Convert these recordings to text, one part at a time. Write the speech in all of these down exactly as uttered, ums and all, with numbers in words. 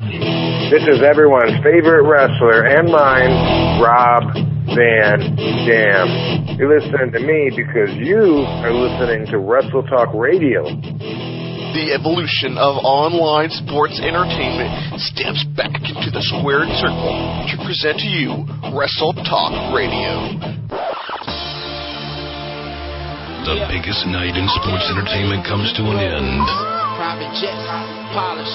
This is everyone's favorite wrestler and mine, Rob Van Dam. You're listening to me because you are listening to Wrestle Talk Radio. The evolution of online sports entertainment steps back into the squared circle to present to you Wrestle Talk Radio. The biggest night in sports entertainment comes to an end. Private jets, polish.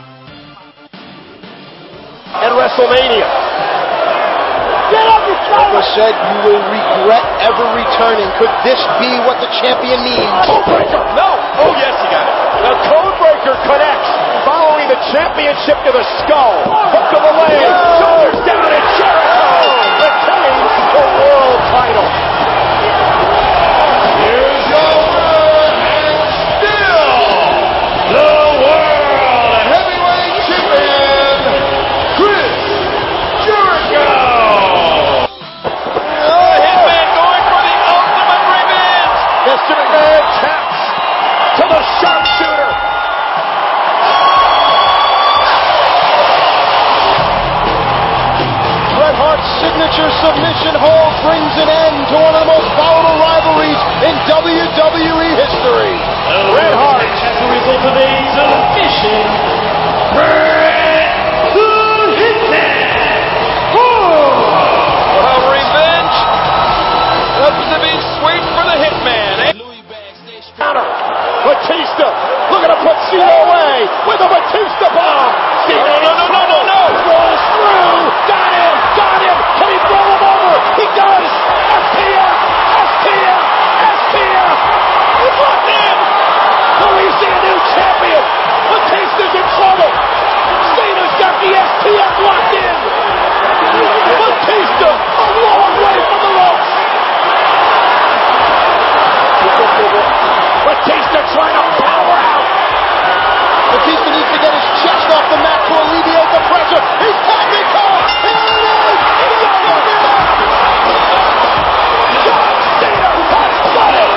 And WrestleMania. Get up, you Michael said you will regret ever returning. Could this be what the champion needs? Codebreaker! No! Oh, yes, he got it. The Codebreaker connects, following the championship to the skull. Hook to the leg, shoulders down, and Jericho retains the world title. Here's your winner, and still the world heavyweight champion, Chris Jericho. The Hitman going for the ultimate revenge. Mister McMahon taps to the sharpshooter. Bret Hart's signature submission hold brings an end to one of the most volatile rivalries in W W E history. Bret Hart, as a result of a submission, Bret the Hitman. Well, revenge happens to be sweet for the Hitman. Counter. Batista looking to put Cena away with a Batista bomb. Cena no, no, no, no, no, no. Rolls through. Got him. Got him. Can he roll him over? He does. S P F. S P F. S P F. He's locked in. So we see a new champion. Batista's in trouble. Cena's got the S P F locked in. Batista a long way from the ropes. Batista trying to power out. Batista needs to get his chest off the mat to alleviate the pressure. He's tapping Cole. Here it is. It's over. John Cena has done it.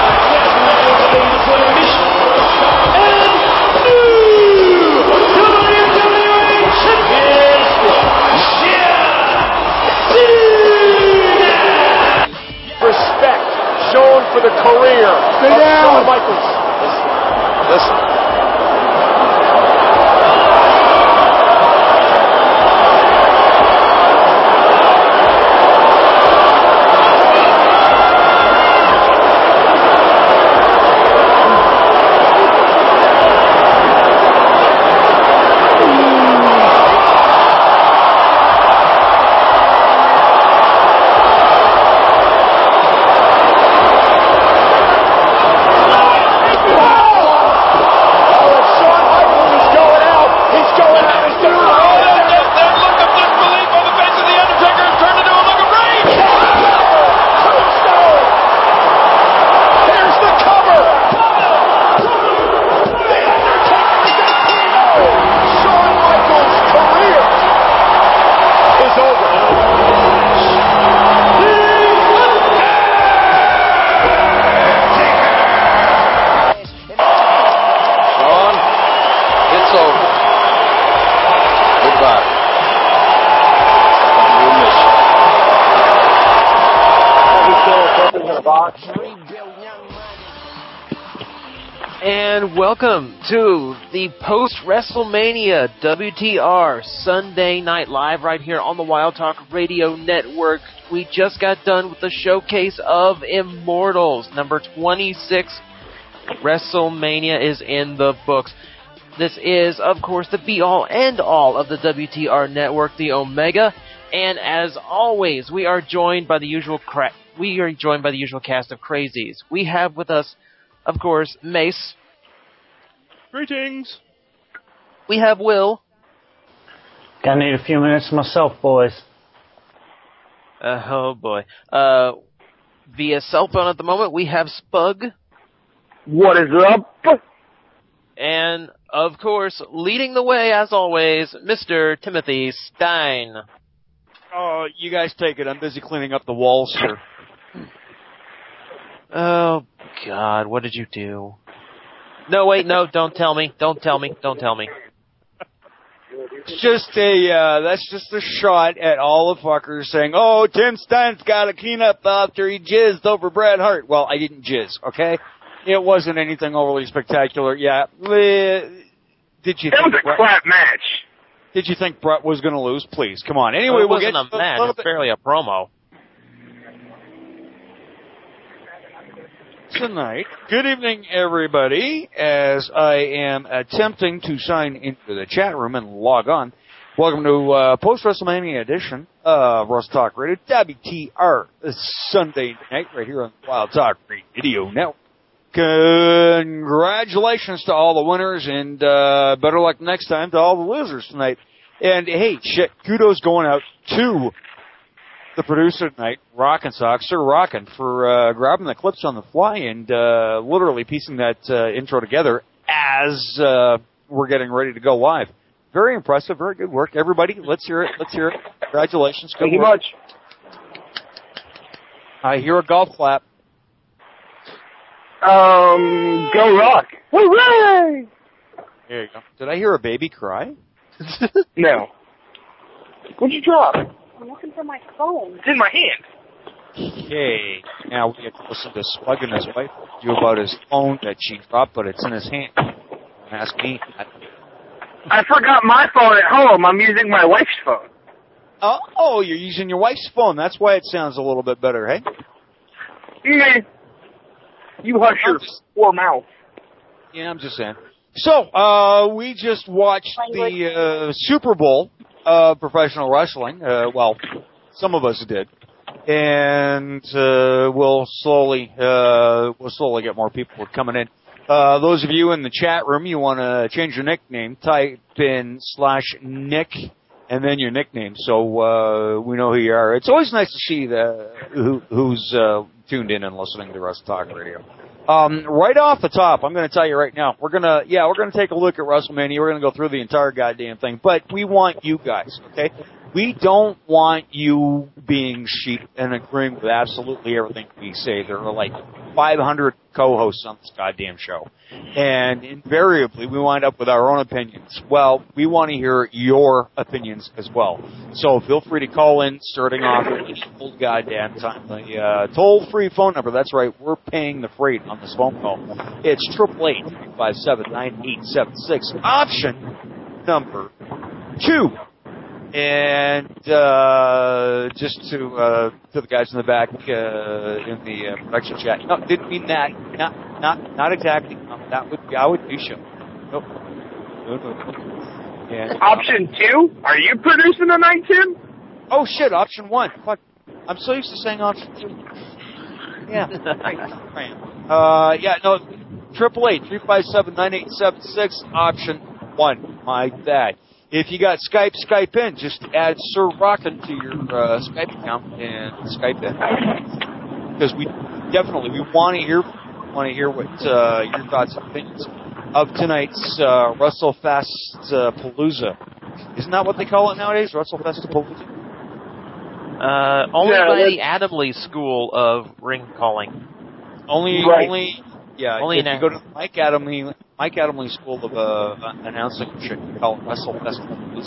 And new W W E champion, John Cena. Respect shown for the career Stay of down. Shawn Michaels. Listen. And welcome to the post-WrestleMania W T R Sunday Night Live right here on the Wild Talk Radio Network. We just got done with the showcase of Immortals. Number twenty-six, WrestleMania is in the books. This is, of course, the be-all, end-all of the W T R Network, the Omega. And as always, we are joined by the usual cra- we are joined by the usual cast of crazies. We have with us, of course, Mace. Greetings. We have Will. Gonna need a few minutes myself, boys. Uh, oh boy. Uh, via cell phone at the moment, we have Spug. What is up? And, of course, leading the way, as always, Mister Timothy Stein. Oh, you guys take it. I'm busy cleaning up the walls here. Oh, God, what did you do? No, wait, no, don't tell me. Don't tell me. Don't tell me. It's just a, uh, that's just a shot at all the fuckers saying, oh, Tim Stein's got a cleanup after he jizzed over Bret Hart. Well, I didn't jizz, okay? It wasn't anything overly spectacular. Yeah. Did you that think was a Bret, crap match. Did you think Bret was going to lose? Please, come on. Anyway, well, it we'll wasn't get a match. It's barely a promo. Tonight. Good evening, everybody. As I am attempting to sign into the chat room and log on, welcome to uh, post-WrestleMania edition of Russ Talk Radio, W T R, Sunday night, right here on the Wild Talk Radio Network. Congratulations to all the winners, and uh, better luck next time to all the losers tonight. And hey, shit, kudos going out to the producer tonight, Rockin' Sock, Sir Rockin', for uh, grabbing the clips on the fly and uh, literally piecing that uh, intro together as uh, we're getting ready to go live. Very impressive, very good work. Everybody, let's hear it, let's hear it. Congratulations. Good Thank you work. much. I hear a golf clap. Um, go Rock. Hooray! There you go. Did I hear a baby cry? No. What'd you drop? I'm looking for my phone. It's in my hand. Okay. Now we get to listen to Slug and his wife argue about his phone that she dropped, but it's in his hand. Ask me. I forgot my phone at home. I'm using my wife's phone. Oh, oh, you're using your wife's phone. That's why it sounds a little bit better, hey? Meh. You hush your poor mouth. Yeah, I'm just saying. So, uh, we just watched the uh, Super Bowl of professional wrestling. Uh, well, some of us did, and uh, we'll slowly uh, we'll slowly get more people coming in. Uh, those of you in the chat room, you want to change your nickname, type in slash Nick and then your nickname, so uh, we know who you are. It's always nice to see the who, who's uh, tuned in and listening to Russ Talk Radio. Um, right off the top, I'm going to tell you right now, we're going to, yeah, we're going to take a look at WrestleMania. We're going to go through the entire goddamn thing, but we want you guys, okay? We don't want you being sheep and agreeing with absolutely everything we say. There are like five hundred co-hosts on this goddamn show, and invariably we wind up with our own opinions. Well, we want to hear your opinions as well. So feel free to call in, starting off with the whole goddamn time. The uh, toll-free phone number, that's right, we're paying the freight on this phone call. It's eight eight eight, three five seven, nine eight seven six, option number two. And uh, just to uh, to the guys in the back uh, in the uh, production chat, no, didn't mean that. Not not not exactly. No, that would be I would do show. Nope. No, no, no. And, option um, two? Are you producing tonight, Tim? Oh shit! Option one. Fuck. I'm so used to saying option two. Yeah. Right. Uh, yeah. No. Triple eight three five seven nine eight seven six. Option one. My bad. If you got Skype, Skype in. Just add Sir Rockin' to your uh, Skype account and Skype in. Because we definitely we want to hear want to hear what uh, your thoughts and opinions of tonight's uh, WrestleFest uh, Palooza. Isn't that what they call it nowadays? WrestleFest Palooza. Uh, only yeah, by the Adamley School of ring calling. Only, right. only. Yeah, Only if you go to Mike Adamley, Mike Adamley School of uh, Announcing, shit, you call it WrestleFest.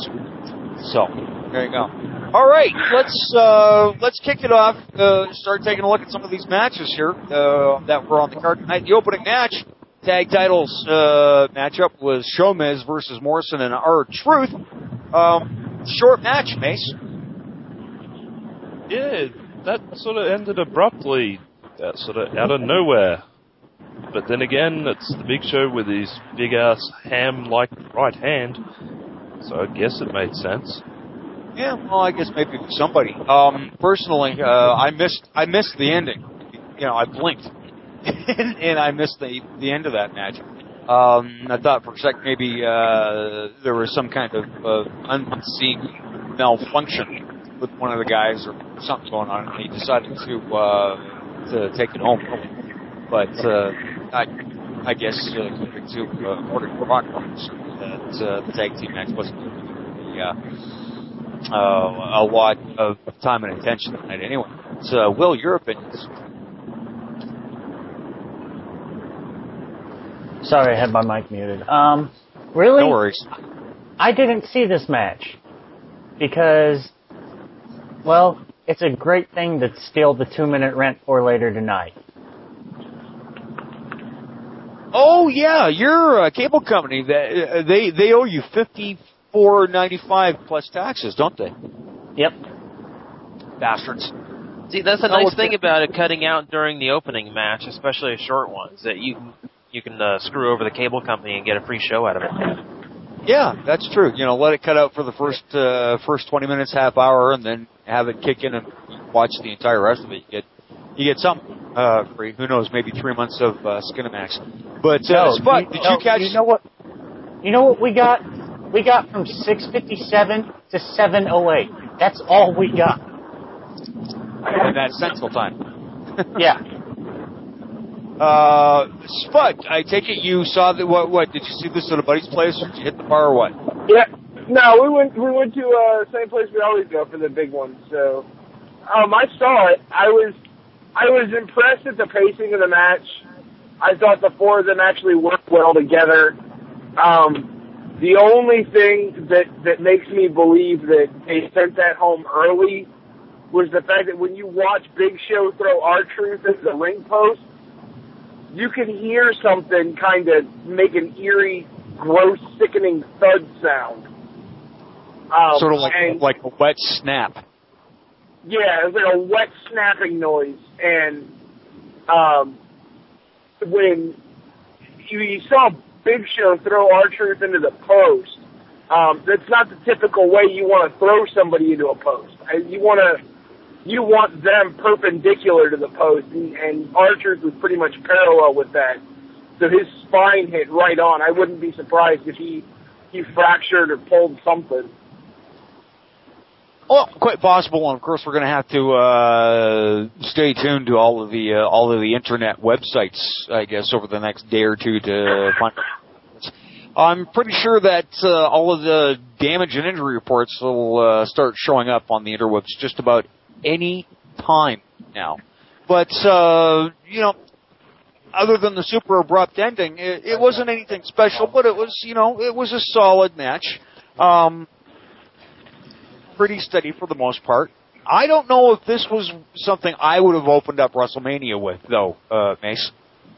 So there you go. All right, let's uh, let's kick it off. Uh, start taking a look at some of these matches here uh, that were on the card tonight. The opening match, tag titles uh, matchup was Showmiz versus Morrison and R-Truth. Um, short match, Mace. Yeah, that sort of ended abruptly, uh, sort of out of nowhere. But then again, it's the Big Show with his big-ass ham-like right hand, so I guess it made sense. Yeah, well, I guess maybe for somebody. Um, personally, uh, I missed I missed the ending. You know, I blinked, and, and I missed the the end of that match. Um, I thought for a sec maybe uh, there was some kind of uh, unseen malfunction with one of the guys or something going on, and he decided to uh, to take it home. But uh, I, I guess uh, according to uh, according to Rock, that uh, the tag team match wasn't going to be uh, uh, a lot of time and attention tonight anyway. So, uh, Will, your opinions? Sorry, I had my mic muted. Um, really? No worries. I didn't see this match because, well, it's a great thing to steal the two-minute rent for later tonight. Oh yeah, your uh, cable company that uh, they they owe you fifty-four ninety-five plus taxes, don't they? Yep. Bastards. See, that's the Oh, nice okay. thing about it cutting out during the opening match, especially a short one, is that you can you can uh, screw over the cable company and get a free show out of it. Yeah, that's true. You know, let it cut out for the first uh, first twenty minutes, half hour, and then have it kick in and watch the entire rest of it. You get you get something uh, free. Who knows? Maybe three months of uh, Skinamax. But uh, No, Spud, you, did no, you catch? You know what? You know what we got? We got from six fifty-seven to seven oh eight. That's all we got. And that's Central Time. Yeah. Uh, Spud, I take it you saw the what? What did you see this at a buddy's place, or did you hit the bar, or what? Yeah, no, we went we went to uh, the same place we always go for the big one. So, um, I saw it. I was I was impressed at the pacing of the match. I thought the four of them actually worked well together. Um, the only thing that that makes me believe that they sent that home early was the fact that when you watch Big Show throw R-Truth into the ring post, you can hear something kind of make an eerie, gross, sickening thud sound. Um, sort of like and, like a wet snap. Yeah, it was like a wet snapping noise. And um, when you, you saw Big Show throw R-Truth into the post, um, that's not the typical way you want to throw somebody into a post. You want to You want them perpendicular to the post, and, and R-Truth was pretty much parallel with that. So his spine hit right on. I wouldn't be surprised if he, he fractured or pulled something. Well, quite possible, and of course we're going to have to uh, stay tuned to all of the uh, all of the internet websites, I guess, over the next day or two to find. I'm pretty sure that uh, all of the damage and injury reports will uh, start showing up on the interwebs just about any time now. But, uh, you know, other than the super abrupt ending, it, it wasn't anything special, but it was, you know, it was a solid match. Um, pretty steady for the most part. I don't know if this was something I would have opened up WrestleMania with, though, uh, Mace.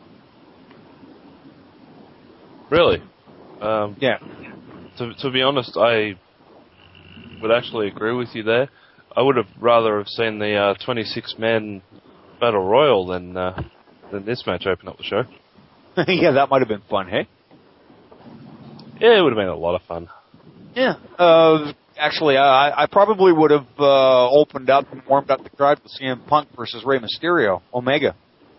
Really? Um, yeah. To, to be honest, I would actually agree with you there. I would have rather have seen the uh, twenty-six man Battle Royal than uh, than this match open up the show. Yeah, that might have been fun, hey? Yeah, it would have been a lot of fun. Yeah. Uh, actually, I, I probably would have uh, opened up and warmed up the crowd with C M Punk versus Rey Mysterio, Omega.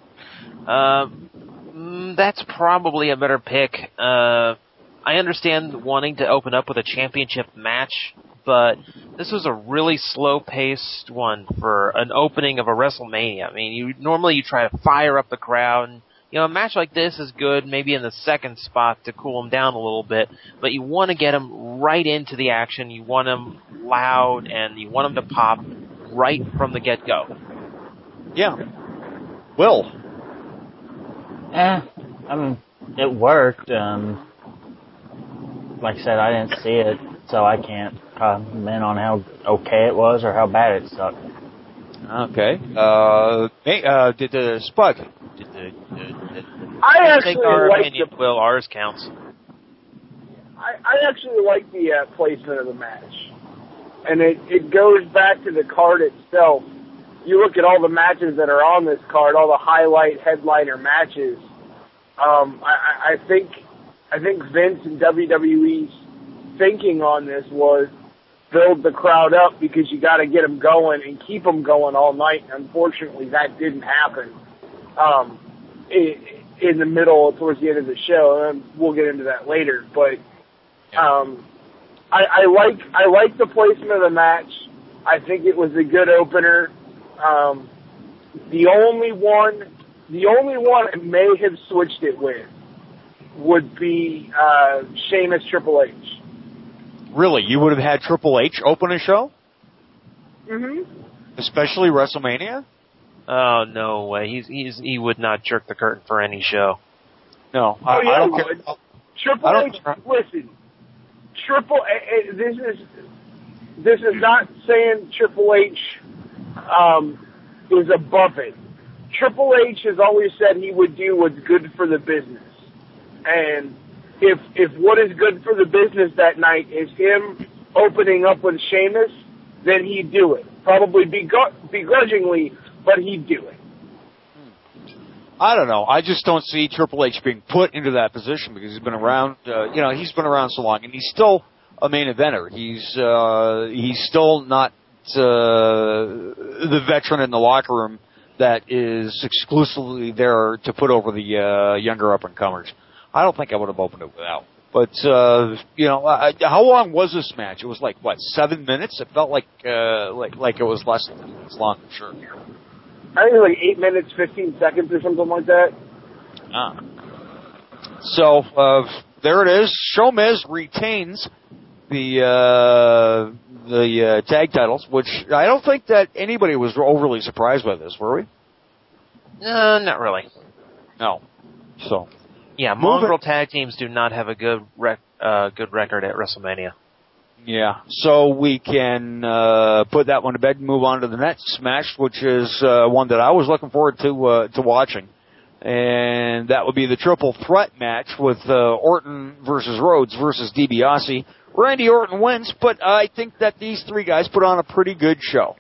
Um, that's probably a better pick. Uh, I understand wanting to open up with a championship match, but this was a really slow-paced one for an opening of a WrestleMania. I mean, you normally you try to fire up the crowd. And, you know, a match like this is good maybe in the second spot to cool them down a little bit, but you want to get them right into the action. You want them loud, and you want them to pop right from the get-go. Yeah. Will? Eh, I mean, it worked. Um, like I said, I didn't see it, so I can't comment on how okay it was or how bad it sucked. Okay. Uh, hey, uh, did the Spud? Did the, uh, did, I actually take our like opinion, the, Will. Ours counts. I, I actually like the uh, placement of the match, and it, it goes back to the card itself. You look at all the matches that are on this card, all the highlight headliner matches. Um, I, I think I think Vince and W W E's thinking on this was build the crowd up because you got to get them going and keep them going all night. Unfortunately, that didn't happen um, in, in the middle, towards the end of the show, and we'll get into that later. But um, I, I like I like the placement of the match. I think it was a good opener. Um, the only one, the only one I may have switched it with would be uh, Sheamus Triple H. Really? You would have had Triple H open a show? Mm-hmm. Especially WrestleMania? Oh, no way. He's, he's, he would not jerk the curtain for any show. No, Oh, I, yeah, I don't he care. would. Triple I don't H, care. listen, Triple, uh, this is this is not saying Triple H um, is above it. Triple H has always said he would do what's good for the business, and if if what is good for the business that night is him opening up with Sheamus, then he'd do it. Probably begr- begrudgingly, but he'd do it. I don't know. I just don't see Triple H being put into that position because he's been around. Uh, you know, he's been around so long, and he's still a main eventer. He's uh, he's still not uh, the veteran in the locker room that is exclusively there to put over the uh, younger up and comers. I don't think I would have opened it without. But uh, you know, I, how long was this match? It was like what, seven minutes? It felt like uh, like like it was less than minutes long, for sure. I think it was like eight minutes, fifteen seconds or something like that. Ah. So, uh, there it is. Sheamus retains the, uh, the, uh, tag titles, which I don't think that anybody was overly surprised by this, were we? Uh, not really. No. So. Yeah, Mongrel tag teams do not have a good rec- uh, good record at WrestleMania. Yeah, so we can uh, put that one to bed and move on to the next match, which is uh, one that I was looking forward to uh, to watching, and that would be the triple threat match with uh, Orton versus Rhodes versus DiBiase. Randy Orton wins, but I think that these three guys put on a pretty good show.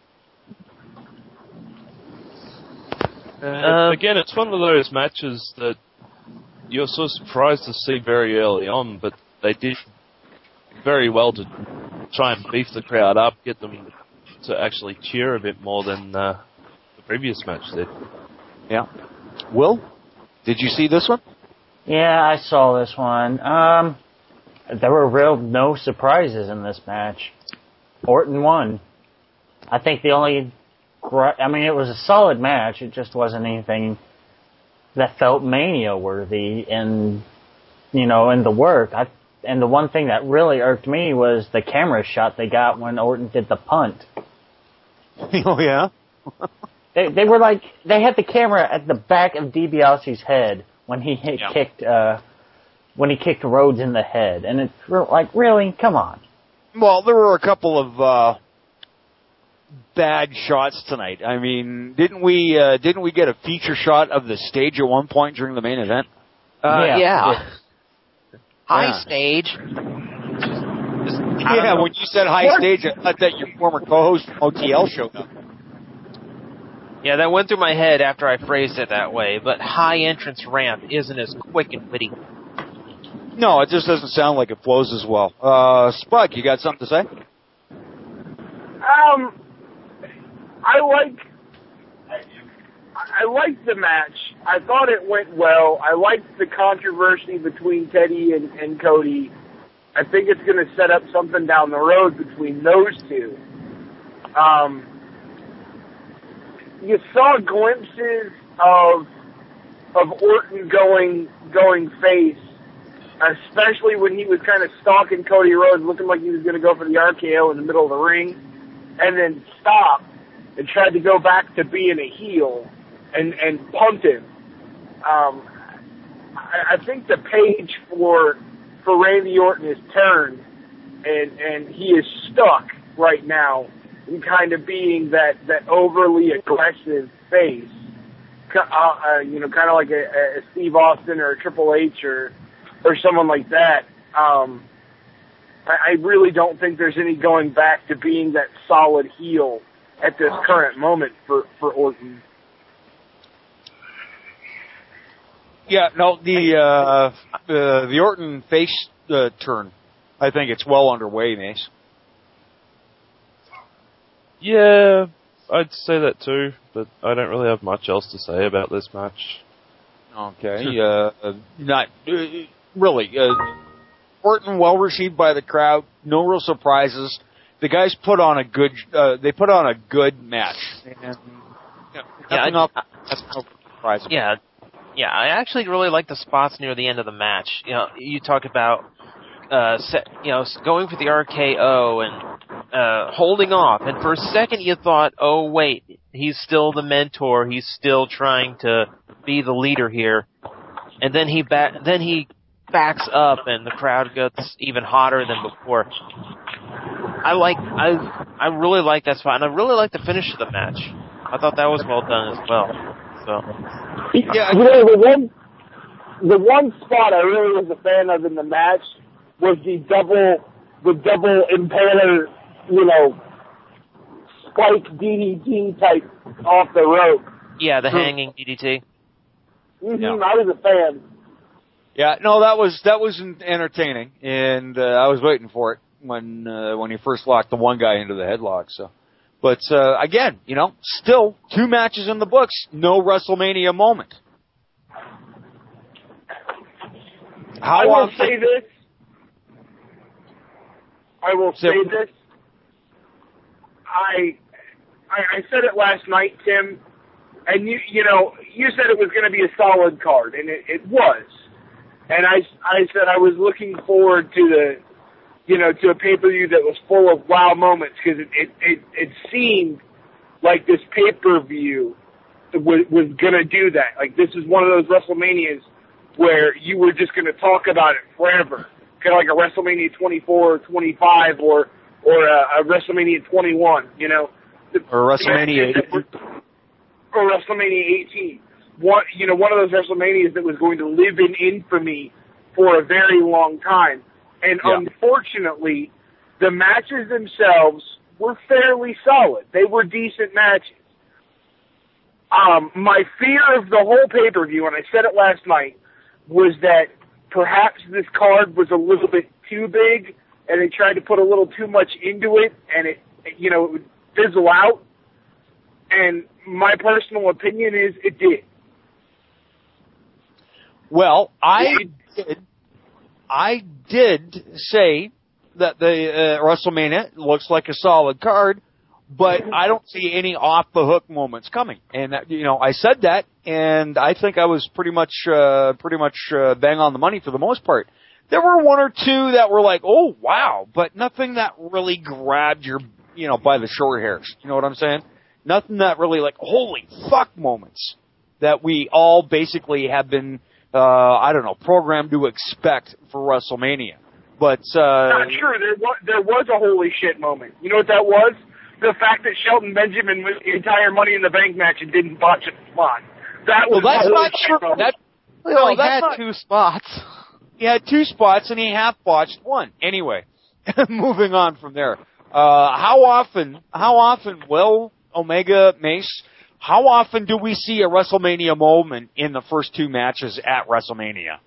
Uh, again, it's one of those matches that you're so surprised to see very early on, but they did very well to try and beef the crowd up, get them to actually cheer a bit more than uh, the previous match did. Yeah. Will, did you see this one? Yeah, I saw this one. Um, there were real no surprises in this match. Orton won. I think the only, I mean, it was a solid match. It just wasn't anything that felt Mania worthy in, you know, in the work. I. And the one thing that really irked me was the camera shot they got when Orton did the punt. Oh, yeah? they, they were like, they had the camera at the back of DiBiase's head when he hit, yeah. kicked, uh, when he kicked Rhodes in the head. And it's like, really? Come on. Well, there were a couple of, uh, bad shots tonight. I mean, didn't we, uh, didn't we get a feature shot of the stage at one point during the main event? Uh, yeah. yeah. yeah. High yeah. stage. Just, yeah, when you said high what? stage, I thought that your former co-host from O T L showed up. Yeah, that went through my head after I phrased it that way, but high entrance ramp isn't as quick and witty. No, it just doesn't sound like it flows as well. Uh, Spike, you got something to say? Um, I like... I liked the match. I thought it went well. I liked the controversy between Teddy and, and Cody. I think it's going to set up something down the road between those two. Um, you saw glimpses of of Orton going going face, especially when he was kind of stalking Cody Rhodes, looking like he was going to go for the R K O in the middle of the ring, and then stopped and tried to go back to being a heel. And, and pumped him. Um, I, I think the page for for Randy Orton is turned, and and he is stuck right now in kind of being that, that overly aggressive face. Uh, uh, you know, kind of like a, a Steve Austin or a Triple H or or someone like that. Um, I, I really don't think there's any going back to being that solid heel at this current moment for, for Orton. Yeah, no, the uh, uh, the Orton face uh, turn, I think it's well underway, Mace. Yeah, I'd say that too, but I don't really have much else to say about this match. Okay, uh, not uh, really. Uh, Orton well received by the crowd, no real surprises. The guys put on a good, uh, they put on a good match. And, you know, yeah, up, that's no surprise. Yeah. Yeah, I actually really like the spots near the end of the match. You know, you talk about, uh, set, you know, going for the R K O and uh, holding off. And for a second, you thought, "Oh wait, he's still the mentor. He's still trying to be the leader here." And then he ba- then he backs up and the crowd gets even hotter than before. I like, I, I really like that spot, and I really like the finish of the match. I thought that was well done as well. So, yeah, you know, the one, the one spot I really was a fan of in the match was the double, the double impaler, you know, spike D D T type off the rope. Yeah, the hanging D D T. Mm-hmm, yeah. I was a fan. Yeah, no, that was that was entertaining, and uh, I was waiting for it when uh, when he first locked the one guy into the headlock. So, but uh, again, you know, still two matches in the books, no WrestleMania moment. How I will often, say this. I will say So- this. I, I I said it last night, Tim, and you you know you said it was going to be a solid card, and it, it was. And I I said I was looking forward to the, you know, to a pay per view that was full of wow moments, because it it, it it seemed like this pay per view was was going to do that. Like, this is one of those WrestleManias where you were just going to talk about it forever, kind of like a WrestleMania twenty-four or twenty-five or or a, a WrestleMania twenty-one, you know, or WrestleMania eighteen. or WrestleMania eighteen. One, you know, one of those WrestleManias that was going to live in infamy for a very long time. And Yeah. unfortunately, the matches themselves were fairly solid. They were decent matches. Um, my fear of the whole pay-per-view, and I said it last night, was that perhaps this card was a little bit too big, and they tried to put a little too much into it, and it, you know, it would fizzle out. And my personal opinion is it did. Well, I did, I did say that the uh, WrestleMania looks like a solid card, but I don't see any off the hook moments coming. And that, you know, I said that, and I think I was pretty much, uh, pretty much uh, bang on the money for the most part. There were one or two that were like, oh wow, but nothing that really grabbed your, you know, by the short hairs. You know what I'm saying? Nothing that really like, holy fuck moments that we all basically have been, uh, I don't know, programmed to expect for WrestleMania. But, uh, Not true. There was, there was a holy shit moment. You know what that was? The fact that Shelton Benjamin was the entire Money in the Bank match and didn't botch a spot. That was well, that's the holy not shit true. moment. That, He no, only that's had not, two spots. he had two spots and he half botched one. Anyway, moving on from there. Uh, how often, how often will Omega, Mace, how often do we see a WrestleMania moment in the first two matches at WrestleMania?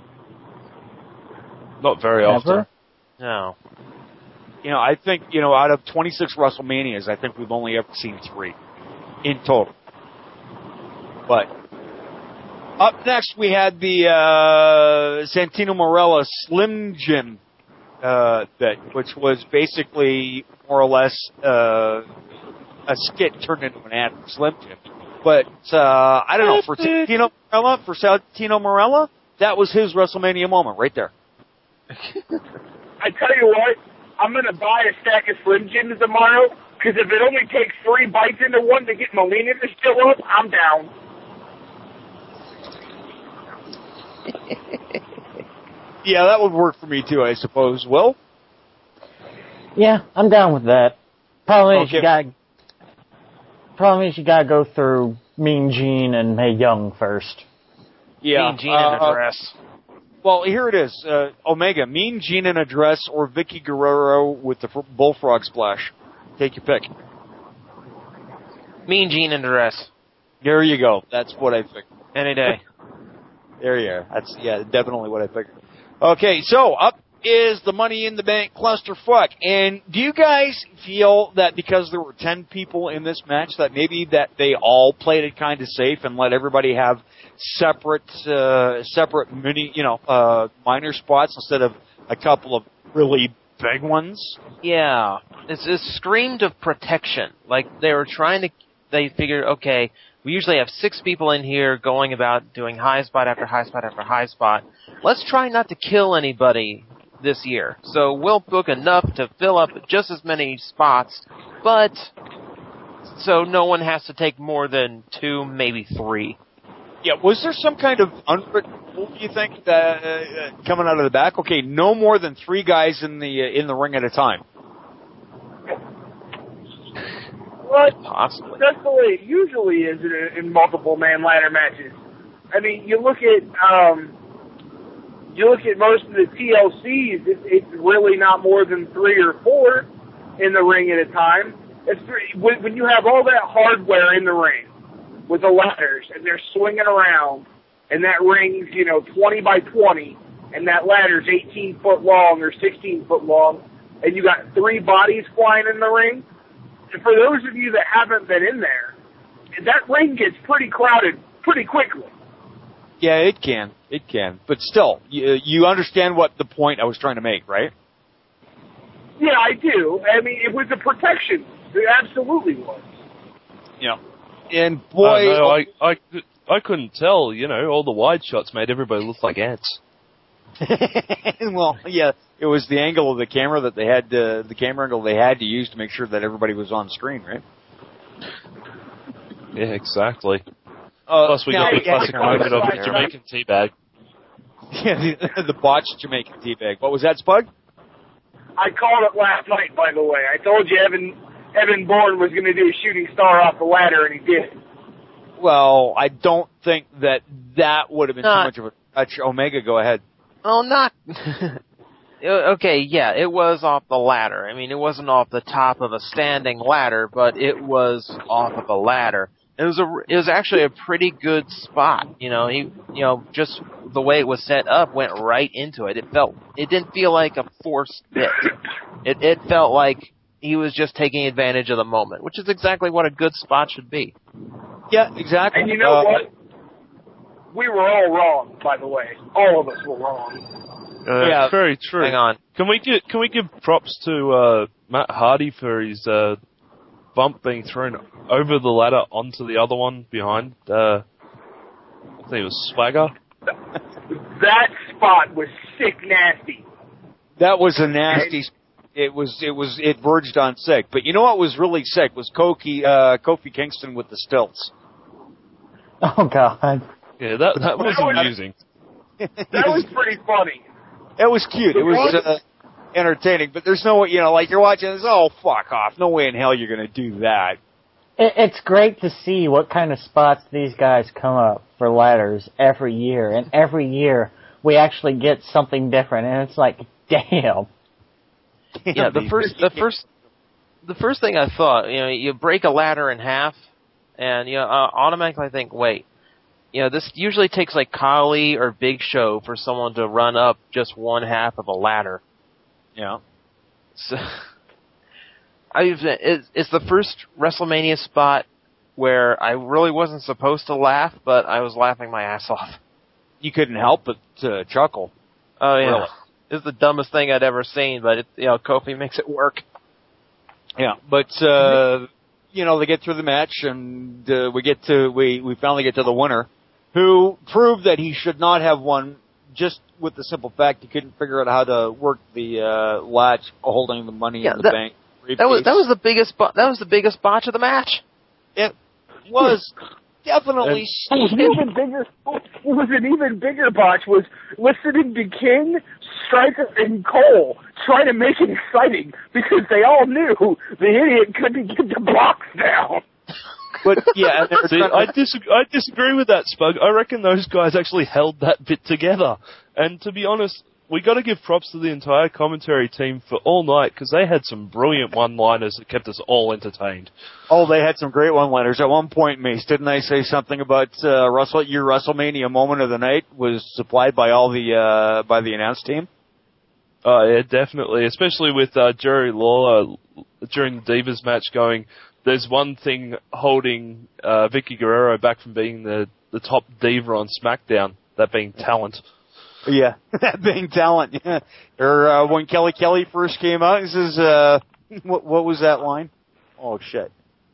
Not very often. Ever? No. You know, I think, you know, out of twenty-six WrestleManias, I think we've only ever seen three in total. But up next, we had the uh, Santino Marella Slim Jim uh, bit, which was basically more or less uh, a skit turned into an ad for Slim Jim. But uh, I don't know, for Santino Marella, for Santino Marella, that was his WrestleMania moment right there. I tell you what, I'm going to buy a stack of Slim Jims tomorrow, because if it only takes three bites into one to get Molina to show up, I'm down. Yeah, that would work for me too, I suppose. Will? Yeah, I'm down with that. Problem is Okay. you got. Problem is you gotta go through Mean Gene and Mae Young first. Yeah. Mean Gene in a uh, dress. Well, here it is. Uh, Omega, Mean Gene in a dress or Vicky Guerrero with the fr- bullfrog splash. Take your pick. Mean Gene in a dress. There you go. That's what I figured. Any day. There you are. That's, yeah, definitely what I figured. Okay, so up is the Money in the Bank clusterfuck. And do you guys feel that because there were ten people in this match that maybe that they all played it kind of safe and let everybody have separate, uh, separate mini, you know, uh, minor spots instead of a couple of really big ones? Yeah. It's, it screamed of protection. Like, they were trying to, they figured, okay, we usually have six people in here going about doing high spot after high spot after high spot. Let's try not to kill anybody this year. So we'll book enough to fill up just as many spots, but so no one has to take more than two, maybe three. Yeah, was there some kind of unwritten rule, do you think, that, uh, coming out of the back? Okay, no more than three guys in the uh, in the ring at a time. Well, Possibly. that's the way it usually is in, in multiple man ladder matches. I mean, you look at um, you look at most of the T L Cs. It's, it's really not more than three or four in the ring at a time. It's three, when, when you have all that hardware in the ring with the ladders and they're swinging around, and that ring's you know twenty by twenty, and that ladder's eighteen foot long or sixteen foot long, and you got three bodies flying in the ring. And for those of you that haven't been in there, that ring gets pretty crowded pretty quickly. Yeah, it can. It can. But still, you, you understand what the point I was trying to make, right? Yeah, I do. I mean, it was a protection. It absolutely was. Yeah. And boy... Uh, no, I, I, I couldn't tell. You know, all the wide shots made everybody look like ants. Well, yeah, it was the angle of the camera that they had to, the camera angle they had to use to make sure that everybody was on screen, right? Yeah, exactly. Uh, Plus, we now, got the yeah, classic moment of the Jamaican teabag. Yeah, the, the botched Jamaican teabag. What was that, Spug? I called it last night, by the way. I told you Evan Evan Bourne was going to do a shooting star off the ladder, and he did. Well, I don't think that that would have been Not, too much of a touch. Omega, go ahead. Oh, not... Okay, yeah, it was off the ladder. I mean, it wasn't off the top of a standing ladder, but it was off of a ladder. It was a, it was actually a pretty good spot. You know, he, you know, just the way it was set up went right into it. It felt, it didn't feel like a forced bit. It, it felt like he was just taking advantage of the moment, which is exactly what a good spot should be. Yeah, exactly. And you know uh, what? We were all wrong, by the way. All of us were wrong. Uh, Yeah. Very true. Hang on. Can we give Can we give props to uh, Matt Hardy for his uh, bump being thrown over the ladder onto the other one behind? Uh, I think it was Swagger. That spot was sick nasty. That was a nasty. It was. It was. It verged on sick. But you know what was really sick was Kofi uh, Kofi Kingston with the stilts. Oh God. Yeah, that that was amusing. That was pretty funny. It was cute. It was uh, entertaining. But there's no way, you know, like you're watching this. Oh, fuck off! No way in hell you're going to do that. It, it's great to see what kind of spots these guys come up for ladders every year, and every year we actually get something different, and it's like, damn. Yeah, the first, the first, the first thing I thought, you know, you break a ladder in half, and you know, uh, automatically I think, wait, you know, this usually takes like Kali or Big Show for someone to run up just one half of a ladder. Yeah. So, I've it's, it's the first WrestleMania spot where I really wasn't supposed to laugh, but I was laughing my ass off. You couldn't help but uh, chuckle. Oh yeah. Really. It's the dumbest thing I'd ever seen, but it, you know, Kofi makes it work. Yeah, but uh, you know, they get through the match, and uh, we get to we we finally get to the winner, who proved that he should not have won, just with the simple fact he couldn't figure out how to work the uh, latch holding the money Yeah, in the that, bank. That was that was the biggest bo- that was the biggest botch of the match. It was definitely. It was even bigger. It was an even bigger botch. Was listening to King, Striker, and Cole trying to make it exciting because they all knew the idiot couldn't get the box down. But yeah, See, I disagree, I disagree with that, Spug. I reckon those guys actually held that bit together. And to be honest, we got to give props to the entire commentary team for all night because they had some brilliant one-liners that kept us all entertained. Oh, they had some great one-liners. At one point, Mace, didn't I say something about uh, Russell? Your WrestleMania moment of the night was supplied by all the uh, by the announce team. Oh yeah, definitely. Especially with uh, Jerry Lawler during the Divas match, going, "There's one thing holding uh, Vicky Guerrero back from being the the top diva on SmackDown, that being talent." Yeah, that being talent. Yeah. Or uh, when Kelly Kelly first came out, he says, uh, "What what was that line?" Oh shit.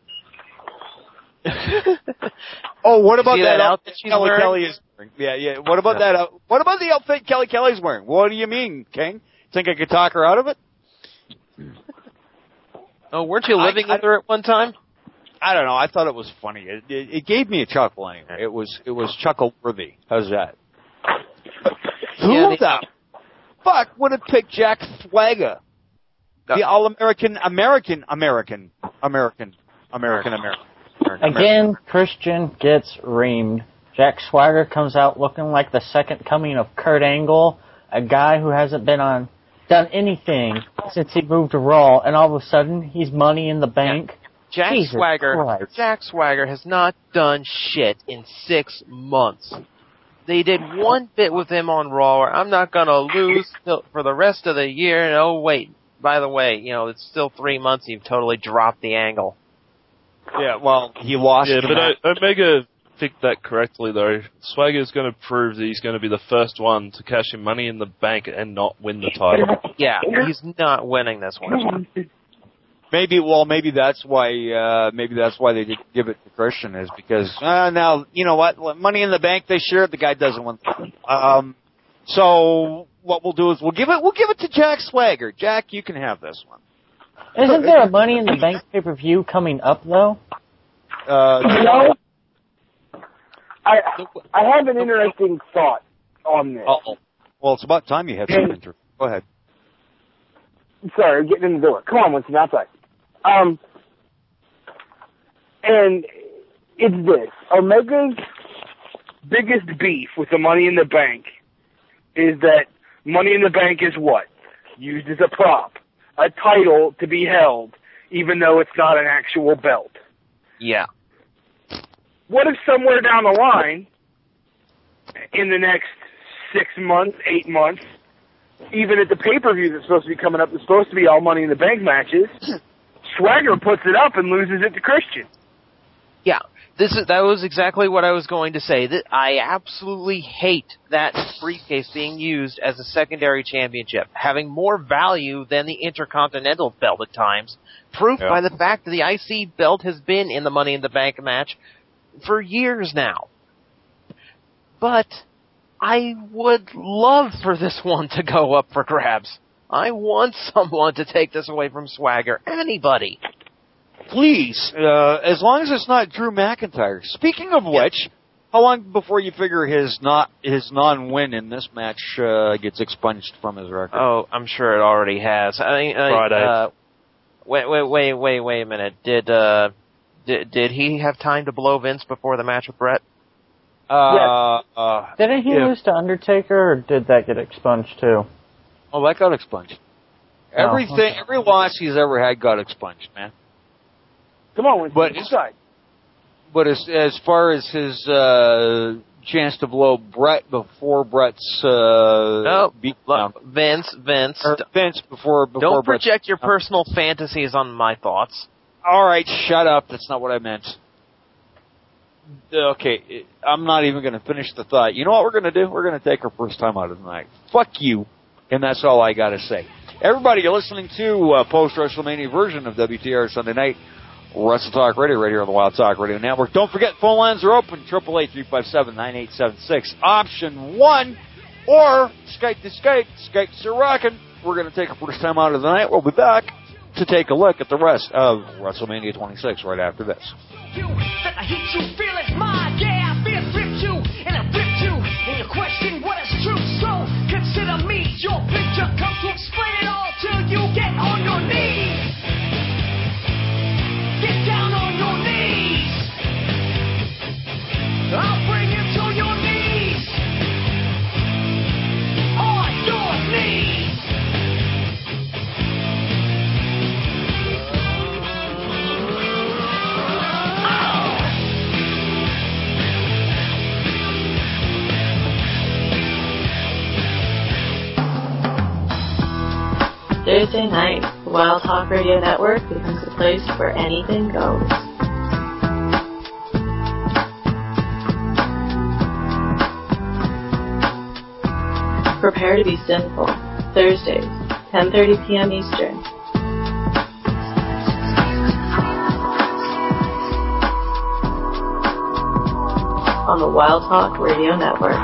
Oh, what about See that, that outfit outfit she's Kelly wearing? Kelly is wearing? Yeah, yeah. What about that? Out- what about the outfit Kelly Kelly's wearing? What do you mean, King? Think I could talk her out of it? Oh, weren't you living I, I, with her at one time? I don't know. I thought it was funny. It, it, it gave me a chuckle anyway. It was it was chuckle worthy. How's that? Who Yeah, they- the fuck would have picked Jack Swagger? The All American, American, American, American, American, American. Again, Christian gets reamed. Jack Swagger comes out looking like the second coming of Kurt Angle, a guy who hasn't been on done anything since he moved to Raw, and all of a sudden he's Money in the Bank. Jack Jesus Swagger, Christ. Jack Swagger has not done shit in six months. They did one bit with him on Raw where I'm not gonna lose till, for the rest of the year, and oh wait, by the way, you know, it's still three months, you've totally dropped the angle. Yeah, well, he lost. Yeah, the but match. o- Omega picked that correctly, though. Swagger's going to prove that he's going to be the first one to cash in Money in the Bank and not win the title. Yeah, he's not winning this one. Maybe, well, maybe that's why, uh, maybe that's why they did give it to Christian, is because, uh, now, you know what, Money in the Bank this year, the guy doesn't win. Um, so, what we'll do is we'll give it, we'll give it to Jack Swagger. Jack, you can have this one. Isn't there a Money in the Bank pay-per-view coming up, though? Uh, No. I I have an interesting thought on this. Uh-oh. Well, it's about time you had some interview. Go ahead. Sorry, getting in the door. Come on, Winston, outside. Um, and it's this. Omega's biggest beef with the Money in the Bank is that Money in the Bank is what? Used as a prop. A title to be held, even though it's not an actual belt. Yeah. What if somewhere down the line, in the next six months, eight months, even at the pay-per-view that's supposed to be coming up, that's supposed to be all Money in the Bank matches, Swagger puts it up and loses it to Christian. Yeah, this is that was exactly what I was going to say. That I absolutely hate that briefcase being used as a secondary championship, having more value than the Intercontinental belt at times. Proof Yeah. by the fact that the I C belt has been in the Money in the Bank match for years now. But I would love for this one to go up for grabs. I want someone to take this away from Swagger. Anybody. Please, uh, as long as it's not Drew McIntyre. Speaking of which, how long before you figure his not his non-win in this match uh, gets expunged from his record? Oh, I'm sure it already has. I mean, uh, Friday. Uh, wait, wait, wait, wait, wait a minute. Did uh, did did he have time to blow Vince before the match with Brett? Uh, uh, Didn't he yeah. lose to Undertaker, or did that get expunged too? Oh, that got expunged. Oh, Everything, okay. every loss he's ever had got expunged, man. Come on, Winston, But- inside. But as as far as his uh, chance to blow Brett before Brett's uh, No, beat look, Vince, Vince, or d- Vince before before don't Brett's project your beat- personal fantasies on my thoughts. All right, shut up. That's not what I meant. Okay, I'm not even going to finish the thought. You know what we're going to do? We're going to take our first time out of the night. Fuck you, and that's all I got to say. Everybody, you're listening to uh, post-WrestleMania version of W T R Sunday Night Wrestle Talk Radio right here on the Wild Talk Radio Network. Don't forget, phone lines are open, triple eight three five seven nine eight seven six, option one, or Skype to Skype, Skype to rockin'. We're going to take our first time out of the night. We'll be back to take a look at the rest of WrestleMania twenty-six right after this. You, that I hit you, feel it's mine, yeah, I feel flipped you, and I flipped you, and you question what is true, so consider me your picture, come to explain it all till you get on your knees, get down on your knees, I'll bring you to your knees, on your knees. Thursday night, the Wild Talk Radio Network becomes a place where anything goes. Prepare to be sinful. Thursdays, ten thirty p.m. Eastern. On the Wild Talk Radio Network.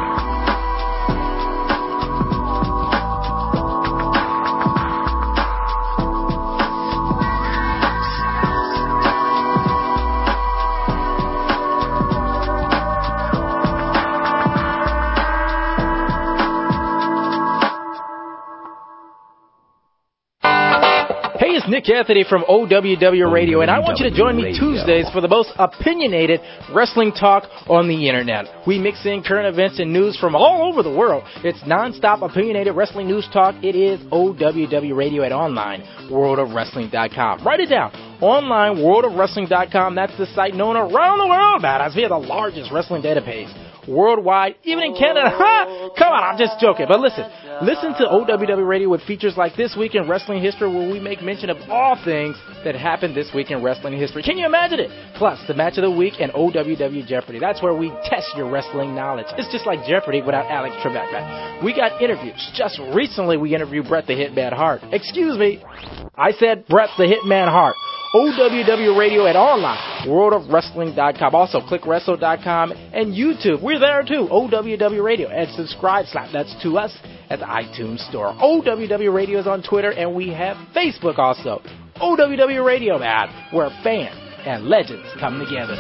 Cassidy from O W W Radio, and I want you to join me Tuesdays for the most opinionated wrestling talk on the internet. We mix in current events and news from all over the world. It's non-stop opinionated wrestling news talk. It is O W W Radio at online world of wrestling dot com. Write it down. online world of wrestling dot com. That's the site known around the world, man, as we have the largest wrestling database worldwide, even in Canada. Ha! Come on, I'm just joking. But listen, listen to O W W Radio with features like This Week in Wrestling History, where we make mention of all things that happened this week in wrestling history. Can you imagine it? Plus, the Match of the Week and O W W Jeopardy. That's where we test your wrestling knowledge. It's just like Jeopardy without Alex Trebek, man. We got interviews. Just recently, we interviewed Bret the Hitman Hart. Excuse me. I said Bret the Hitman Hart. O W W Radio at online world of wrestling dot com. Also, click wrestle dot com and YouTube. We're there too, O W W Radio. And subscribe, slap that's to us at the iTunes Store. O W W Radio is on Twitter, and we have Facebook also. O W W Radio, man, where fans and legends come together.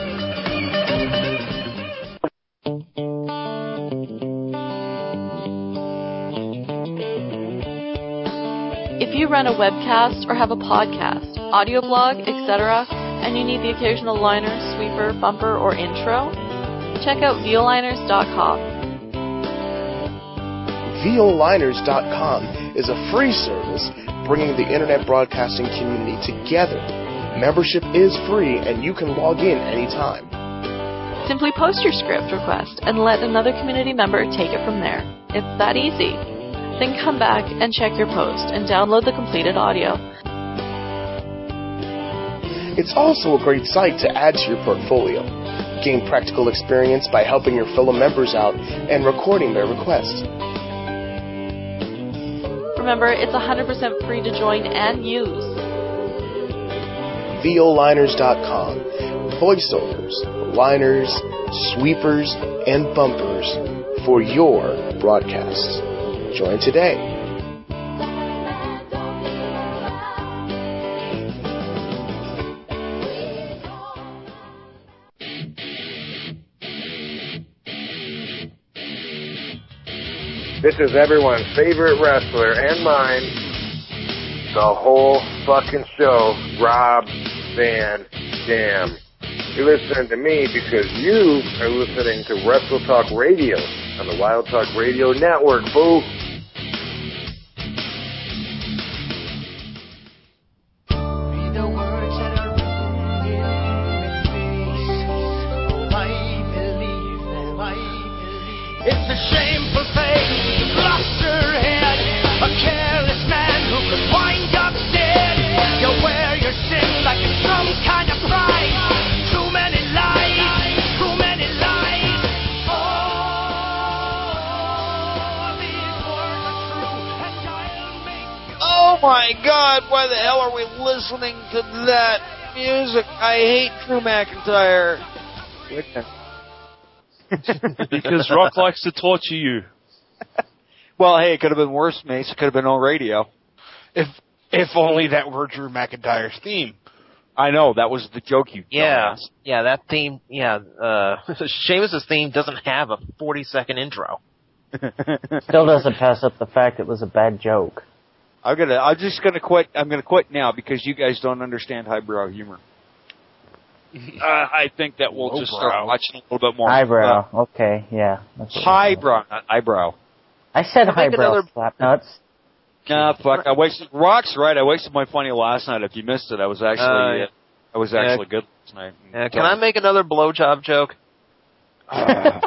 If you run a webcast or have a podcast, audio blog, et cetera, and you need the occasional liner, sweeper, bumper, or intro, check out V O liners dot com. V O liners dot com is a free service bringing the internet broadcasting community together. Membership is free, and you can log in anytime. Simply post your script request and let another community member take it from there. It's that easy. Then come back and check your post and download the completed audio. It's also a great site to add to your portfolio. Gain practical experience by helping your fellow members out and recording their requests. Remember, it's one hundred percent free to join and use. V O liners dot com. Voiceovers, liners, sweepers, and bumpers for your broadcasts. Join today. This is everyone's favorite wrestler and mine, the whole fucking show, Rob Van Dam. You're listening to me because you are listening to Wrestle Talk Radio on the Wild Talk Radio Network, boo. It's a shameful fate, you've lost your head. A careless man who could wind up dead. You wear your sin like it's some kind of pride. Too many lies, too many lies. Oh, these words are true, and I'll make you. Oh my God, why the hell are we listening to that music? I hate Drew McIntyre. Because Rock likes to torture you. Well, hey, it could have been worse, Mace. It could have been on radio. If if only that were Drew McIntyre's theme. I know, that was the joke you Yeah, yeah, that theme, yeah, uh, Sheamus' theme doesn't have a forty-second intro. Still doesn't pass up the fact it was a bad joke. I'm gonna, I'm just gonna quit, I'm gonna quit now because you guys don't understand highbrow humor. Uh, I think that we'll Low just brow. start watching a little bit more. Highbrow, uh, okay, yeah. Highbrow, not eyebrow. I said I'll highbrow, another... slap nuts. Nah, fuck, I wasted, Rock's right, I wasted my funny last night. If you missed it, I was actually, uh, I was actually yeah. good last night. Yeah, can I make another blowjob joke? Uh.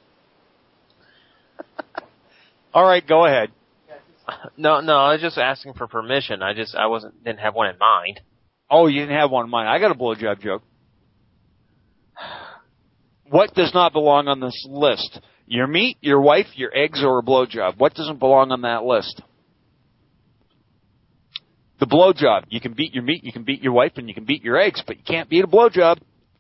All right, go ahead. No, no, I was just asking for permission. I just, I wasn't, didn't have one in mind. Oh, you didn't have one in mind. I got a blowjob joke. What does not belong on this list? Your meat, your wife, your eggs, or a blowjob? What doesn't belong on that list? The blowjob. You can beat your meat, you can beat your wife, and you can beat your eggs, but you can't beat a blowjob.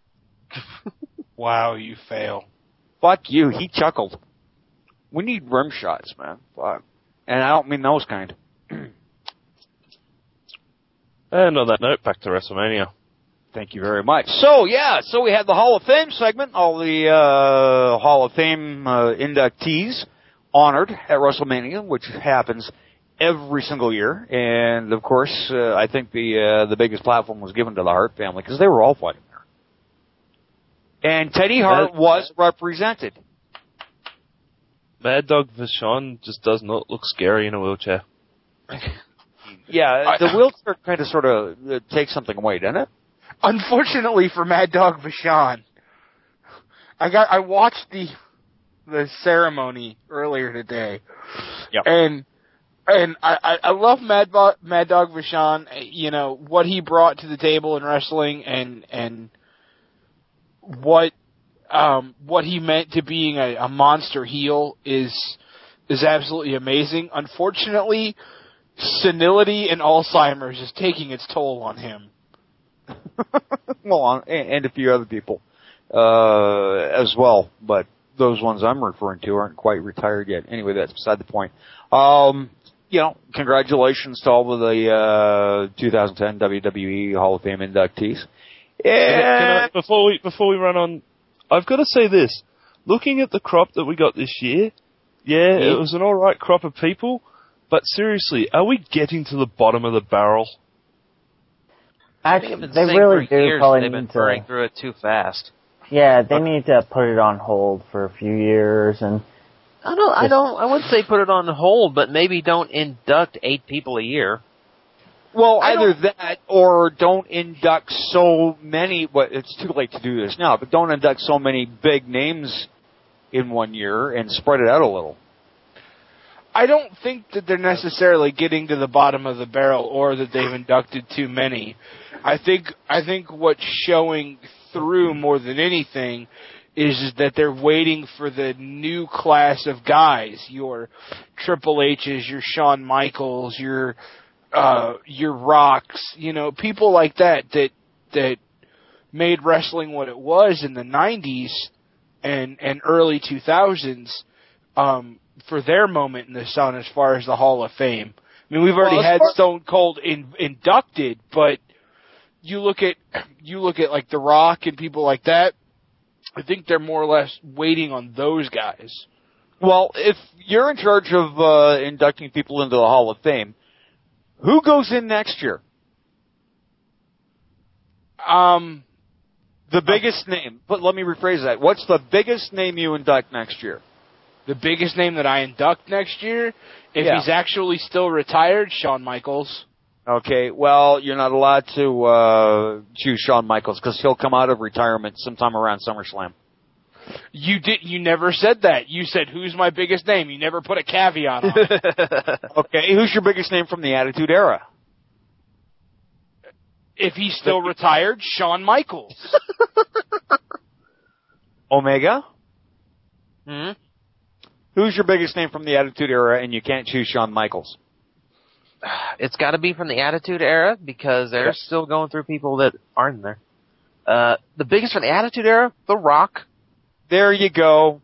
Wow, you fail. Fuck you. He chuckled. We need rim shots, man. Fuck. And I don't mean those kind. And on that note, back to WrestleMania. Thank you very much. So, yeah, so we had the Hall of Fame segment, all the uh, Hall of Fame uh, inductees honored at WrestleMania, which happens every single year, and of course, uh, I think the uh, the biggest platform was given to the Hart family because they were all fighting there. And Teddy Hart was represented. Mad Dog Vachon just does not look scary in a wheelchair. Yeah, the wheelchair kind of sort of uh, takes something away, doesn't it? Unfortunately for Mad Dog Vachon, I got I watched the the ceremony earlier today, yep. and and I, I love Mad Bo- Mad Dog Vachon. You know what he brought to the table in wrestling, and and what um what he meant to being a, a monster heel is is absolutely amazing. Unfortunately, senility and Alzheimer's is taking its toll on him. Well, and a few other people uh, as well, but those ones I'm referring to aren't quite retired yet. Anyway, that's beside the point. Um, you know, congratulations to all of the uh, two thousand ten W W E Hall of Fame inductees. Can I, before we before we run on, I've got to say this: looking at the crop that we got this year, yeah, yeah. it was an all right crop of people. But seriously, are we getting to the bottom of the barrel? Actually, they really do years probably they've been need burning to. through it too fast. Yeah, they need to put it on hold for a few years, and I don't. I don't. I wouldn't say put it on hold, but maybe don't induct eight people a year. Well, either that or don't induct so many. Well, it's too late to do this now, but don't induct so many big names in one year and spread it out a little. I don't think that they're necessarily getting to the bottom of the barrel or that they've inducted too many. I think I think what's showing through more than anything is that they're waiting for the new class of guys, your Triple H's, your Shawn Michaels, your uh, your Rocks, you know, people like that that that made wrestling what it was in the nineties and and early two thousands. Um, for their moment in the sun as far as the Hall of Fame. I mean, we've already well, had Stone Cold in, inducted, but you look at you look at like The Rock and people like that, I think they're more or less waiting on those guys. Well, if you're in charge of uh, inducting people into the Hall of Fame, who goes in next year? Um, the biggest uh, name. But let me rephrase that. What's the biggest name you induct next year? The biggest name that I induct next year, if yeah. he's actually still retired, Shawn Michaels. Okay, well, you're not allowed to uh, choose Shawn Michaels because he'll come out of retirement sometime around SummerSlam. You did. You never said that. You said, "Who's my biggest name?" You never put a caveat on it. Okay, who's your biggest name from the Attitude Era? If he's still retired, Shawn Michaels. Omega? Hmm. Who's your biggest name from the Attitude Era, and you can't choose Shawn Michaels? It's got to be from the Attitude Era, because they're yes. still going through people that aren't there. Uh, the biggest from the Attitude Era, The Rock. There you go.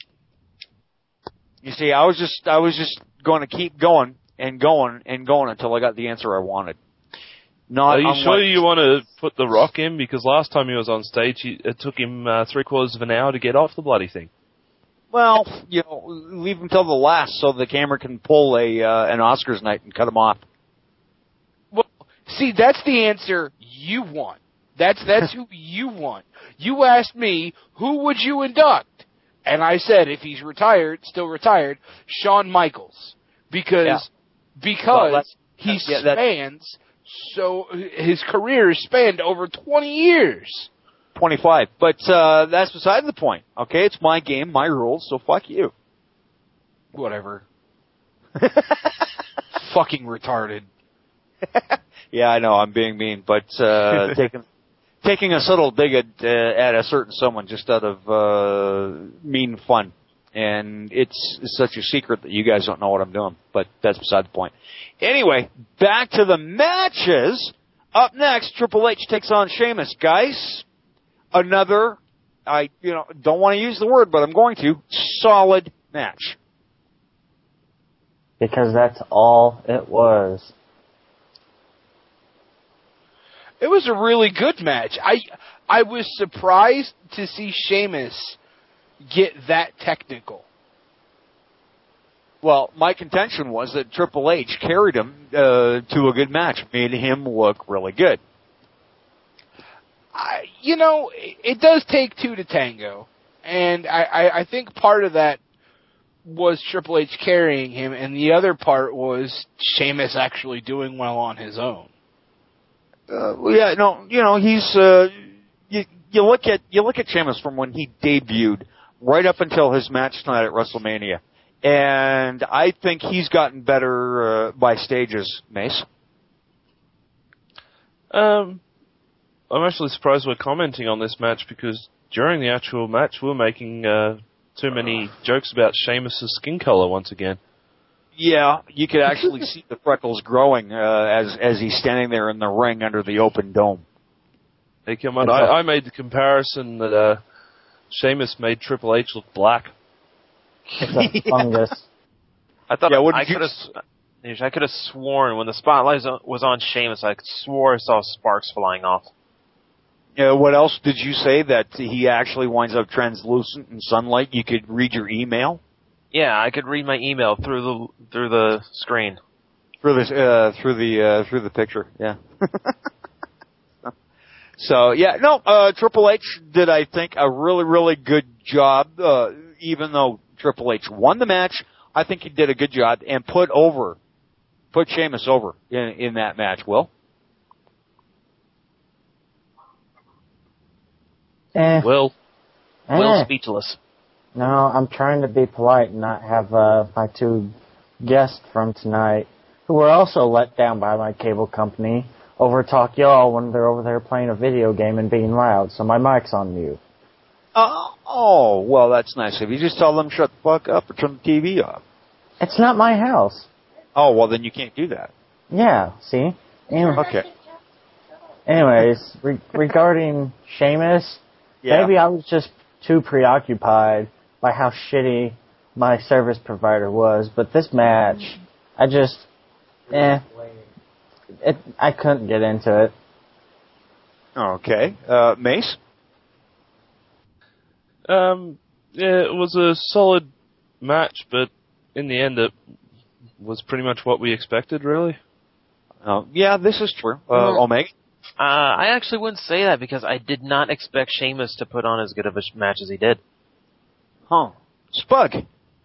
You see, I was just, I was just going to keep going and going and going until I got the answer I wanted. Not Are you unlike... sure you want to put The Rock in? Because last time he was on stage, he, it took him uh, three quarters of an hour to get off the bloody thing. Well, you know, leave him till the last so the camera can pull a uh, an Oscars night and cut him off. Well, see, that's the answer you want. That's that's who you want. You asked me, who would you induct? And I said, if he's retired, still retired, Shawn Michaels, because yeah. because well, he yeah, spans so his career is spanned over twenty years. twenty-five. But uh, that's beside the point. Okay, it's my game, my rules, so fuck you. Whatever. Fucking retarded. Yeah, I know, I'm being mean, but uh, taking taking a subtle dig at, uh, at a certain someone just out of uh, mean fun. And it's, it's such a secret that you guys don't know what I'm doing, but that's beside the point. Anyway, back to the matches. Up next, Triple H takes on Sheamus. Guys, another, I you know don't want to use the word, but I'm going to, solid match. Because that's all it was. It was a really good match. I I was surprised to see Sheamus get that technical. Well, my contention was that Triple H carried him uh, to a good match, made him look really good. I, you know, it, it does take two to tango, and I, I, I think part of that was Triple H carrying him, and the other part was Sheamus actually doing well on his own. Uh, well, yeah, no, you know, he's uh, you, you look at you look at Sheamus from when he debuted right up until his match tonight at WrestleMania. And I think he's gotten better uh, by stages, Mace. Um, I'm actually surprised we're commenting on this match because during the actual match we're making uh, too many jokes about Sheamus' skin color once again. Yeah, you could actually see the freckles growing uh, as as he's standing there in the ring under the open dome. Hey, come on! I, I made the comparison that uh, Sheamus made Triple H look black. It's a fungus. I thought yeah, what I did could have. I could have sworn when the spotlight was on Sheamus, I swore I saw sparks flying off. Yeah. What else did you say? That he actually winds up translucent in sunlight? You could read your email. Yeah, I could read my email through the through the screen. Through this, uh, through the uh, through the picture. Yeah. So yeah, no. Uh, Triple H did, I think, a really really good job. Uh, even though Triple H won the match, I think he did a good job and put over, put Sheamus over in, in that match. Will? Eh. Will? Eh. Will speechless. No, I'm trying to be polite and not have uh, my two guests from tonight, who were also let down by my cable company, overtalk y'all when they're over there playing a video game and being loud, so my mic's on mute. Uh, oh, well, that's nice. If you just tell them shut the fuck up or turn the T V off. It's not my house. Oh, well, then you can't do that. Yeah, see? Anyway, okay. Anyways, re- regarding Sheamus, yeah. maybe I was just too preoccupied by how shitty my service provider was, but this match, I just, eh, it, I couldn't get into it. Okay. Uh, Mace? Um, yeah, it was a solid match, but in the end, it was pretty much what we expected, really. Oh, yeah, this is true. Uh, Mm. Omega? Uh, I actually wouldn't say that because I did not expect Sheamus to put on as good of a match as he did. Huh. Spug?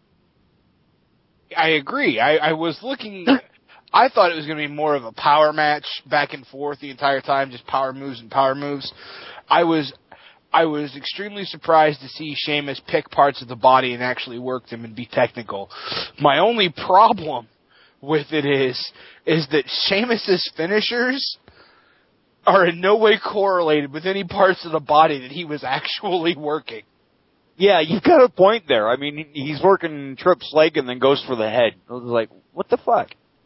I agree. I, I was looking... I thought it was going to be more of a power match, back and forth the entire time, just power moves and power moves. I was... I was extremely surprised to see Sheamus pick parts of the body and actually work them and be technical. My only problem with it is, is that Sheamus's finishers are in no way correlated with any parts of the body that he was actually working. Yeah, you've got a point there. I mean, he's working Tripp's leg and then goes for the head. I was like, what the fuck?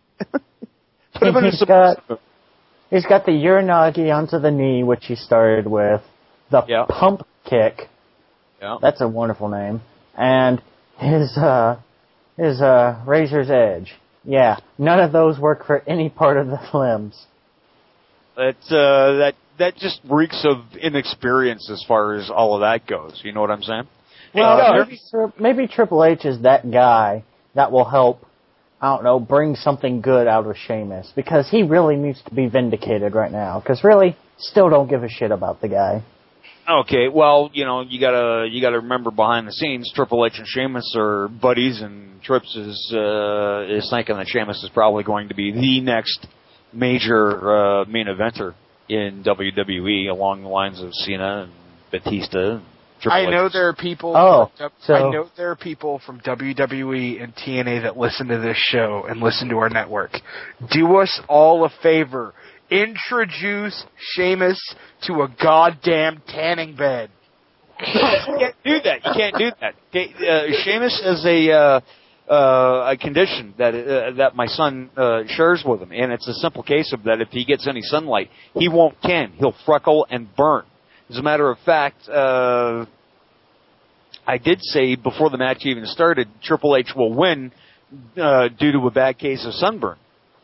Put him in he's, got, he's got the Uranagi onto the knee, which he started with. The yeah. pump kick. Yeah. That's a wonderful name. And his, uh, his, uh, Razor's Edge. Yeah. None of those work for any part of the limbs. That, uh, that, that just reeks of inexperience as far as all of that goes. You know what I'm saying? Well, uh, maybe, maybe Triple H is that guy that will help, I don't know, bring something good out of Sheamus. Because he really needs to be vindicated right now. Because really, still don't give a shit about the guy. Okay, well, you know, you gotta you gotta remember behind the scenes, Triple H and Sheamus are buddies, and Trips is uh, is thinking that Sheamus is probably going to be the next major uh, main eventer in W W E, along the lines of Cena and Batista. And Triple I know H. there are people. Oh, from, so I know there are people from W W E and T N A that listen to this show and listen to our network. Do us all a favor. Introduce Sheamus to a goddamn tanning bed. You can't do that. You can't do that. Okay, uh, Sheamus has a uh, uh, a condition that uh, that my son uh, shares with him, and it's a simple case of that. If he gets any sunlight, he won't tan. He'll freckle and burn. As a matter of fact, uh, I did say before the match even started, Triple H will win uh, due to a bad case of sunburn.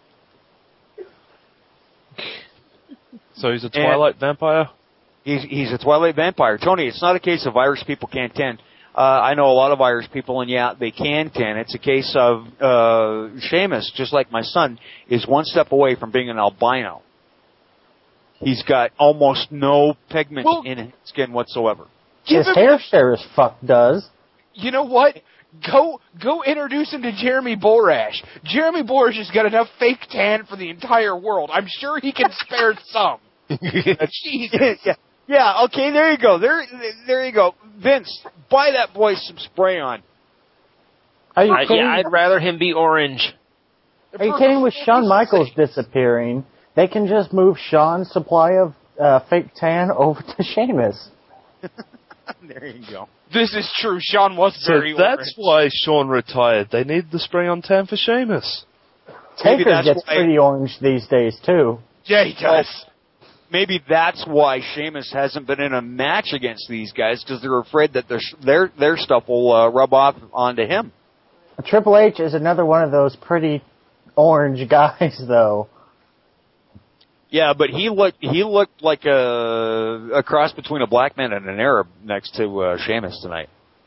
So he's a Twilight and vampire? He's, he's a Twilight vampire. Tony, it's not a case of Irish people can't tan. Uh, I know a lot of Irish people, and yeah, they can tan. It's a case of uh, Sheamus, just like my son, is one step away from being an albino. He's got almost no pigment well, in his skin whatsoever. His hair share as fuck does. You know what? Go go introduce him to Jeremy Borash. Jeremy Borash has got enough fake tan for the entire world. I'm sure he can spare some. Jesus. Yeah. Yeah, okay, there you go. There there you go. Vince, buy that boy some spray on. Are you I, kidding? yeah, I'd rather him be orange. Are you kidding? With Shawn Michaels disappearing, they can just move Shawn's supply of uh, fake tan over to Sheamus. There you go. This is true. Shawn was so very that's orange. why Shawn retired. They need the spray on tan for Sheamus. Taker gets why... pretty orange these days, too. Yeah, he does. Maybe that's why Sheamus hasn't been in a match against these guys, because they're afraid that their their their stuff will uh, rub off onto him. Triple H is another one of those pretty orange guys, though. Yeah, but he looked he looked like a a cross between a black man and an Arab next to uh, Sheamus tonight.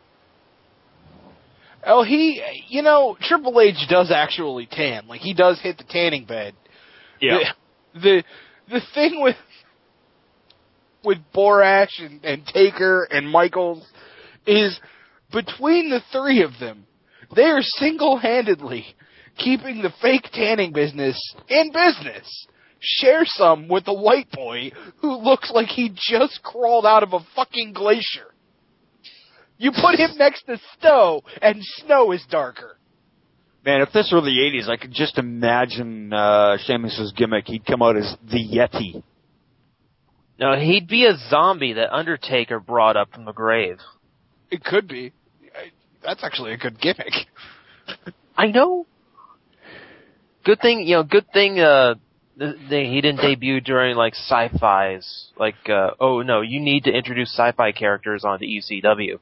Oh, he, you know, Triple H does actually tan. Like, he does hit the tanning bed. Yeah. The the, the thing with with Borash and, and Taker and Michaels is between the three of them, they are single-handedly keeping the fake tanning business in business. Share some with the white boy who looks like he just crawled out of a fucking glacier. You put him next to Snow, and Snow is darker. Man, if this were the eighties, I could just imagine uh, Sheamus's gimmick. He'd come out as the Yeti. No, he'd be a zombie that Undertaker brought up from the grave. It could be. That's actually a good gimmick. I know. Good thing, you know, good thing, uh, They, he didn't debut during, like, sci-fis. Like, uh, oh, no, you need to introduce sci-fi characters onto E C W.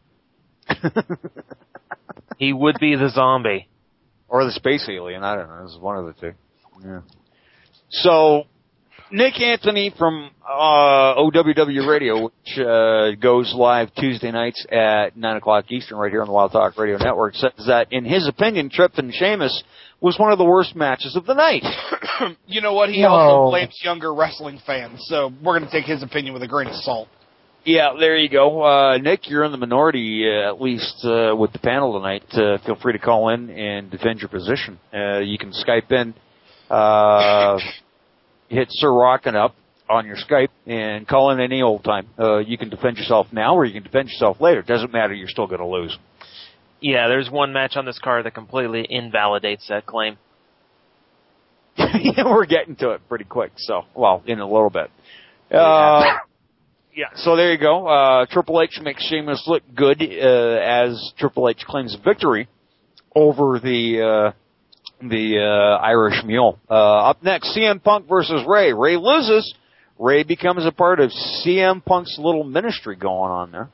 He would be the zombie. Or the space alien, I don't know. This is one of the two. Yeah. So, Nick Anthony from uh, O W W Radio, which uh, goes live Tuesday nights at nine o'clock Eastern right here on the Wild Talk Radio Network, says that, in his opinion, Tripp and Sheamus was one of the worst matches of the night. You know what? He no. also blames younger wrestling fans, so we're going to take his opinion with a grain of salt. Yeah, there you go. Uh, Nick, you're in the minority, uh, at least uh, with the panel tonight. Uh, feel free to call in and defend your position. Uh, you can Skype in, uh, hit Sir Rockin' Up on your Skype, and call in any old time. Uh, you can defend yourself now, or you can defend yourself later. Doesn't matter. You're still going to lose. Yeah, there's one match on this card that completely invalidates that claim. Yeah, we're getting to it pretty quick, so, well, in a little bit. Uh, yeah, so there you go. Uh, Triple H makes Sheamus look good, uh, as Triple H claims victory over the, uh, the, uh, Irish Mule. Uh, up next, C M Punk versus Ray. Ray loses. Ray becomes a part of C M Punk's little ministry going on there.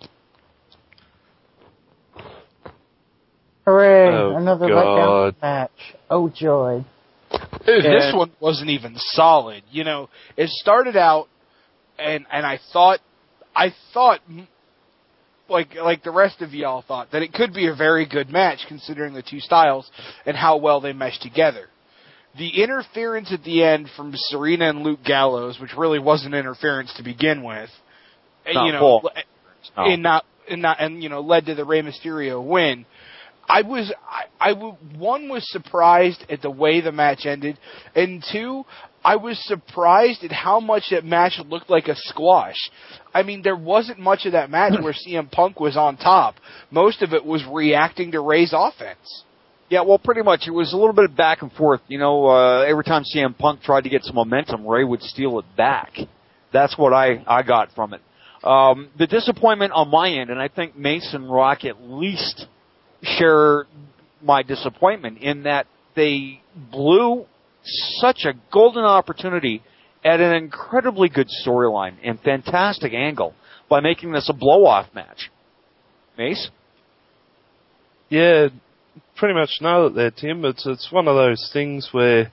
Hooray, oh, another God. letdown match. Oh, joy. Dude, this one wasn't even solid. You know, it started out, and and I thought, I thought, like like the rest of y'all thought, that it could be a very good match considering the two styles and how well they mesh together. The interference at the end from Serena and Luke Gallows, which really wasn't interference to begin with, Not you know, full. Oh. and not and not and you know led to the Rey Mysterio win. I was, I, I, one, was surprised at the way the match ended, and two, I was surprised at how much that match looked like a squash. I mean, there wasn't much of that match where C M Punk was on top. Most of it was reacting to Ray's offense. Yeah, well, pretty much. It was a little bit of back and forth. You know, uh, every time C M Punk tried to get some momentum, Ray would steal it back. That's what I, I got from it. Um, the disappointment on my end, and I think Mason Rock at least share my disappointment in that they blew such a golden opportunity at an incredibly good storyline and fantastic angle by making this a blow-off match. Mace? Yeah, pretty much nailed it there, Tim. It's, it's one of those things where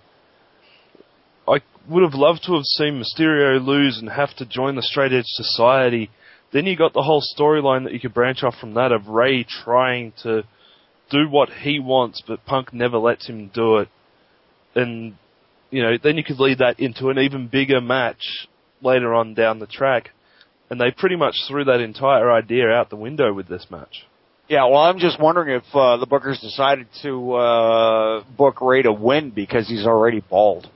I would have loved to have seen Mysterio lose and have to join the Straight Edge Society then you got the whole storyline that you could branch off from that of Ray trying to do what he wants, but Punk never lets him do it. And, you know, then you could lead that into an even bigger match later on down the track. And they pretty much threw that entire idea out the window with this match. Yeah, well, I'm just wondering if uh, the bookers decided to uh, book Ray to win because he's already bald.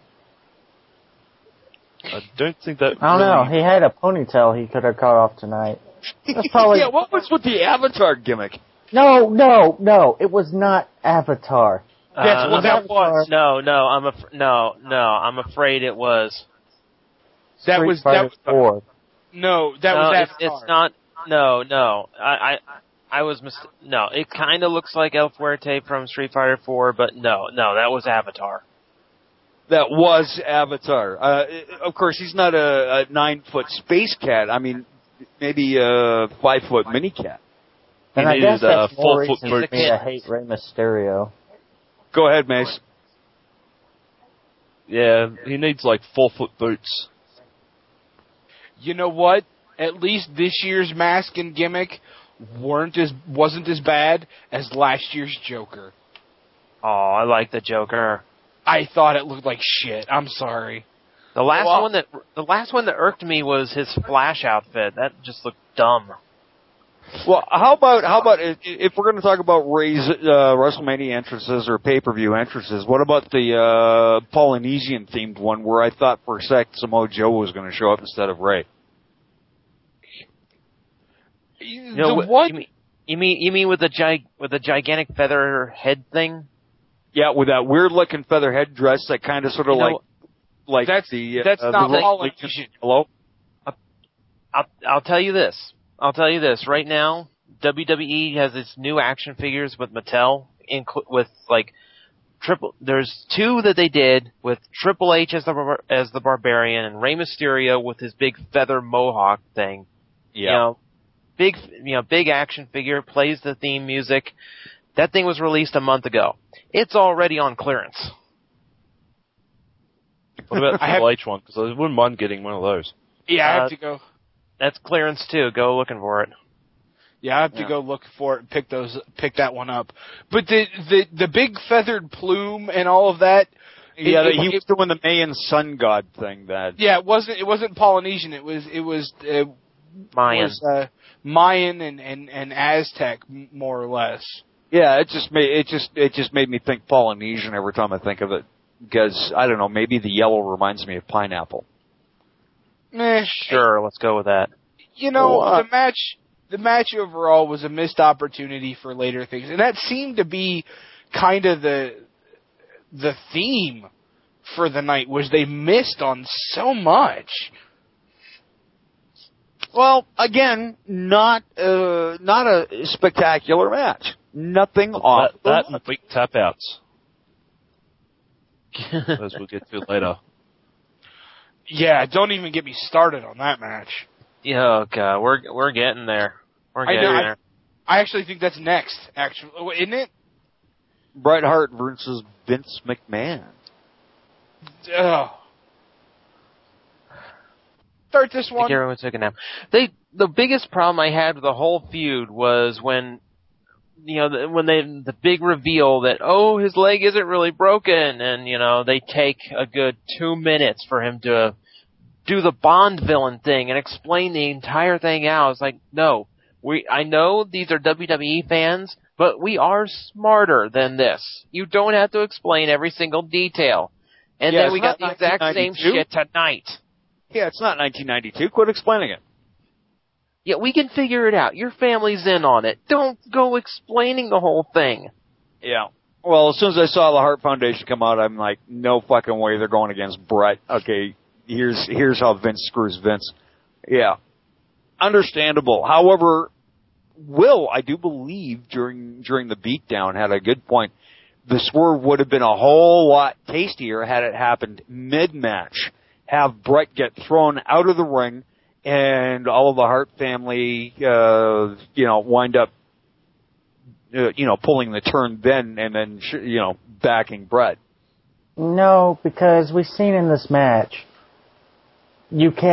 I don't think that. I don't really... know. He had a ponytail he could have cut off tonight. That's probably... yeah, what was with the Avatar gimmick? No, no, no. It was not Avatar. That's Uh, what that was. Avatar. No, no, I'm af- no, no. I'm afraid it was. That Street was Fighter that. four. No, that no, was it's, Avatar. it's not. No, no. I, I, I was mis- No, it kind of looks like El Fuerte from Street Fighter four, but no, no, that was Avatar. That was Avatar. Uh, of course, he's not a, a nine-foot space cat. I mean, maybe a five-foot mini cat. And He I guess needed, uh, that's more four-foot reason for me boots. to hate Rey Mysterio. Go ahead, Mace. Yeah, he needs like four-foot boots. You know what? At least this year's mask and gimmick weren't as wasn't as bad as last year's Joker. Oh, I like the Joker. I thought it looked like shit. I'm sorry. The last Well- one that the last one that irked me was his Flash outfit. That just looked dumb. Well, how about how about if, if we're going to talk about Ray's uh, WrestleMania entrances or pay-per-view entrances? What about the uh, Polynesian themed one where I thought for a sec Samoa Joe was going to show up instead of Ray? You know, the what? You mean, you mean you mean with the gig with the gigantic feather head thing? Yeah, with that weird-looking feather headdress that kind of sort of You know, like like that's the uh, that's uh, not the Polynesian. Hello. I'll I'll tell you this. I'll tell you this. Right now, W W E has its new action figures with Mattel, inclu- with like triple. There's two that they did with Triple H as the bar- as the Barbarian and Rey Mysterio with his big feather mohawk thing. Yeah. You know, big you know big action figure, plays the theme music. That thing was released a month ago. It's already on clearance. What about the I have- Triple H one? Because I wouldn't mind getting one of those. Yeah, I Uh, have to go. That's clearance too. Go looking for it. Yeah, I have to yeah. go look for it and pick those pick that one up. But the the the big feathered plume and all of that. Yeah, it, he it, was doing the Mayan sun god thing. That yeah, it wasn't it wasn't Polynesian. It was it was uh, Mayan. was, uh, Mayan and, and, and Aztec m- more or less. yeah, it just made it just it just made me think Polynesian every time I think of it because I don't know, maybe the yellow reminds me of pineapple. Meh. Sure, let's go with that. You know, Well, uh, the match the match overall was a missed opportunity for later things, and that seemed to be kind of the the theme for the night was they missed on so much. Well, again, not uh, not a spectacular match. Nothing off. That, that and big tap outs. As we'll get to later. Yeah, don't even get me started on that match. Yeah, okay, we're we're getting there. We're I getting know. there. I, I actually think that's next. Actually, oh, isn't it? Bret Hart versus Vince McMahon. Ugh. Start this I think one. everyone took a nap. They the biggest problem I had with the whole feud was when you know the, when they the big reveal that oh his leg isn't really broken and you know they take a good two minutes for him to do the Bond villain thing and explain the entire thing out. It's like no, we I know these are W W E fans, but we are smarter than this. You don't have to explain every single detail. And Yeah, then it's we got the not exact same nineteen ninety-two. shit tonight. Yeah, it's not nineteen ninety-two. Quit explaining it. Yeah, we can figure it out. Your family's in on it. Don't go explaining the whole thing. Yeah. Well, as soon as I saw the Hart Foundation come out, I'm like, no fucking way they're going against Bret. Okay, here's here's how Vince screws Vince. Yeah. Understandable. However, Will, I do believe during during the beatdown had a good point. The swerve would have been a whole lot tastier had it happened mid-match. Have Bret get thrown out of the ring and all of the Hart family, uh, you know, wind up, uh, you know, pulling the turn then and then, sh- you know, backing Bret. No, because we've seen in this match, you can't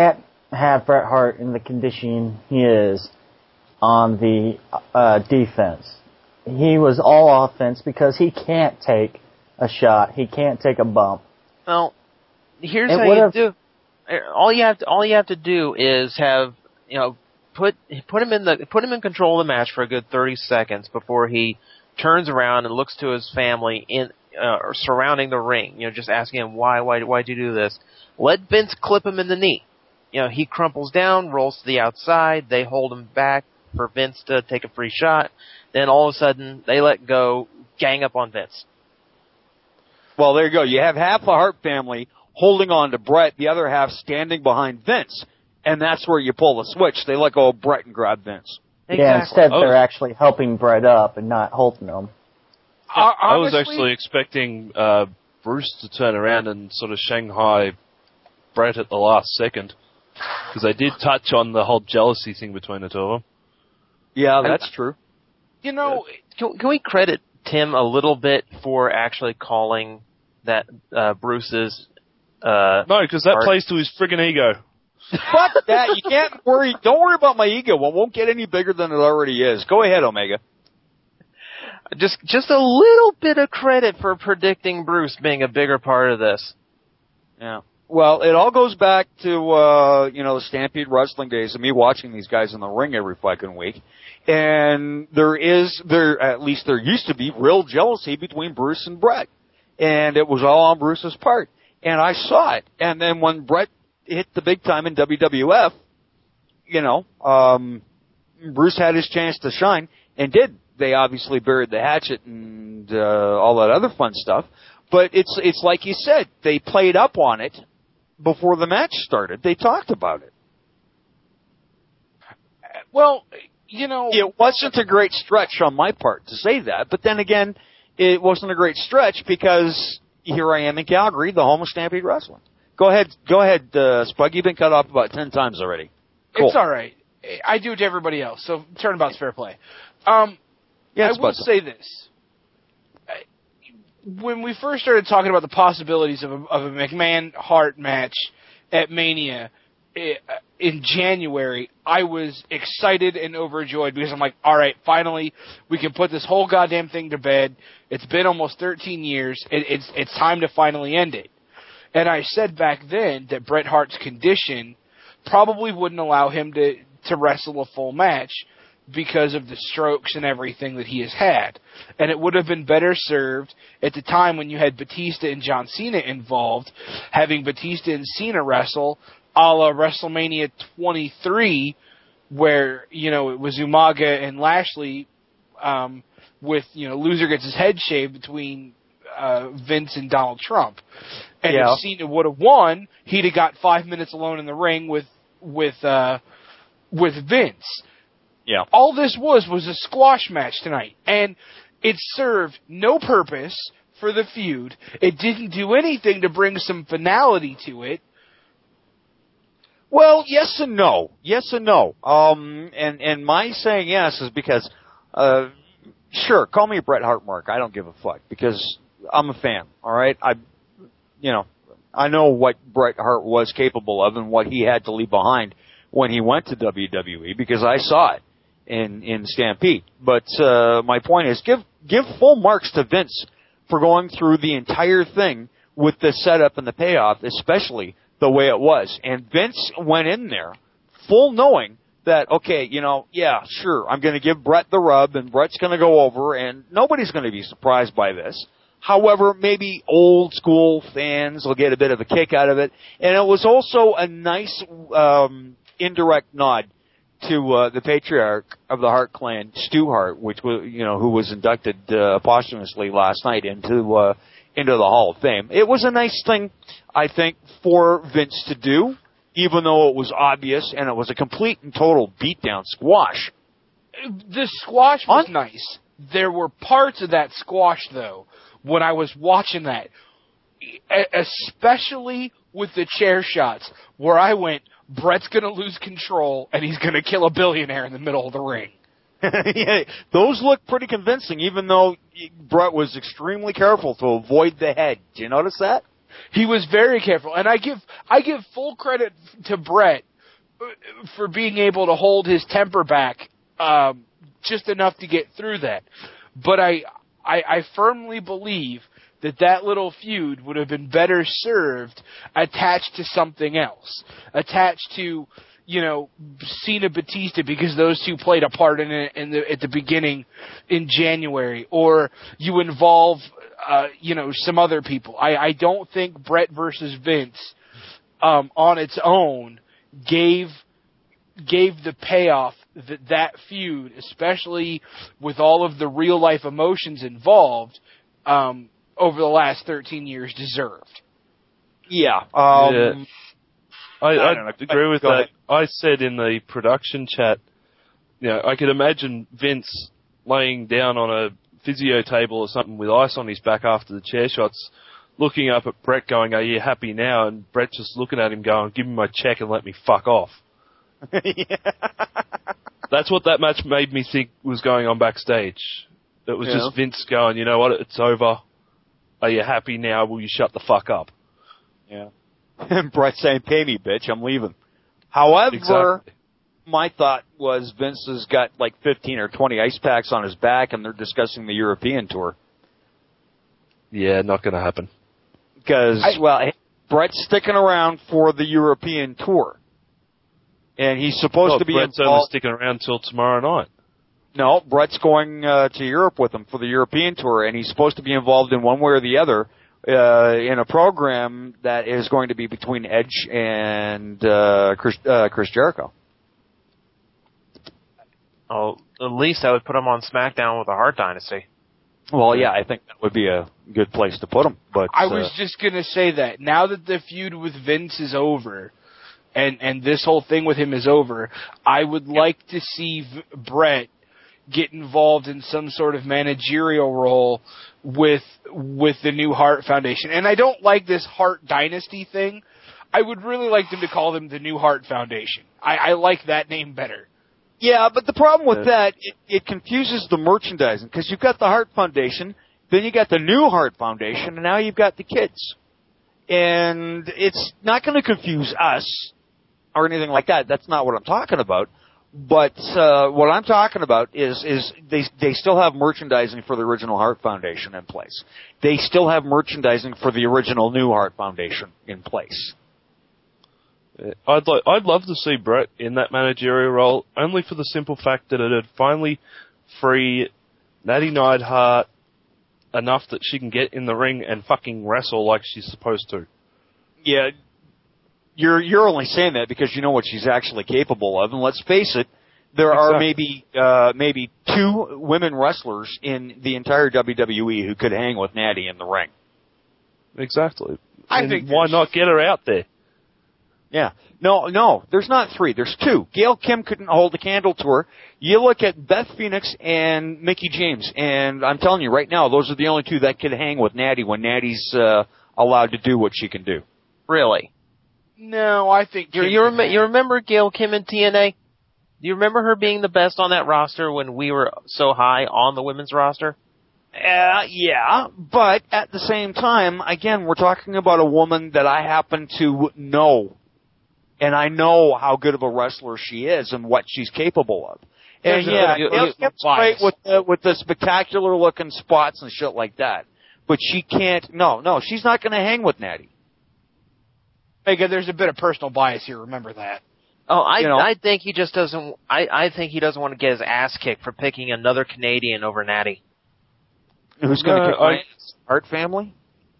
have Bret Hart in the condition he is on the uh, defense. He was all offense because he can't take a shot. He can't take a bump. Well, here's It how you would've- do. All you have to all you have to do is have you know put put him in the put him in control of the match for a good thirty seconds before he turns around and looks to his family in uh, surrounding the ring. You know, just asking him why why why'd you do this? Let Vince clip him in the knee. You know, he crumples down, rolls to the outside. They hold him back for Vince to take a free shot. Then all of a sudden they let go, gang up on Vince. Well, there you go. You have half the Hart family holding on to Bret, the other half standing behind Vince. And that's where you pull the switch. They let go of Bret and grab Vince. Exactly. Yeah, instead Oh. they're actually helping Bret up and not holding him. Uh, I was honestly- actually expecting uh, Bruce to turn around and sort of Shanghai Bret at the last second. Because they did touch on the whole jealousy thing between the two of them. Yeah, that's true. You know, Can, can we credit Tim a little bit for actually calling that uh, Bruce's? Uh, No, because that Hart- plays to his friggin' ego. Fuck that. You can't worry. Don't worry about my ego. It won't get any bigger than it already is. Go ahead, Omega. Just just a little bit of credit for predicting Bruce being a bigger part of this. Yeah. Well, it all goes back to, uh, you know, the Stampede Wrestling days and me watching these guys in the ring every fucking week. And there is, there, at least there used to be real jealousy between Bruce and Bret. And it was all on Bruce's part. And I saw it. And then when Bret hit the big time in W W F, you know, um, Bruce had his chance to shine and did. They obviously buried the hatchet and, uh, all that other fun stuff. But it's, it's like you said, they played up on it before the match started. They talked about it. well, you know, It wasn't a great stretch on my part to say that, but then again, it wasn't a great stretch because here I am in Calgary, the home of Stampede Wrestling. Go ahead, go ahead, uh, Spug. You've been cut off about ten times already. Cool. It's all right. I do it to everybody else, so turnabout's fair play. Um, Yeah, I it's will Spud. say this. When we first started talking about the possibilities of a, of a McMahon-Hart match at Mania i- in January, I was excited and overjoyed because I'm like, all right, finally, we can put this whole goddamn thing to bed. It's been almost thirteen years. It, it's it's time to finally end it. And I said back then that Bret Hart's condition probably wouldn't allow him to, to wrestle a full match because of the strokes and everything that he has had. And it would have been better served at the time when you had Batista and John Cena involved, having Batista and Cena wrestle a la WrestleMania twenty-three, where, you know, it was Umaga and Lashley um, with, you know, loser gets his head shaved between uh, Vince and Donald Trump. And Yeah. if Cena would have won, he'd have got five minutes alone in the ring with with uh, with Vince. Yeah. All this was was a squash match tonight, and it served no purpose for the feud. It didn't do anything to bring some finality to it. Well, yes and no. Yes and no. Um, and, and my saying yes is because, uh, sure, call me a Bret Hart mark. I don't give a fuck because I'm a fan. All right. I, you know, I know what Bret Hart was capable of and what he had to leave behind when he went to W W E because I saw it in, in Stampede. But, uh, my point is give, give full marks to Vince for going through the entire thing with the setup and the payoff, especially the way it was. And Vince went in there full knowing that, okay, you know, yeah, sure, I'm going to give Bret the rub and Bret's going to go over and nobody's going to be surprised by this. However, maybe old school fans will get a bit of a kick out of it. And it was also a nice, um, indirect nod to, uh, the patriarch of the Hart clan, Stu Hart, which was, you know, who was inducted, uh, posthumously last night into, uh, into the Hall of Fame. It was a nice thing, I think, for Vince to do, even though it was obvious and it was a complete and total beatdown squash. The squash was nice. There were parts of that squash, though, when I was watching that, especially with the chair shots, where I went, Bret's going to lose control and he's going to kill a billionaire in the middle of the ring. Yeah, those look pretty convincing, even though Bret was extremely careful to avoid the head. Do you notice that? He was very careful, and I give I give full credit to Bret for being able to hold his temper back um, just enough to get through that. But I, I, I firmly believe that that little feud would have been better served attached to something else, attached to, you know, Cena Batista, because those two played a part in it in the, at the beginning in January, or you involve, uh, you know, some other people. I, I don't think Bret versus Vince um, on its own gave gave the payoff that that feud, especially with all of the real life emotions involved, um, over the last thirteen years deserved. Yeah. Um, yeah. I, I, I don't know. agree with Go that. ahead. I said in the production chat, you know, I could imagine Vince laying down on a physio table or something with ice on his back after the chair shots, looking up at Bret going, "Are you happy now?" And Bret just looking at him going, "Give me my check and let me fuck off." Yeah. That's what that match made me think was going on backstage. It was Yeah. just Vince going, "You know what? It's over. Are you happy now? Will you shut the fuck up?" Yeah. And Bret saying, "Pay me, bitch. I'm leaving." However, Exactly. my thought was Vince has got like fifteen or twenty ice packs on his back, and they're discussing the European tour. Yeah, not going to happen. Because, well, Bret's sticking around for the European tour. And he's supposed Well, to be Bret's only involved. sticking around till tomorrow night. No, Bret's going uh, to Europe with him for the European tour, and he's supposed to be involved in one way or the other uh, in a program that is going to be between Edge and uh, Chris, uh, Chris Jericho. Oh, at least I would put him on SmackDown with the Hart Dynasty. Well, yeah, I think that would be a good place to put him. But I was uh, just going to say that now that the feud with Vince is over, and and this whole thing with him is over, I would like to see v- Bret get involved in some sort of managerial role with with the new Hart Foundation. And I don't like this Hart Dynasty thing. I would really like them to call them the New Hart Foundation. I, I like that name better. Yeah, but the problem with that, it, it confuses the merchandising, because you've got the Hart Foundation, then you got the new Hart Foundation, and now you've got the kids. And it's not going to confuse us or anything like that. That's not what I'm talking about. But uh, what I'm talking about is is they they still have merchandising for the original Hart Foundation in place. They still have merchandising for the original new Hart Foundation in place. I'd like, I'd love to see Bret in that managerial role, only for the simple fact that it'd finally free Natty Neidhart enough that she can get in the ring and fucking wrestle like she's supposed to. Yeah, you're you're only saying that because you know what she's actually capable of, and let's face it, there Exactly. are maybe uh, maybe two women wrestlers in the entire W W E who could hang with Natty in the ring. Exactly. I and think why not get her out there? Yeah. No, no, there's not three. There's two. Gail Kim couldn't hold a candle to her. You look at Beth Phoenix and Mickie James, and I'm telling you right now, those are the only two that could hang with Natty when Natty's uh, allowed to do what she can do. Really? No, I think You, Kim you, can rem- you remember Gail Kim in T N A? Do you remember her being the best on that roster when we were so high on the women's roster? Uh, yeah, but at the same time, again, we're talking about a woman that I happen to know. And I know how good of a wrestler she is and what she's capable of. And There's a- yeah, you- Gail you- Kim's great with the, with the spectacular looking spots and shit like that. But she can't, no, no, she's not going to hang with Natty. Again, there's a bit of personal bias here. Remember that. Oh, I You know. I think he just doesn't. I I think he doesn't want to get his ass kicked for picking another Canadian over Natty. Who's going to No, kick my I- ass? Hart family?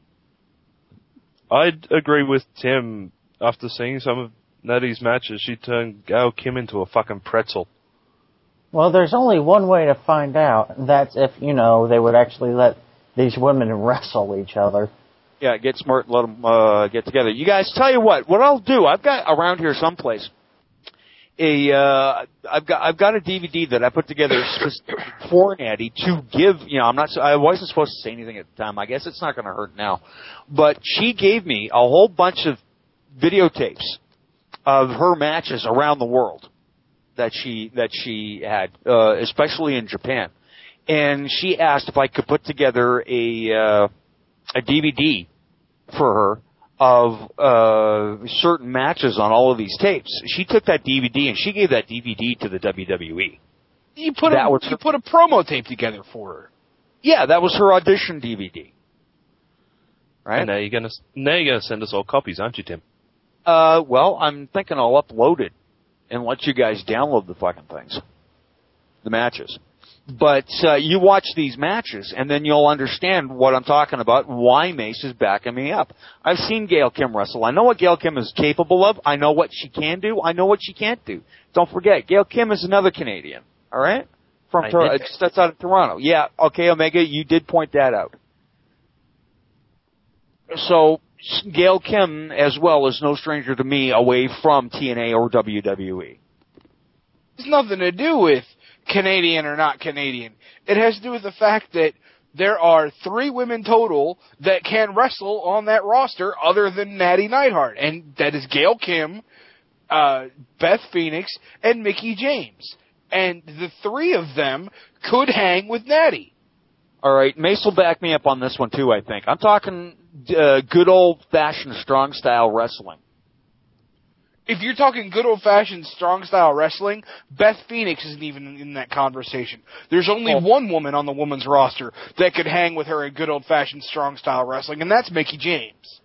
I'd agree with Tim. After seeing some of Natty's matches, she turned Gail Kim into a fucking pretzel. Well, there's only one way to find out. And that's if, you know, they would actually let these women wrestle each other. Yeah, get smart and let them uh, get together. You guys, tell you what, what I'll do, I've got around here someplace a, uh, I've got, I've got a D V D that I put together specifically for Natty to give, you know, I'm not, I wasn't supposed to say anything at the time. I guess it's not going to hurt now. But she gave me a whole bunch of videotapes of her matches around the world that she, that she had, uh, especially in Japan. And she asked if I could put together a, uh, a D V D for her of uh, certain matches on all of these tapes. She took that D V D and she gave that D V D to the W W E. You put that a was you her, put a promo tape together for her. Yeah, that was her audition D V D. Right? And now you're gonna now you're gonna send us all copies, aren't you, Tim? Uh, well, I'm thinking I'll upload it and let you guys download the fucking things, the matches. But uh, you watch these matches, and then you'll understand what I'm talking about, why Mace is backing me up. I've seen Gail Kim wrestle. I know what Gail Kim is capable of. I know what she can do. I know what she can't do. Don't forget, Gail Kim is another Canadian, all right? From I Tor- did. just outside of Toronto. Yeah, okay, Omega, you did point that out. So Gail Kim, as well, is no stranger to me away from T N A or W W E. It's nothing to do with Canadian or not Canadian. It has to do with the fact that there are three women total that can wrestle on that roster other than Natty Neidhart, and that is Gail Kim, uh, Beth Phoenix, and Mickie James. And the three of them could hang with Natty. All right, Mace will back me up on this one too, I think. I'm talking uh, good old-fashioned strong-style wrestling. If you're talking good old-fashioned strong-style wrestling, Beth Phoenix isn't even in that conversation. There's only oh. one woman on the women's roster that could hang with her in good old-fashioned strong-style wrestling, and that's Mickie James.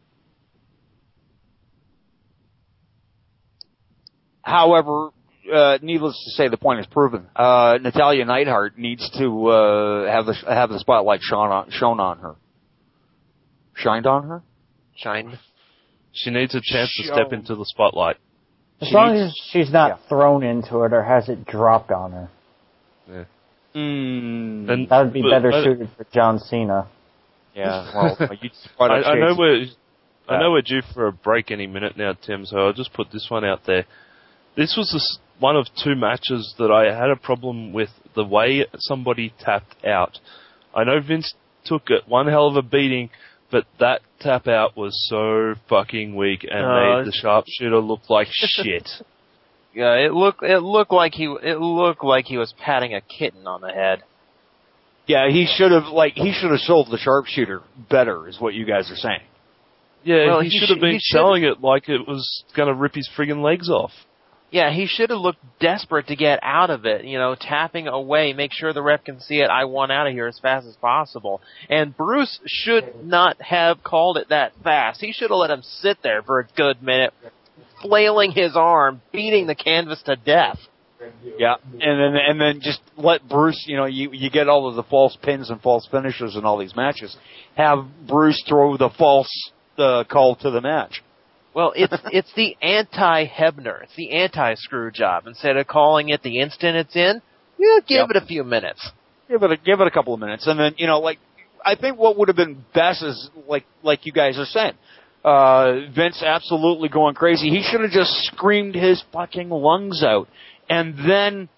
However, uh, needless to say, the point is proven. Uh, Natalya Neidhart needs to uh, have the have the spotlight shown on, shown on her. Shined on her? Shined. She needs a chance Show. to step into the spotlight. As She long needs- as she's not yeah. thrown into it or has it dropped on her. Yeah. Mm, And, That would be but, better uh, suited for John Cena. yeah, well, you I, I know shades. we're I Yeah. know we're due for a break any minute now, Tim. So I'll just put this one out there. This was this one of two matches that I had a problem with the way somebody tapped out. I know Vince took it one hell of a beating, but that tap out was so fucking weak and Uh, made the sharpshooter look like shit. Yeah, it looked it looked like he it looked like he was patting a kitten on the head. Yeah, he should have like he should have sold the sharpshooter better, is what you guys are saying. Yeah, Well, he, he should have sh- been he should- selling it like it was going to rip his friggin' legs off. Yeah, he should have looked desperate to get out of it, you know, tapping away, make sure the ref can see it, I want out of here as fast as possible. And Bruce should not have called it that fast. He should have let him sit there for a good minute, flailing his arm, beating the canvas to death. Yeah, and then and then just let Bruce, you know, you you get all of the false pins and false finishes in all these matches. Have Bruce throw the false uh, call to the match. Well, it's it's the anti-Hebner. It's the anti-screw job. Instead of calling it the instant it's in, yeah, give Yep. it a few minutes. Give it a, give it a couple of minutes, and then you know, like I think what would have been best is like like you guys are saying, uh, Vince absolutely going crazy. He should have just screamed his fucking lungs out, and then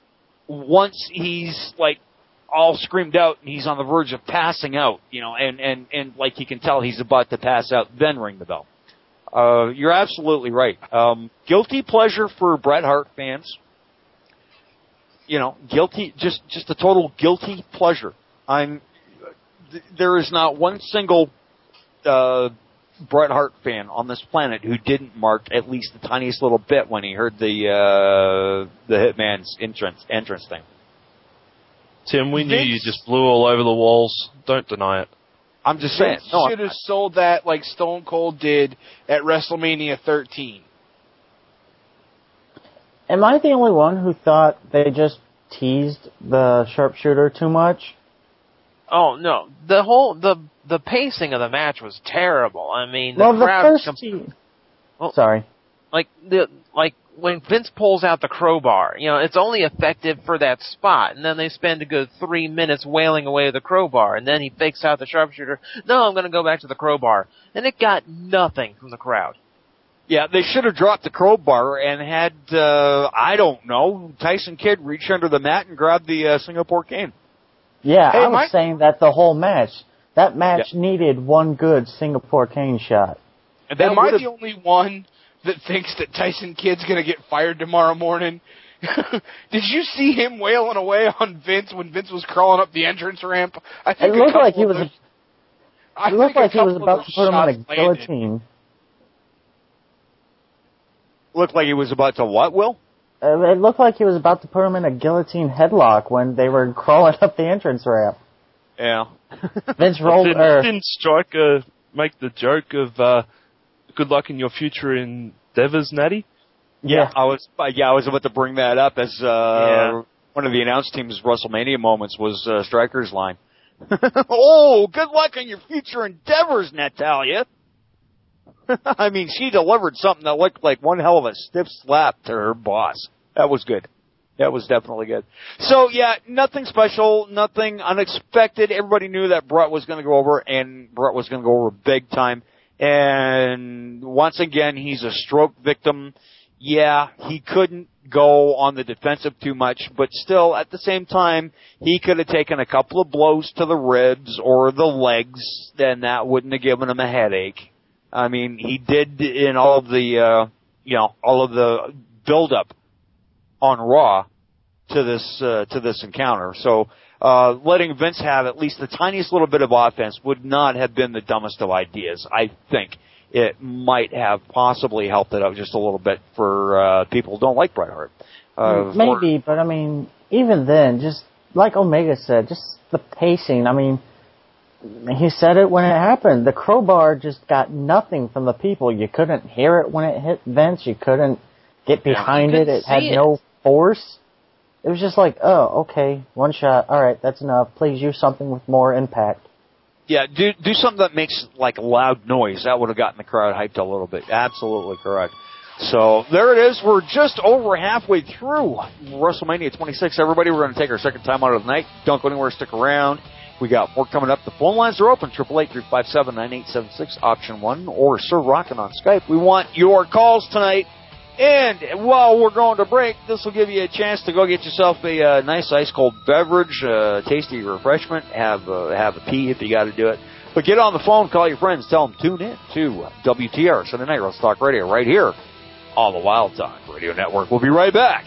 once he's like all screamed out and he's on the verge of passing out, you know, and and and like you can tell he's about to pass out, then ring the bell. Uh, you're absolutely right. Um, guilty pleasure for Bret Hart fans. You know, guilty, just, just a total guilty pleasure. I'm, th- there is not one single, uh, Bret Hart fan on this planet who didn't mark at least the tiniest little bit when he heard the, uh, the Hitman's entrance, entrance thing. Tim, we knew Vince- you just blew all over the walls. Don't deny it. I'm just saying. Vince No, should have sold that like Stone Cold did at WrestleMania thirteen. Am I the only one who thought they just teased the sharpshooter too much? Oh no, the whole the the pacing of the match was terrible. I mean, the Well, the crowd first com- te- well, Sorry. like the like when Vince pulls out the crowbar, you know, it's only effective for that spot, and then they spend a good three minutes wailing away the crowbar, and then he fakes out the sharpshooter. No, I'm going to go back to the crowbar, and it got nothing from the crowd. yeah, they should have dropped the crowbar and had, uh, I don't know, Tyson Kidd reach under the mat and grab the uh, Singapore cane. Yeah, Hey, I was Mike- saying that the whole match. That match Yeah. needed one good Singapore cane shot. And that Am I would've- the only one that thinks that Tyson Kidd's going to get fired tomorrow morning? Did you see him wailing away on Vince when Vince was crawling up the entrance ramp? I It think a looked couple like he of was. those- I It looked think a like he was couple about of to put him in a shots landed. guillotine. Looked like he was about to what, Will? Uh, it looked like he was about to put him in a guillotine headlock when they were crawling up the entrance ramp. Yeah. Vince rolled. Didn't, Er, didn't Stryker make the joke of uh, good luck in your future endeavors, Natty? Yeah, I was. Uh, yeah, I was about to bring that up as uh, Yeah. one of the announce team's WrestleMania moments was uh, Stryker's line. Oh, good luck on your future endeavors, Natalya. I mean, she delivered something that looked like one hell of a stiff slap to her boss. That was good. That was definitely good. So, yeah, nothing special, nothing unexpected. Everybody knew that Brett was going to go over, and Brett was going to go over big time. And once again, he's a stroke victim. Yeah, he couldn't go on the defensive too much, but still, at the same time, he could have taken a couple of blows to the ribs or the legs, then that wouldn't have given him a headache. I mean, he did in all of the, uh, you know, all of the build-up on Raw to this, uh, to this encounter. So, uh, letting Vince have at least the tiniest little bit of offense would not have been the dumbest of ideas, I think. It might have possibly helped it out just a little bit for, uh, people who don't like Bret Hart. Uh, maybe, but I mean, even then, just like Omega said, just the pacing. I mean, he said it when it happened. The crowbar just got nothing from the people. You couldn't hear it when it hit Vince. You couldn't get behind it. It had no force. It was just like, oh, okay, one shot. All right, that's enough. Please use something with more impact. Yeah, do do something that makes like loud noise. That would have gotten the crowd hyped a little bit. Absolutely correct. So there it is. We're just over halfway through WrestleMania twenty-six. Everybody, we're going to take our second time out of the night. Don't go anywhere. Stick around. We got more coming up. The phone lines are open. Triple eight three five seven nine eight seven six, option one, or Sir Rockin' on Skype. We want your calls tonight. And while we're going to break, this will give you a chance to go get yourself a uh, nice ice cold beverage, uh, tasty refreshment. Have uh, have a pee if you got to do it. But get on the phone, call your friends, tell them tune in to W T R Sunday Night Wrestle Talk Radio right here on the Wild Talk Radio Network. We'll be right back.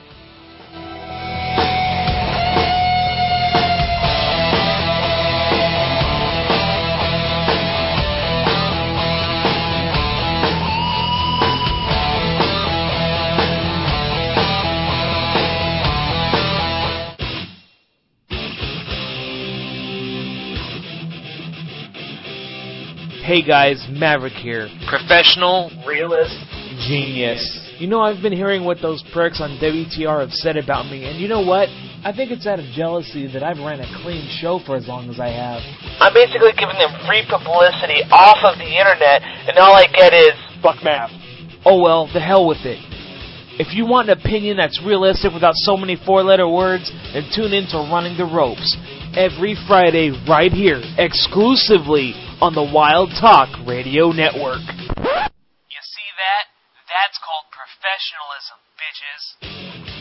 Hey guys, Maverick here. Professional, realist, genius. You know, I've been hearing what those pricks on W T R have said about me, and you know what? I think it's out of jealousy that I've ran a clean show for as long as I have. I'm basically giving them free publicity off of the internet, and all I get is, fuck Mav. Oh well, the hell with it. If you want an opinion that's realistic without so many four-letter words, then tune in to Running the Ropes. Every Friday, right here, exclusively on the Wild Talk Radio Network. You see that? That's called professionalism, bitches.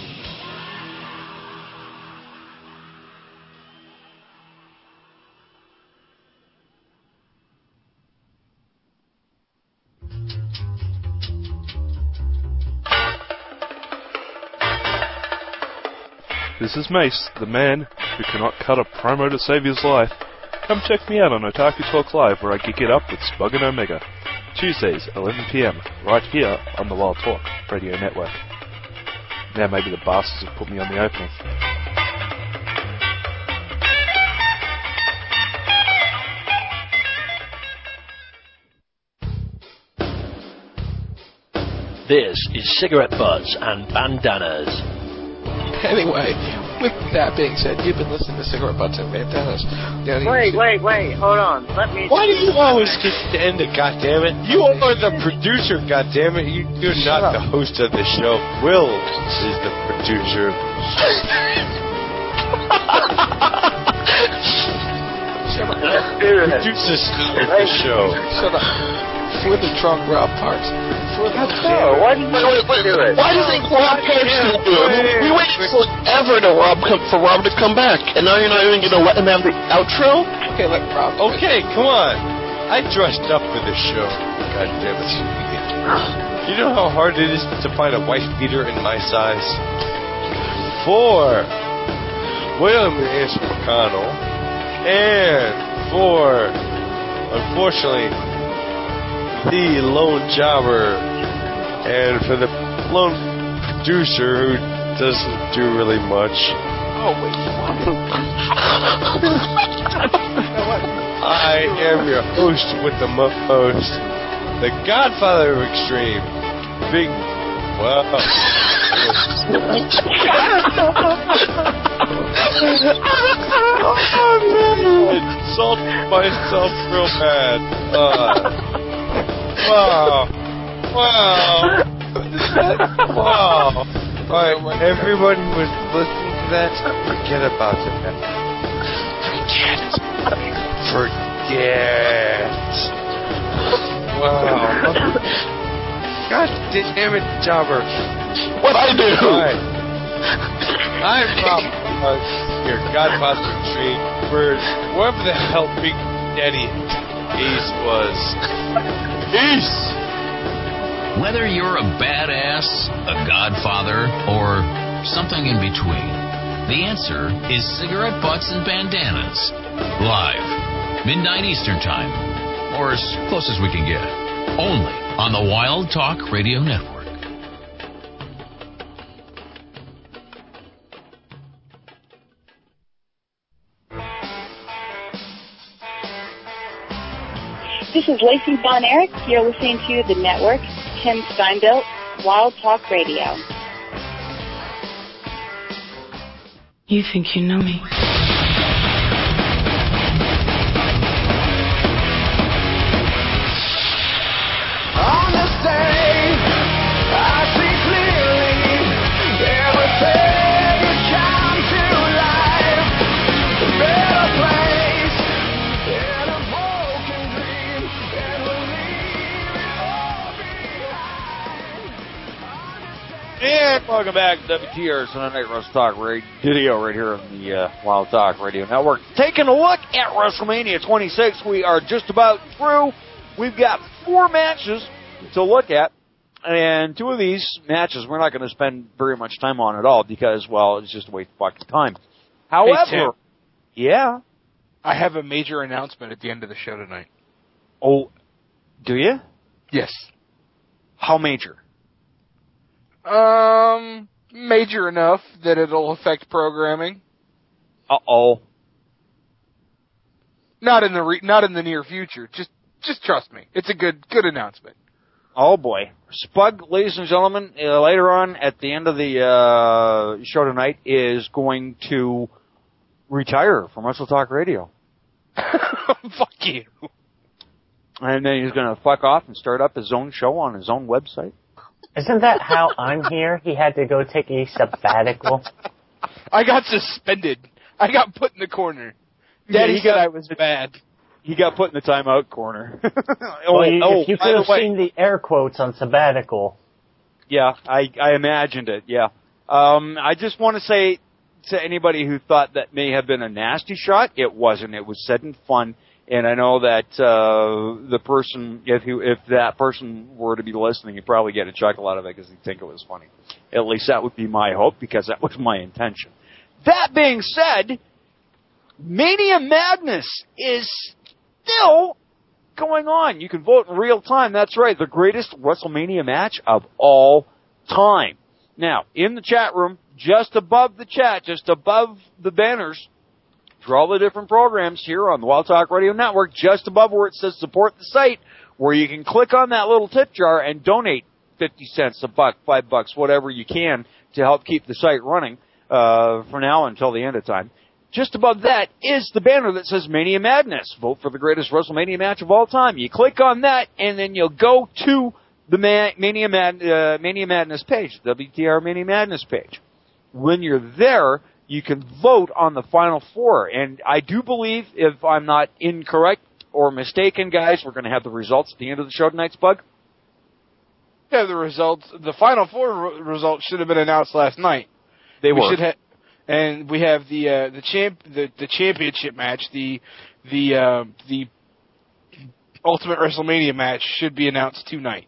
This is Mace, the man who cannot cut a promo to save his life. Come check me out on Otaku Talk Live, where I kick it up with Spug and Omega. Tuesdays, eleven p.m, right here on the Wild Talk Radio Network. Now maybe the bastards have put me on the opening. This is Cigarette Butts and Bandanas. Anyway, with that being said, you've been listening to Cigarette Butts and Bandanas. Wait, wait, wait, hold on. Let me... Why do you always get to end it, goddammit? You are the producer, goddammit. You, you're Shut not up. the host of the show. Will is the producer. Shut up. Producer of the show. Shut up. For the trunk, Rob Parks. For the No, why do you wait, wait, do it? Why do you think Rob Parks is doing it? We waited forever to Rob come, for Rob to come back, and now you're not even going to let him have the outro? Okay, let Rob. Okay, come on. I dressed up for the show. God damn it. You know how hard it is to find a wife beater in my size? For William S. McConnell and for unfortunately, the lone jobber, and for the lone producer who doesn't do really much. Oh, wait. I am your host with the most, the Godfather of Extreme. Big, wow. Oh, man. I insulted myself real bad. Uh, wow. Wow. Wow. Alright, everybody who was listening to that, forget about it. Forget. Forget. Wow. God damn it, Jobber. What'd I do? Right. I'm Rob, uh, your Godfather Tree, for whoever the hell Big Daddy Ace was. Ace! Whether you're a badass, a godfather, or something in between, the answer is cigarette butts and bandanas. Live, midnight Eastern Time, or as close as we can get. Only on the Wild Talk Radio Network. This is Lacey Von Erich. You're listening to The Network, Ken Steinbelt, Wild Talk Radio. You think you know me? On this day, I see clearly everything has come to life. A better place in a broken dream, and we'll leave it all behind. And welcome back to W T R Sunday Night Wrestle Talk Radio right here on the uh, Wild Talk Radio Network. Taking a look at WrestleMania twenty-six. We are just about through. We've got four matches to look at, and two of these matches we're not going to spend very much time on at all because, well, it's just a waste of fucking time. However, Hey, Tim, yeah. I have a major announcement at the end of the show tonight. Oh, do you? Yes. How major? Um, major enough that it'll affect programming. Uh-oh. Not in the re- not in the near future. Just just trust me. It's a good good announcement. Oh, boy. Spug, ladies and gentlemen, uh, later on at the end of the uh, show tonight is going to retire from Wrestle Talk Radio. Fuck you. And then he's going to fuck off and start up his own show on his own website. Isn't that how I'm here? He had to go take a sabbatical. I got suspended. I got put in the corner. Daddy Yeah, he said got- I was bad. He got put in the timeout corner. oh, well, you, oh, if you by could the have way- seen the air quotes on sabbatical. Yeah, I, I imagined it, yeah. Um, I just want to say to anybody who thought that may have been a nasty shot, it wasn't. It was said in fun, and I know that uh, the person, if you, if that person were to be listening, you'd probably get a chuckle out of it because he'd think it was funny. At least that would be my hope, because that was my intention. That being said, Mania Madness is still going on. You can vote in real time. That's right. The greatest WrestleMania match of all time. Now, in the chat room, just above the chat, just above the banners, for all the different programs here on the Wild Talk Radio Network, just above where it says support the site, where you can click on that little tip jar and donate fifty cents, a buck, five bucks, whatever you can to help keep the site running uh, from now until the end of time. Just above that is the banner that says Mania Madness. Vote for the greatest WrestleMania match of all time. You click on that, and then you'll go to the Ma- Mania, Mad- uh, Mania Madness page, W T R Mania Madness page. When you're there, you can vote on the final four. And I do believe, if I'm not incorrect or mistaken, guys, we're going to have the results at the end of the show tonight, Spug. Yeah, the results. The final four re- results should have been announced last night. They we were. Should ha- and we have the uh, the champ the, the championship match, the the uh, the Ultimate WrestleMania match should be announced tonight.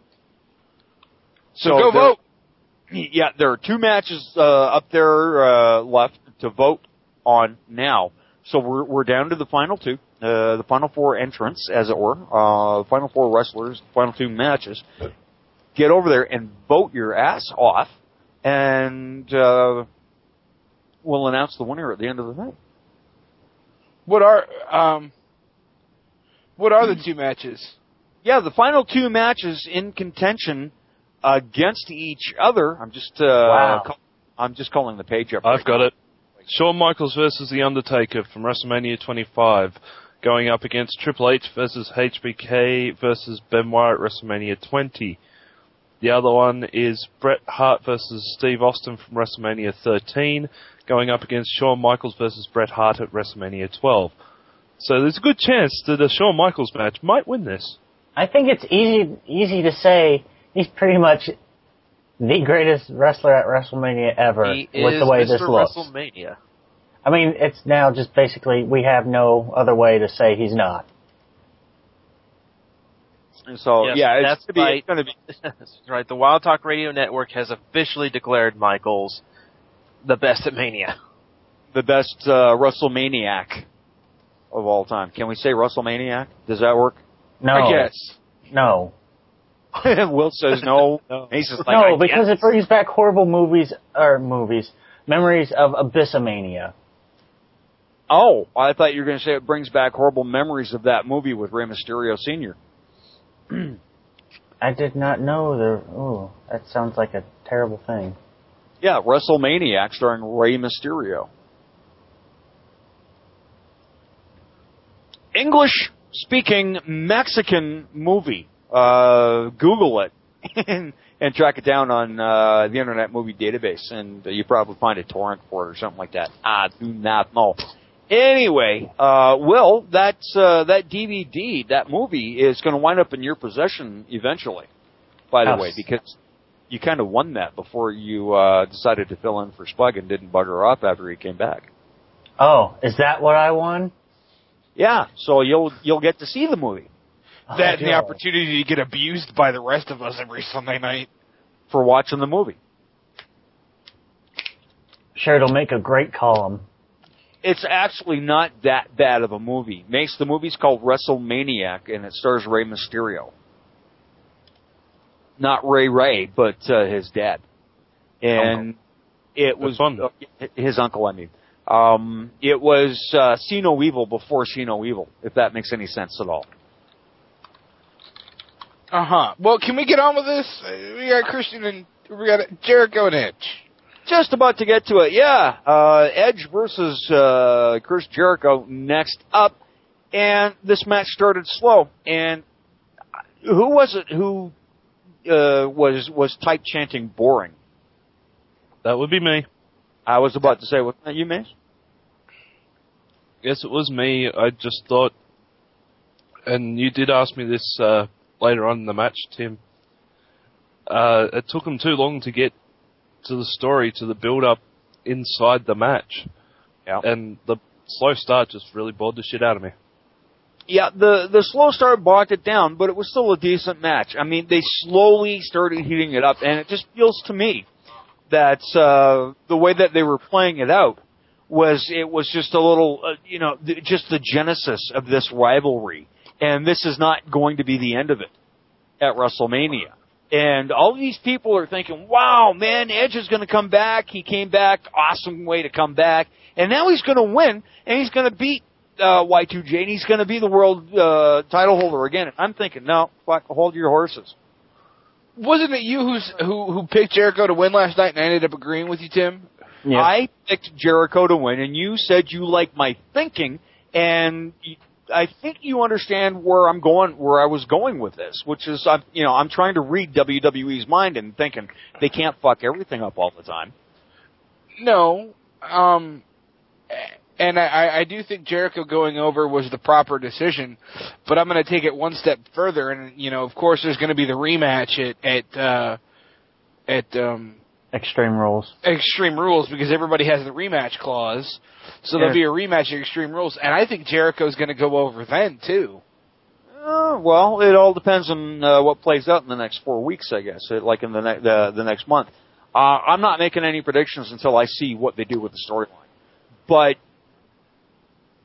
So, go there- vote. Yeah, there are two matches uh, up there uh, left to vote on now. So we're we're down to the final two. uh, the Final Four entrants, as it were, uh, Final Four wrestlers, Final Two matches. Get over there and vote your ass off, and uh, we'll announce the winner at the end of the night. What are um, what are the two matches? Yeah, the final two matches in contention against each other. I'm just uh, wow. call, I'm just calling the page up. I've right got now. it. Shawn Michaels versus The Undertaker from WrestleMania twenty-five, going up against Triple H versus H B K versus Benoit at WrestleMania twenty. The other one is Bret Hart versus Steve Austin from WrestleMania thirteen, going up against Shawn Michaels versus Bret Hart at WrestleMania twelve. So there's a good chance that the Shawn Michaels match might win this. I think it's easy easy to say he's pretty much the greatest wrestler at WrestleMania ever He with is the way Mister this looks. WrestleMania. I mean, it's now just basically we have no other way to say he's not. And so Yes, yeah, it's that's gonna be, right. it's gonna be. That's right. The Wild Talk Radio Network has officially declared Michaels the best at Mania. The best uh, WrestleManiac of all time. Can we say WrestleManiac? Does that work? No. I guess. No. Will says no. no. He's just like, no, I because guess. it brings back horrible movies, or movies, memories of Abyssamania. Oh, I thought you were going to say it brings back horrible memories of that movie with Rey Mysterio Senior I did not know there. Ooh, that sounds like a terrible thing. Yeah, WrestleManiac starring Rey Mysterio. English-speaking Mexican movie. Uh, Google it and, and track it down on uh, the Internet Movie Database, and you probably find a torrent for it or something like that. I do not know. Anyway, uh, Will, that's, uh, that D V D, that movie, is going to wind up in your possession eventually, by the Yes. way, because you kind of won that before you uh, decided to fill in for Spug and didn't bugger off after he came back. Oh, is that what I won? Yeah, so you'll you'll get to see the movie. That and the Oh, opportunity to get abused by the rest of us every Sunday night. For watching the movie. Sure, it'll make a great column. It's actually not that bad of a movie. Makes the movie's called WrestleManiac, and it stars Rey Mysterio. Not Ray Ray, but uh, his dad. And Uncle. it was fun. uh, his uncle, I mean. Um, it was uh, See No Evil before See No Evil, if that makes any sense at all. Uh huh. Well, can we get on with this? Uh, We got Christian and we got Jericho and Edge. Just about to get to it, yeah. Uh, Edge versus uh, Chris Jericho next up, and this match started slow. And who was it who uh, was was type chanting boring? That would be me. I was about to say, wasn't that you, Mace? Yes, it was me. I just thought, and you did ask me this uh, later on in the match, Tim. Uh, it took them too long to get to the story, to the build-up inside the match. Yeah. And the slow start just really bored the shit out of me. Yeah, the the slow start bogged it down, but it was still a decent match. I mean, they slowly started heating it up, and it just feels to me that uh, the way that they were playing it out was it was just a little, uh, you know, th- just the genesis of this rivalry. And this is not going to be the end of it at WrestleMania. And all these people are thinking, wow, man, Edge is going to come back. He came back. Awesome way to come back. And now he's going to win, and he's going to beat uh, Y two J, and he's going to be the world uh, title holder again. And I'm thinking, no, fuck, hold your horses. Wasn't it you who's, who who picked Jericho to win last night, and I ended up agreeing with you, Tim? Yeah. I picked Jericho to win, and you said you liked my thinking, and I think you understand where I'm going, where I was going with this, which is, I'm, you know, I'm trying to read W W E's mind and thinking they can't fuck everything up all the time. No, um, and I, I do think Jericho going over was the proper decision, but I'm going to take it one step further, and you know, of course, there's going to be the rematch at at uh, at um, Extreme Rules. Extreme Rules because everybody has the rematch clause, so there'll be a rematch at Extreme Rules, and I think Jericho's going to go over then too. Uh, well, it all depends on uh, what plays out in the next four weeks, I guess, it, like in the, ne- the the next month. Uh, I'm not making any predictions until I see what they do with the storyline. But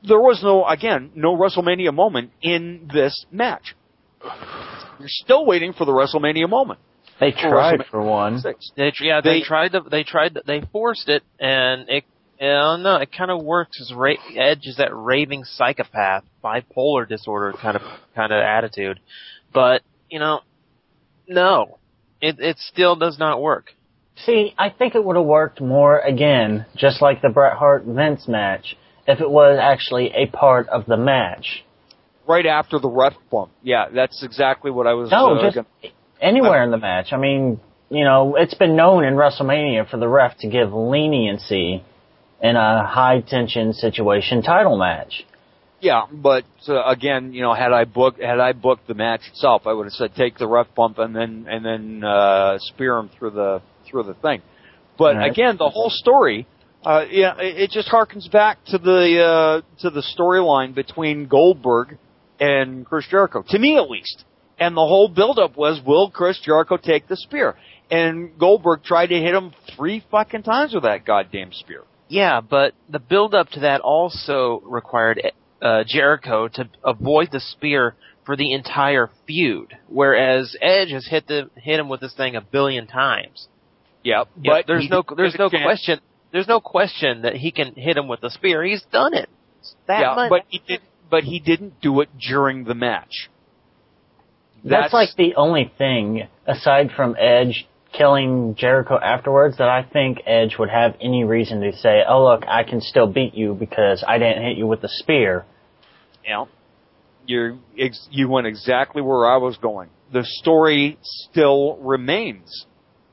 there was no, again, no WrestleMania moment in this match. You're still waiting for the WrestleMania moment. They tried for one. They, yeah, they, They- tried to. They tried. To, they forced it, and it. I don't know. It kind of works. As Ra- Edge is that raving psychopath, bipolar disorder kind of kind of attitude, but you know, no, it it still does not work. See, I think it would have worked more, again, just like the Bret Hart-Vince match, if it was actually a part of the match. Right after the ref bump. Yeah, that's exactly what I was... No, uh, just gonna- anywhere in the match. I mean, you know, it's been known in WrestleMania for the ref to give leniency in a high-tension situation title match. Yeah, but uh, again, you know, had I booked had I booked the match itself, I would have said take the ref bump and then and then uh, spear him through the through the thing. But Right. again, the whole story, uh, yeah, it, it just harkens back to the uh, to the storyline between Goldberg and Chris Jericho, to me at least. And the whole build-up was, will Chris Jericho take the spear? And Goldberg tried to hit him three fucking times with that goddamn spear. Yeah, but the build up to that also required uh, Jericho to avoid the spear for the entire feud, whereas Edge has hit the hit him with this thing a billion times. Yeah, You know, but there's he no didn't there's get a no chance. question there's no question that he can hit him with the spear. He's done it. That yeah, much. but he did, but he didn't do it during the match. That's, like the only thing, aside from Edge killing Jericho afterwards, that I think Edge would have any reason to say, oh look, I can still beat you because I didn't hit you with the spear. Yeah. You ex- you went exactly where I was going. The story still remains.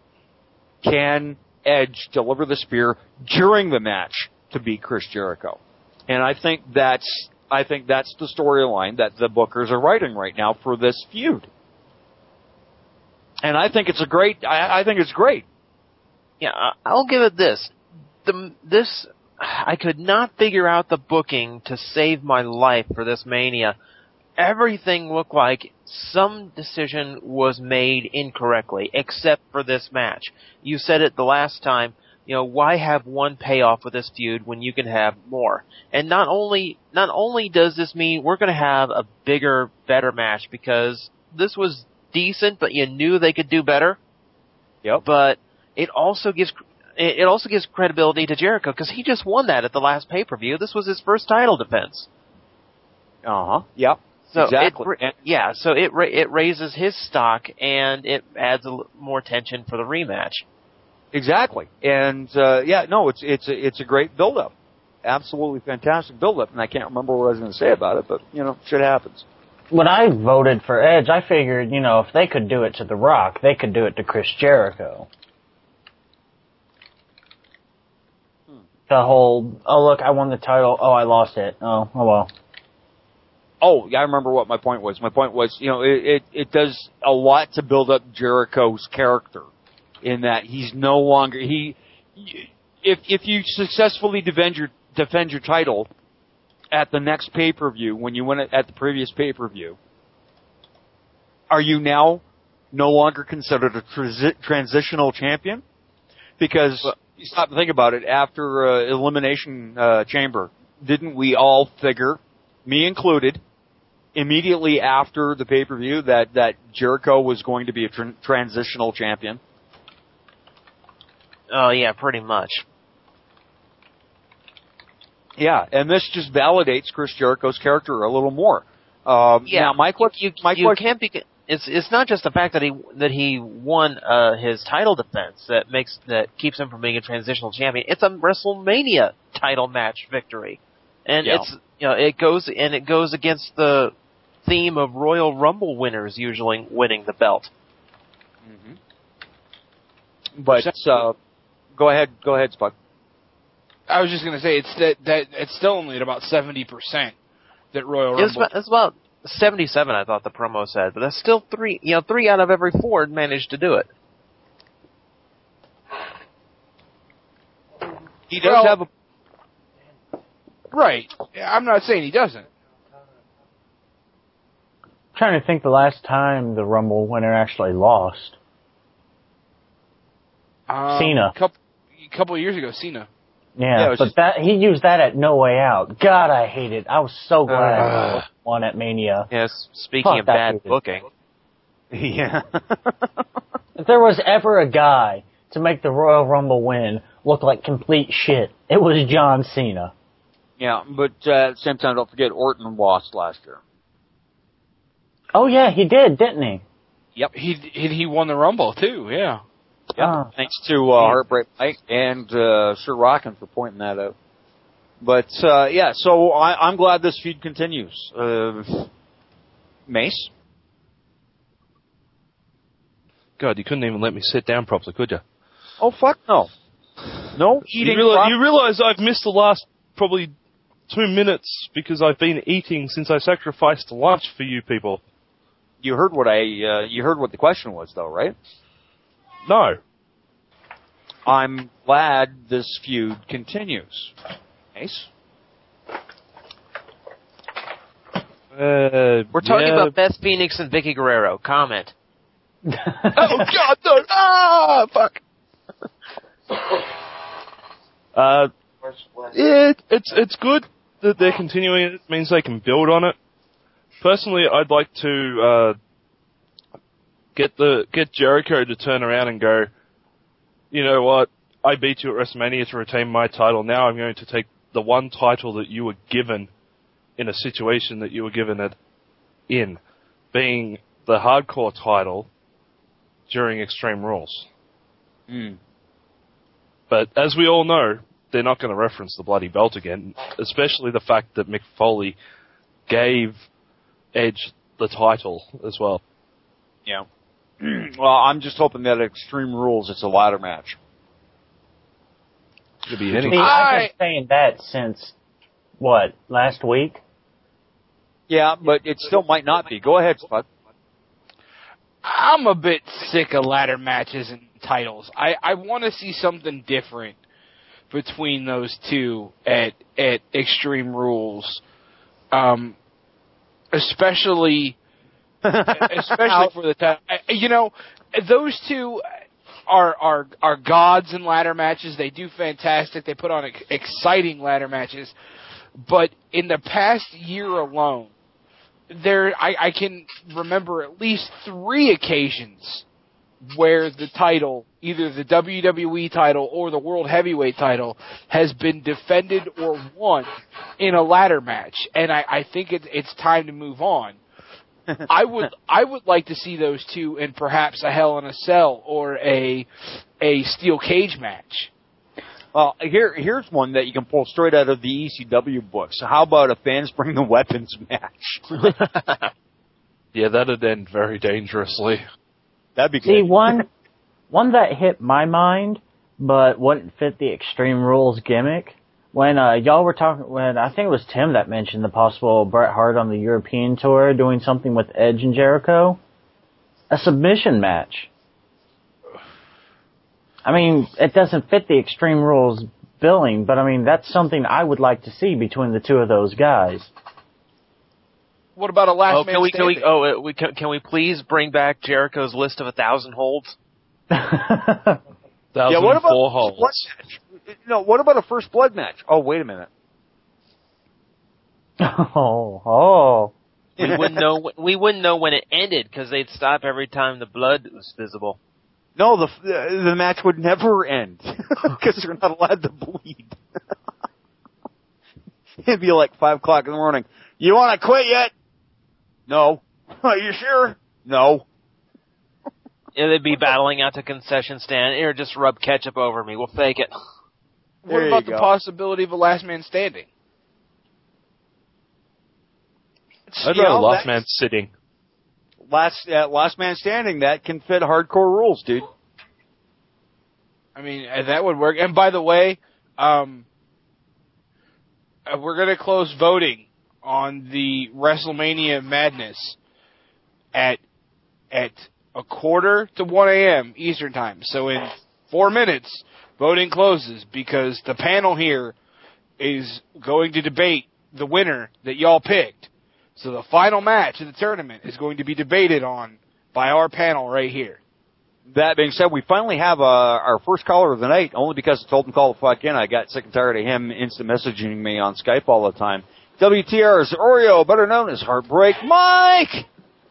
Can Edge deliver the spear during the match to beat Chris Jericho? And I think that's I think that's the storyline that the bookers are writing right now for this feud. And I think it's a great. I, I think it's great. Yeah, I- I'll give it this. The this I could not figure out the booking to save my life for this Mania. Everything looked like some decision was made incorrectly, except for this match. You said it the last time. You know, why have one payoff with this feud when you can have more? And not only not only does this mean we're going to have a bigger, better match because this was decent, but you knew they could do better. Yep. But it also gives it also gives credibility to Jericho because he just won that at the last pay per view. This was his first title defense. Uh huh. Yep. So exactly. It, ra- yeah. So it ra- it raises his stock and it adds a l- more tension for the rematch. Exactly. And uh, yeah, no, it's it's a, it's a great build up. Absolutely fantastic build up. And I can't remember what I was going to say about it, but you know, shit happens. When I voted for Edge, I figured, you know, if they could do it to The Rock, they could do it to Chris Jericho. Hmm. The whole, oh look, I won the title, oh I lost it, oh, oh well. Oh, yeah, I remember what my point was. My point was, you know, it, it, it does a lot to build up Jericho's character in that he's no longer, he, if, if you successfully defend your, defend your title at the next pay-per-view, when you win it at the previous pay-per-view, are you now no longer considered a transi- transitional champion? Because, well, you stop and think about it, after uh, Elimination uh, Chamber, didn't we all figure, me included, immediately after the pay-per-view that, that Jericho was going to be a tr- transitional champion? Oh yeah, pretty much. Yeah, and this just validates Chris Jericho's character a little more. Um, Yeah, now, my, que- you, my you question, can't be. It's it's not just the fact that he that he won uh, his title defense that makes that keeps him from being a transitional champion. It's a WrestleMania title match victory, and Yeah. it's you know it goes and it goes against the theme of Royal Rumble winners usually winning the belt. Mm-hmm. But uh, go ahead, go ahead, Spud. I was just going to say it's that that it's still only at about seventy percent that Royal It's Rumble. about, it's about seventy-seven, I thought the promo said, but that's still three. You know, three out of every four managed to do it. He does Well, have a right. I'm not saying he doesn't. I'm trying to think the last time the Rumble winner actually lost. Um, Cena. Couple, a couple of years ago, Cena. Yeah, Yeah, but just, that he used that at No Way Out. God, I hate it. I was so glad uh, he won at Mania. Yes, speaking Fuck, of bad hated. booking. Yeah. If there was ever a guy to make the Royal Rumble win look like complete shit, it was John Cena. Yeah, but uh, at the same time, don't forget Orton lost last year. Oh yeah, he did, didn't he? Yep. He he won the Rumble too. Yeah. Yep. Oh. Thanks to uh, Heartbreak Mike and uh, Sir Rockin' for pointing that out. But uh, yeah, so I, I'm glad this feud continues. Uh, Mace. God, you couldn't even let me sit down properly, could you? Oh fuck no. No eating. You realize, you realize I've missed the last probably two minutes because I've been eating since I sacrificed lunch for you people. You heard what I. Uh, you heard what the question was, though, right? No. I'm glad this feud continues. Ace? Uh, We're talking yeah. about Beth Phoenix and Vicky Guerrero. Comment. Oh God, no! Ah, fuck. uh, it, it's it's good that they're continuing it. It means they can build on it. Personally, I'd like to uh, get the get Jericho to turn around and go, you know what? I beat you at WrestleMania to retain my title. Now I'm going to take the one title that you were given in a situation that you were given it in, being the hardcore title during Extreme Rules. Mm. But as we all know, they're not going to reference the bloody belt again, especially the fact that Mick Foley gave Edge the title as well. Yeah. Well, I'm just hoping that at Extreme Rules it's a ladder match. Could be See, anything. I've been saying that since, what, last week? Yeah, but it still might not be. Go ahead, Spud. I'm a bit sick of ladder matches and titles. I, I want to see something different between those two at at Extreme Rules, um, especially especially for the time. You know, those two are are are gods in ladder matches. They do fantastic. They put on ex- exciting ladder matches. But in the past year alone, there I, I can remember at least three occasions where the title, either the W W E title or the World Heavyweight title, has been defended or won in a ladder match, and I, I think it, it's time to move on. I would I would like to see those two in perhaps a Hell in a Cell or a a steel cage match. Well, here here's one that you can pull straight out of the E C W books. How about a Fans Bring the Weapons match? Yeah, that'd end very dangerously. That'd be good. See, one, one that hit my mind, but wouldn't fit the Extreme Rules gimmick. When uh, y'all were talking, when I think it was Tim that mentioned the possible Bret Hart on the European tour doing something with Edge and Jericho, a submission match. I mean, it doesn't fit the Extreme Rules billing, but I mean, that's something I would like to see between the two of those guys. What about a last oh, man can we, standing? Can we, oh, uh, we, can, can we please bring back Jericho's list of a thousand holds? Thousand yeah, what about four a holds. blood match? No, what about a first blood match? Oh, wait a minute. Oh, oh. We wouldn't know. We wouldn't know when it ended because they'd stop every time the blood was visible. No, the the, the match would never end because they're not allowed to bleed. It'd be like five o'clock in the morning. You want to quit yet? No. Are you sure? No. Yeah, they'd be battling out to concession stand. Here, just rub ketchup over me. We'll fake it. What There about you the go. possibility of a last man standing? I'd You rather know, last that- man sitting. Last uh, last man standing. That can fit hardcore rules, dude. I mean, uh, that would work. And by the way, um, uh, we're going to close voting on the WrestleMania Madness at at a quarter to one a.m. Eastern Time. So in four minutes, voting closes because the panel here is going to debate the winner that y'all picked. So the final match of the tournament is going to be debated on by our panel right here. that being said, we finally have uh, our first caller of the night, only because I told him to call the fuck in. I got sick and tired of him instant messaging me on Skype all the time. W T R's Oreo, better known as Heartbreak Mike!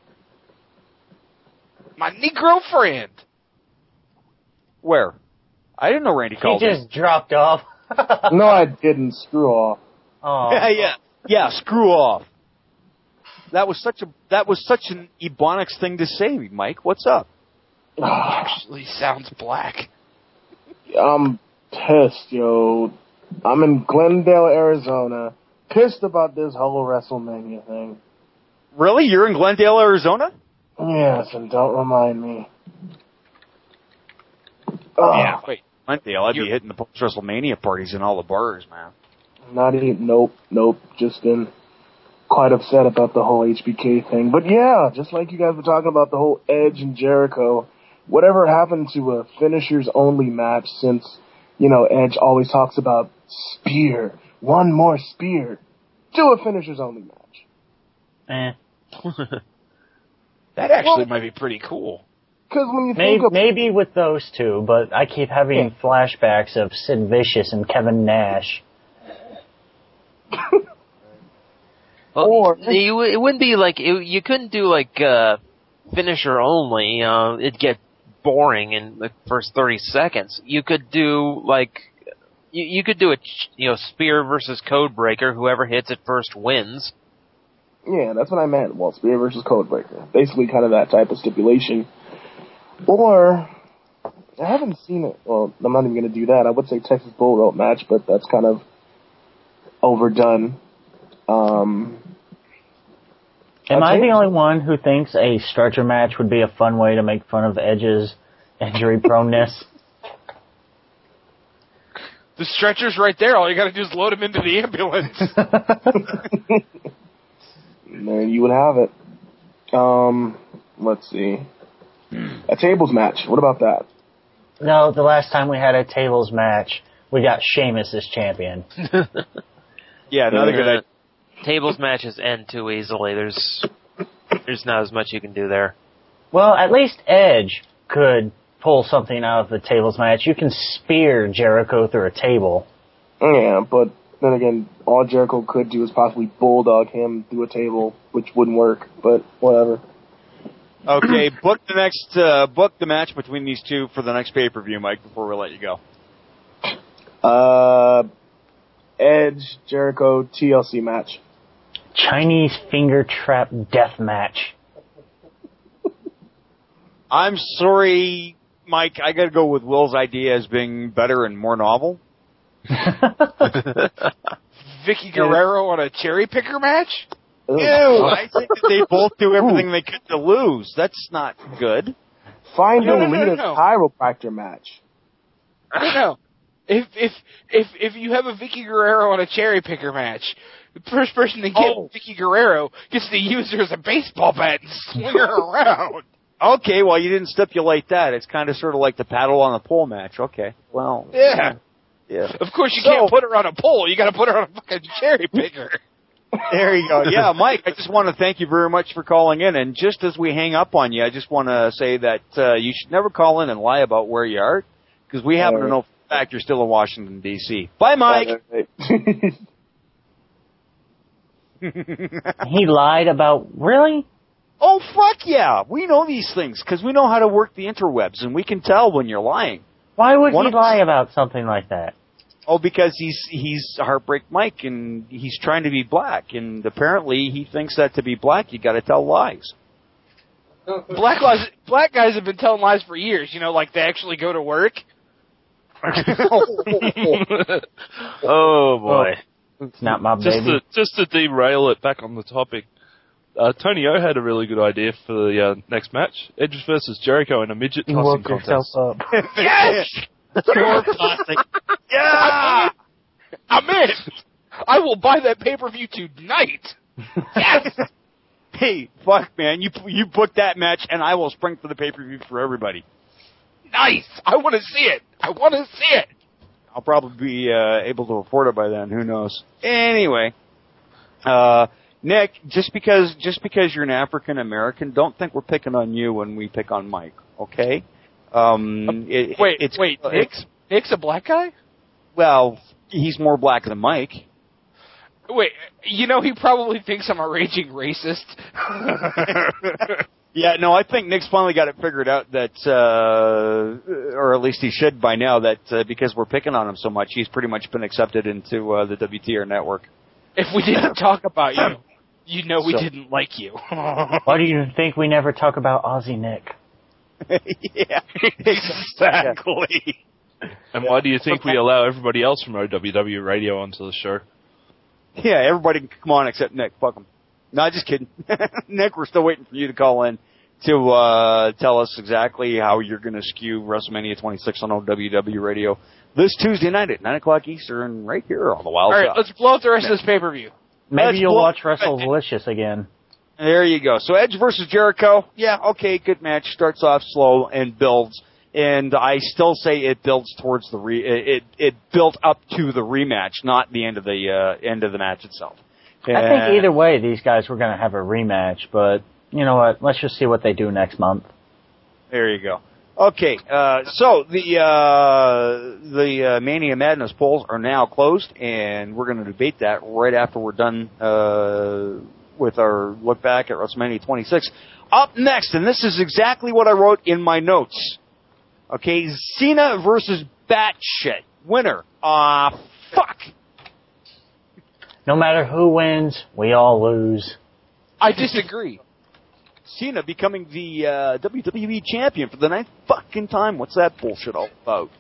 My Negro friend. Where? I didn't know Randy called He just me. dropped off. No, I didn't. Screw off. Oh. Yeah, yeah, yeah. Screw off. That was such a that was such an Ebonics thing to say, Mike. What's up? Actually, sounds black. I'm pissed, yo. I'm in Glendale, Arizona. Pissed about this whole WrestleMania thing. Really? You're in Glendale, Arizona? Yes, and don't remind me. Yeah, wait. Glendale, I'd be hitting the post WrestleMania parties in all the bars, man. Not even, nope, nope. Just been quite upset about the whole H B K thing. But yeah, just like you guys were talking about the whole Edge and Jericho, whatever happened to a finishers only match since, you know, Edge always talks about spear, one more spear. Do a finishers only match. Eh. That actually Well, might be pretty cool. Because when you Maybe, think of maybe with those two, but I keep having Yeah. flashbacks of Sid Vicious and Kevin Nash. Well, Or- you, it wouldn't be like it, you couldn't do like uh, finisher only. Uh, it'd get boring in the first thirty seconds. You could do like you, you could do a ch- you know spear versus code breaker. Whoever hits it first wins. Yeah, that's what I meant. Well, Spear versus Codebreaker. Basically kind of that type of stipulation. Or, I haven't seen it. Well, I'm not even going to do that. I would say Texas Bull Rope match, but that's kind of overdone. Um, Am I'll I tell the you- only one who thinks a stretcher match would be a fun way to make fun of Edge's injury proneness? The stretcher's right there. All you gotta do is load him into the ambulance. And there you would have it. Um, let's see. A tables match. What about that? No, the last time we had a tables match, we got Sheamus as champion. Yeah, another good idea. Tables matches end too easily. There's there's not as much you can do there. Well, at least Edge could pull something out of the tables match. You can spear Jericho through a table. Yeah, but then again, all Jericho could do is possibly bulldog him through a table, which wouldn't work, but whatever. Okay, book the next uh, book the match between these two for the next pay per view, Mike. Before we let you go. Uh, Edge, Jericho, T L C match. Chinese finger trap death match. I'm sorry, Mike. I got to go with Will's idea as being better and more novel. Vicky Guerrero on a cherry picker match? Ew! I think that they both do everything they could to lose. That's not good. Finding No, no, no, Lita's no. chiropractor match. I don't know. If if if if you have a Vicky Guerrero on a cherry picker match, the first person to get Oh. Vicky Guerrero gets to use her as a baseball bat and swing her around. Okay, well, you didn't stipulate that. It's kind of sort of like the paddle on the pole match. Okay, well. Yeah. Yeah. Of course, you So- can't put her on a pole. You got to put her on a fucking cherry picker. There you go. Yeah, Mike, I just want to thank you very much for calling in. And just as we hang up on you, I just want to say that uh, you should never call in and lie about where you are, because we happen to know for a fact you're still in Washington, D C Bye, Mike. He lied about, really? Oh, fuck yeah. We know these things because we know how to work the interwebs, and we can tell when you're lying. Why would One he of- lie about something like that? Oh, because he's he's Heartbreak Mike, and he's trying to be black, and apparently he thinks that to be black, you got to tell lies. Black guys, black guys have been telling lies for years. You know, like they actually go to work. Oh boy! It's not my Just baby. to just to derail it back on the topic, uh, Tony O had a really good idea for the uh, next match: Edge versus Jericho in a midget You tossing woke yourself contest. up. Yes, Dwarf tossing. Yeah. I'm in. I will buy that pay per view tonight. Yes. Hey, fuck, man, you you book that match, and I will spring for the pay per view for everybody. Nice. I want to see it. I want to see it. I'll probably be uh, able to afford it by then. Who knows? Anyway, uh, Nick, just because just because you're an African American, don't think we're picking on you when we pick on Mike. Okay? Um, it, wait, it's, wait, it's, Nick's, Nick's a black guy? Well, he's more black than Mike. Wait, you know he probably thinks I'm a raging racist. Yeah, no, I think Nick's finally got it figured out that, uh, or at least he should by now, that uh, because we're picking on him so much, he's pretty much been accepted into uh, the W T R network. If we didn't talk about you, you know we So. didn't like you. Why do you think we never talk about Aussie Nick? Yeah, exactly. And why do you think we allow everybody else from O W W Radio onto the show? Yeah, everybody can come on except Nick. Fuck him. No, just kidding. Nick, we're still waiting for you to call in to uh, tell us exactly how you're going to skew WrestleMania twenty-six on O W W Radio this Tuesday night at nine o'clock Eastern, right here on the Wild All right, South. let's blow up the rest of this pay-per-view. Maybe Let's you'll blow- watch WrestleDelicious again. There you go. So Edge versus Jericho. Yeah, okay, good match. Starts off slow and builds. And I still say it builds towards the re- it it built up to the rematch, not the end of the uh, end of the match itself. I think either way, these guys were going to have a rematch, but you know what? Let's just see what they do next month. There you go. Okay, uh, so the uh, the uh, Mania Madness polls are now closed, and we're going to debate that right after we're done uh, with our look back at WrestleMania twenty-six. Up next, and this is exactly what I wrote in my notes. Okay, Cena versus Batshit. Winner. Ah, uh, fuck. No matter who wins, we all lose. I disagree. Cena becoming the uh, W W E champion for the ninth fucking time. What's that bullshit all about?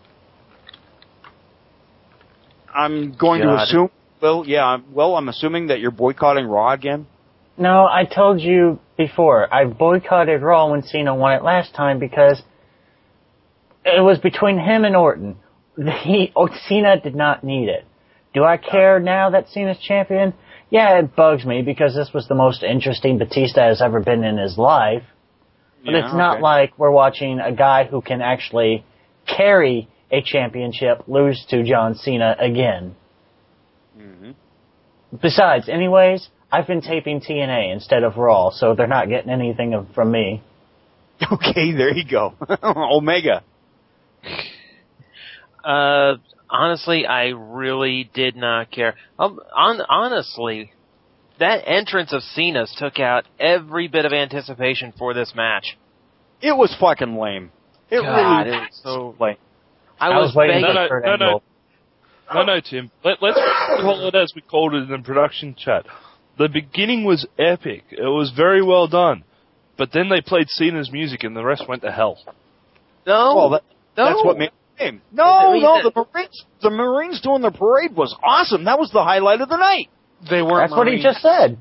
I'm going God. to assume. Well, yeah. I'm- Well, I'm assuming that you're boycotting Raw again. No, I told you before, I boycotted Raw when Cena won it last time because it was between him and Orton. He, oh, Cena did not need it. Do I care now that Cena's champion? Yeah, it bugs me because this was the most interesting Batista has ever been in his life. But Yeah, it's not okay. like we're watching a guy who can actually carry a championship lose to John Cena again. Mm-hmm. Besides, anyways, I've been taping T N A instead of Raw, so they're not getting anything of- from me. Okay, there you go. Omega. Uh, honestly, I really did not care. Um, on, honestly, that entrance of Cena's took out every bit of anticipation for this match. It was fucking lame. It God, really it was so lame. I, I was, was waiting begging No, no, for Kurt no, no. Angle. No, no, Tim. Let, let's call it as we called it in the production chat. The beginning was epic. It was very well done. But then they played Cena's music and the rest went to hell. No, Well, that, no. that's what made it lame. No, I mean, no, that- the Marines, the Marines doing the parade was awesome. That was the highlight of the night. They weren't That's what he Marines. just said.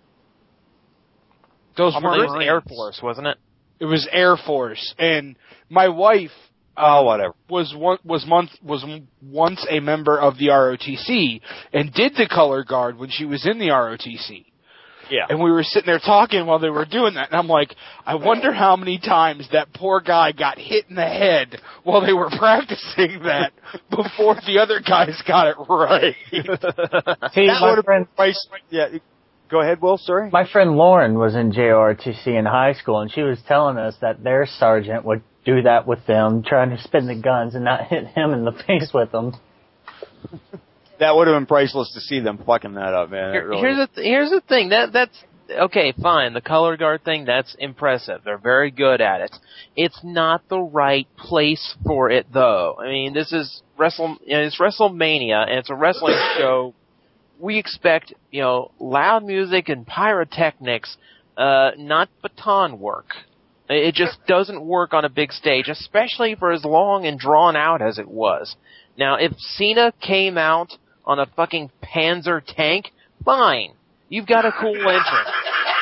Those Well, were it was Marines. Air Force, wasn't it? It was Air Force, and my wife Oh, whatever. was one, was month was once a member of the R O T C and did the color guard when she was in the R O T C. Yeah. And we were sitting there talking while they were doing that, and I'm like, I wonder how many times that poor guy got hit in the head while they were practicing that before the other guys got it right. See, That my would've friend, Price, yeah. Go ahead, Will. Sorry. my friend Lauren was in J R O T C in high school, and she was telling us that their sergeant would do that with them, trying to spin the guns and not hit him in the face with them. That would have been priceless to see them fucking that up, man. It Here- really here's the th- here's the thing that that's okay, fine. The color guard thing, that's impressive. They're very good at it. It's not the right place for it, though. I mean, this is Wrestle. You know, it's WrestleMania, and it's a wrestling show. We expect, you know, loud music and pyrotechnics, uh, not baton work. It just doesn't work on a big stage, especially for as long and drawn out as it was. Now, if Cena came out on a fucking Panzer tank, fine. You've got a cool entrance.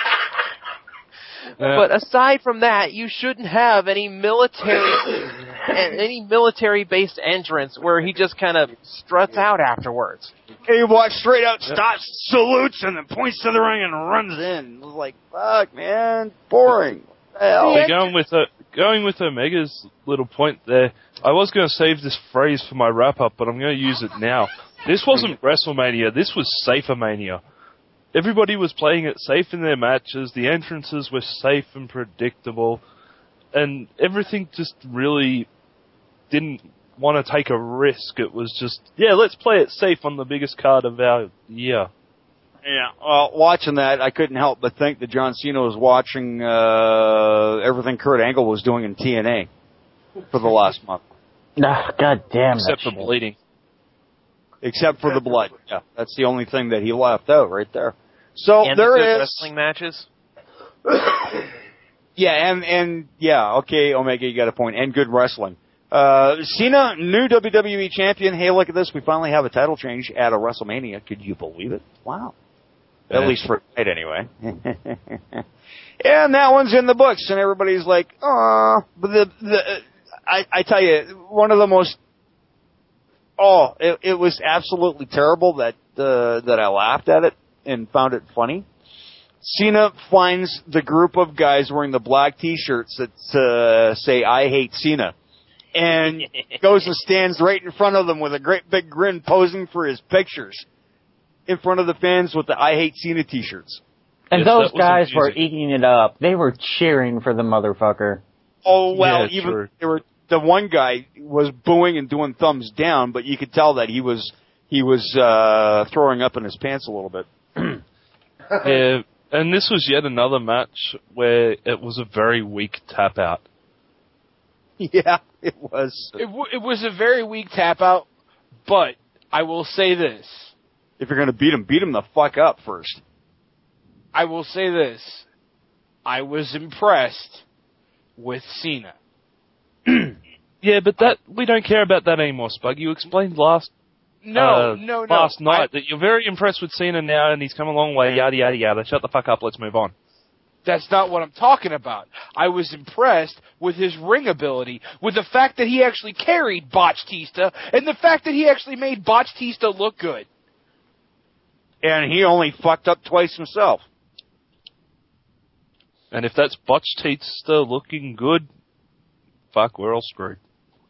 But aside from that, you shouldn't have any military, any military-based entrance where he just kind of struts out afterwards. He walks straight out, stops, salutes, and then points to the ring and runs in. It was like, fuck, man, boring. Hell. So going with uh, going with Omega's little point there, I was going to save this phrase for my wrap-up, but I'm going to use it now. This wasn't WrestleMania, this was Safer-mania. Everybody was playing it safe in their matches, the entrances were safe and predictable. and everything just really didn't want to take a risk. It was just, yeah, let's play it safe on the biggest card of our year. Yeah, well, watching that, I couldn't help but think that John Cena was watching uh, everything Kurt Angle was doing in T N A for the last month. Oh, God damn Except for shit. bleeding. Except for the blood. Yeah, that's the only thing that he left out right there. So and there the good is wrestling matches. Yeah, and and yeah, okay, Omega, you got a point. And good wrestling. Uh, Cena, new W W E champion. Hey, look at this. We finally have a title change at a WrestleMania. Could you believe it? Wow. At Yeah. least for tonight, anyway. And that one's in the books, and everybody's like, "Aw!" But the the I I tell you, one of the most oh, it, it was absolutely terrible that uh, that I laughed at it and found it funny. Cena finds the group of guys wearing the black T-shirts that uh, say "I hate Cena," and goes and stands right in front of them with a great big grin, posing for his pictures in front of the fans with the "I hate Cena" T-shirts. And Yes, those that was guys were amusing. eating it up. They were cheering for the motherfucker. Oh well, Yeah, even true. they were the one guy was booing and doing thumbs down, but you could tell that he was he was uh, throwing up in his pants a little bit. Yeah, and this was yet another match where it was a very weak tap out. Yeah, it was. It, w- it was a very weak tap out, but I will say this. If you're gonna beat him, beat him the fuck up first. I will say this. I was impressed with Cena. Yeah, but that we don't care about that anymore, Spug. You explained last No, uh, no, no. last night I- that you're very impressed with Cena now, and he's come a long way. Yada yada yada. Shut the fuck up. Let's move on. That's not what I'm talking about. I was impressed with his ring ability, with the fact that he actually carried Botchtista, and the fact that he actually made Botchtista look good. And he only fucked up twice himself. And if that's Botchtista looking good, fuck, we're all screwed.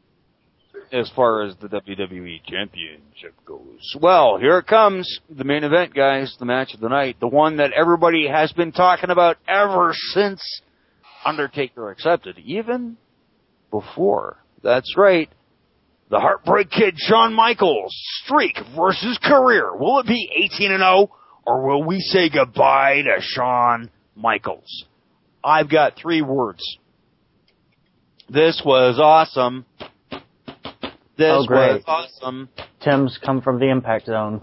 As far as the W W E Championship goes. Well, here it comes. The main event, guys. The match of the night. The one that everybody has been talking about ever since Undertaker accepted. Even before. That's right. The Heartbreak Kid, Shawn Michaels. Streak versus career. Will it be eighteen and oh? Or will we say goodbye to Shawn Michaels? I've got three words. This was awesome. This Oh, great. was awesome. Tim's come from the impact zone.